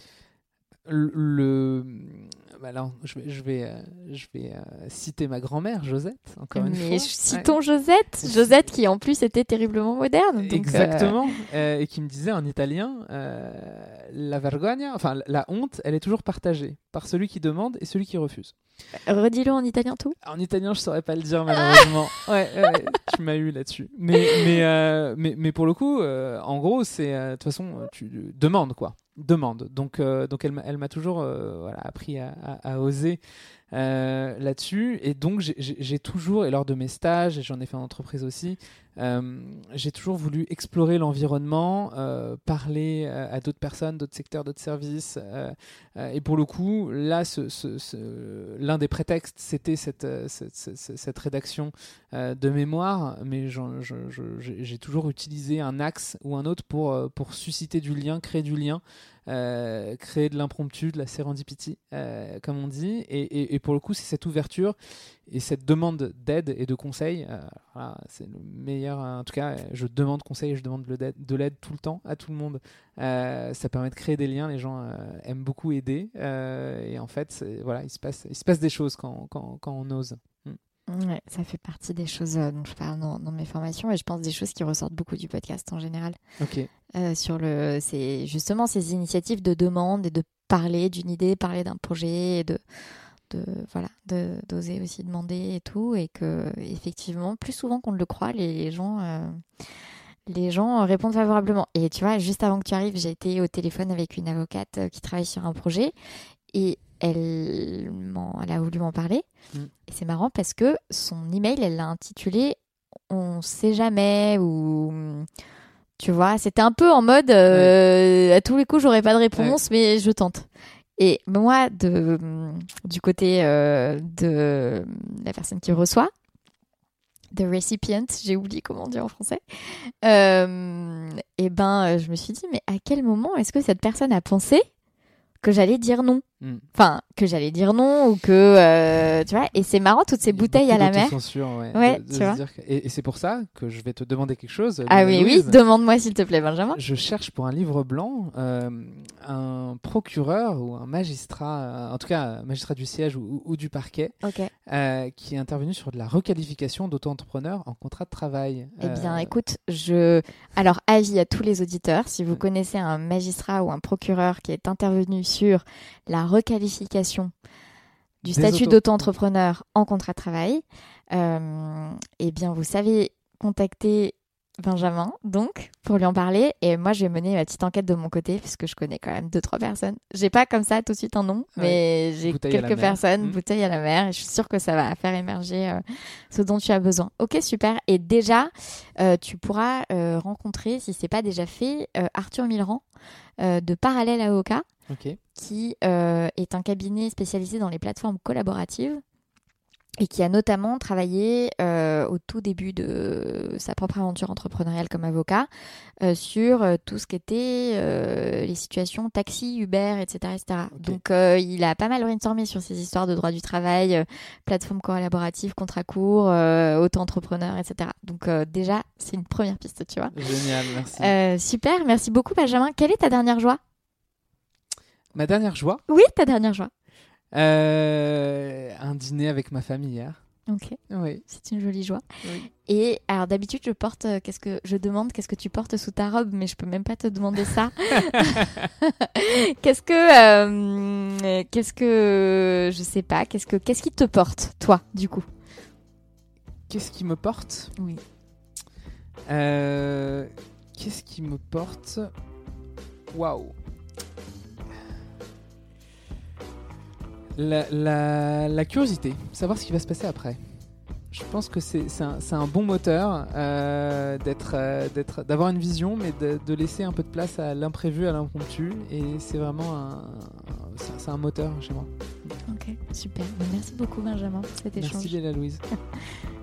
Speaker 2: Le, le... Bah là, je vais, je vais, euh, je vais euh, citer ma grand-mère, Josette, encore une
Speaker 1: Mais
Speaker 2: fois.
Speaker 1: citons
Speaker 2: Ouais.
Speaker 1: Josette, Josette qui en plus était terriblement moderne. Donc,
Speaker 2: Exactement, euh, et qui me disait en italien, euh, la vergogna, enfin la honte, elle est toujours partagée par celui qui demande et celui qui refuse.
Speaker 1: euh, redis-le en italien tout.
Speaker 2: En italien, je saurais pas le dire malheureusement. ouais, ouais, tu m'as eu là-dessus. Mais, mais, euh, mais, mais pour le coup, euh, en gros, c'est euh, de toute façon, tu euh, demandes quoi, demande. Donc, euh, donc elle m'a, elle m'a toujours euh, voilà, appris à, à, à oser. Euh, là-dessus, et donc j'ai, j'ai, j'ai toujours, et lors de mes stages, et j'en ai fait en entreprise aussi, euh, j'ai toujours voulu explorer l'environnement, euh, parler à, à d'autres personnes, d'autres secteurs, d'autres services, euh, euh, et pour le coup, là, ce, ce, ce, l'un des prétextes, c'était cette, cette, cette, cette rédaction euh, de mémoire, mais j'en, je, je, j'ai, j'ai toujours utilisé un axe ou un autre pour, pour susciter du lien, créer du lien, Euh, créer de l'impromptu, de la serendipity, euh, comme on dit. Et, et, et pour le coup, c'est cette ouverture et cette demande d'aide et de conseil. Euh, voilà, c'est le meilleur. En tout cas, je demande conseil et je demande de l'aide, de l'aide tout le temps à tout le monde. Euh, ça permet de créer des liens. Les gens euh, aiment beaucoup aider. Euh, et en fait, c'est, voilà, il se passe, il se passe des choses quand, quand, quand on ose. Mm.
Speaker 1: Ouais, ça fait partie des choses euh, dont je parle dans, dans mes formations et je pense des choses qui ressortent beaucoup du podcast en général.
Speaker 2: Ok.
Speaker 1: Euh, sur le, c'est justement ces initiatives de demande et de parler d'une idée, parler d'un projet, et de, de voilà, de d'oser aussi demander et tout, et que effectivement, plus souvent qu'on ne le croit, les, les gens, euh, les gens répondent favorablement. Et tu vois, juste avant que tu arrives, j'ai été au téléphone avec une avocate euh, qui travaille sur un projet et elle, m'en, elle a voulu m'en parler. Mm. Et c'est marrant parce que son email, elle l'a intitulé "On sait jamais" ou tu vois, c'était un peu en mode euh, ouais. à tous les coups, j'aurais pas de réponse, ouais. mais je tente. Et moi, de, du côté euh, de la personne qui reçoit, the recipient, j'ai oublié comment dire en français, euh, et ben, je me suis dit, mais à quel moment est-ce que cette personne a pensé que j'allais dire non ? Enfin, que j'allais dire non ou que euh, tu vois. Et c'est marrant toutes ces bouteilles à la mer.
Speaker 2: Censure, ouais.
Speaker 1: Ouais,
Speaker 2: de, de
Speaker 1: tu vois.
Speaker 2: dire que... et, et c'est pour ça que je vais te demander quelque chose.
Speaker 1: Ah oui,
Speaker 2: Louise.
Speaker 1: oui, demande-moi s'il te plaît, Benjamin.
Speaker 2: Je cherche pour un livre blanc euh, un procureur ou un magistrat, euh, en tout cas un magistrat du siège ou, ou, ou du parquet,
Speaker 1: okay.
Speaker 2: euh, qui est intervenu sur de la requalification d'auto-entrepreneurs en contrat de travail.
Speaker 1: Eh bien,
Speaker 2: euh...
Speaker 1: écoute, je... alors avis à tous les auditeurs, si vous ouais. connaissez un magistrat ou un procureur qui est intervenu sur la requalification du Des statut auto... d'auto-entrepreneur en contrat de travail, euh, eh bien, vous savez contacter Benjamin, donc, pour lui en parler. Et moi, je vais mener ma petite enquête de mon côté, puisque je connais quand même deux, trois personnes. J'ai pas comme ça tout de suite un nom, ouais. mais j'ai bouteille quelques personnes, mmh. bouteille à la mer, et je suis sûre que ça va faire émerger euh, ce dont tu as besoin. Ok, super. Et déjà, euh, tu pourras euh, rencontrer, si c'est pas déjà fait, euh, Arthur Millerand euh, de Parallèle Avocat,
Speaker 2: okay.
Speaker 1: qui euh, est un cabinet spécialisé dans les plateformes collaboratives. Et qui a notamment travaillé euh, au tout début de sa propre aventure entrepreneuriale comme avocat euh, sur euh, tout ce qui était euh, les situations taxi, Uber, et cetera et cetera. Okay. Donc, euh, il a pas mal brainstormé sur ces histoires de droit du travail, euh, plateforme collaborative, contrat court, euh, auto-entrepreneur, et cetera. Donc, euh, déjà, c'est une première piste, tu vois.
Speaker 2: Génial, merci.
Speaker 1: Euh, super, merci beaucoup, Benjamin. Quelle est ta dernière joie ?
Speaker 2: Ma dernière joie ?
Speaker 1: Oui, ta dernière joie.
Speaker 2: Euh, un dîner avec ma famille hier.
Speaker 1: Ok.
Speaker 2: Oui.
Speaker 1: C'est une jolie joie.
Speaker 2: Oui.
Speaker 1: Et alors d'habitude je porte, euh, qu'est-ce que je demande, qu'est-ce que tu portes sous ta robe, mais je peux même pas te demander ça. qu'est-ce que, euh, qu'est-ce que, je sais pas, qu'est-ce que, qu'est-ce qui te porte, toi, du coup ?
Speaker 2: Qu'est-ce qui me porte ?
Speaker 1: Oui.
Speaker 2: Euh, qu'est-ce qui me porte ? Waouh. La, la, la curiosité, savoir ce qui va se passer après. Je pense que c'est, c'est, un, c'est un bon moteur euh, d'être, euh, d'être, d'avoir une vision, mais de, de laisser un peu de place à l'imprévu, à l'impromptu. Et c'est vraiment un, c'est, c'est un moteur chez moi.
Speaker 1: Ok, super. Merci beaucoup Benjamin pour cet échange.
Speaker 2: Merci Léla Louise.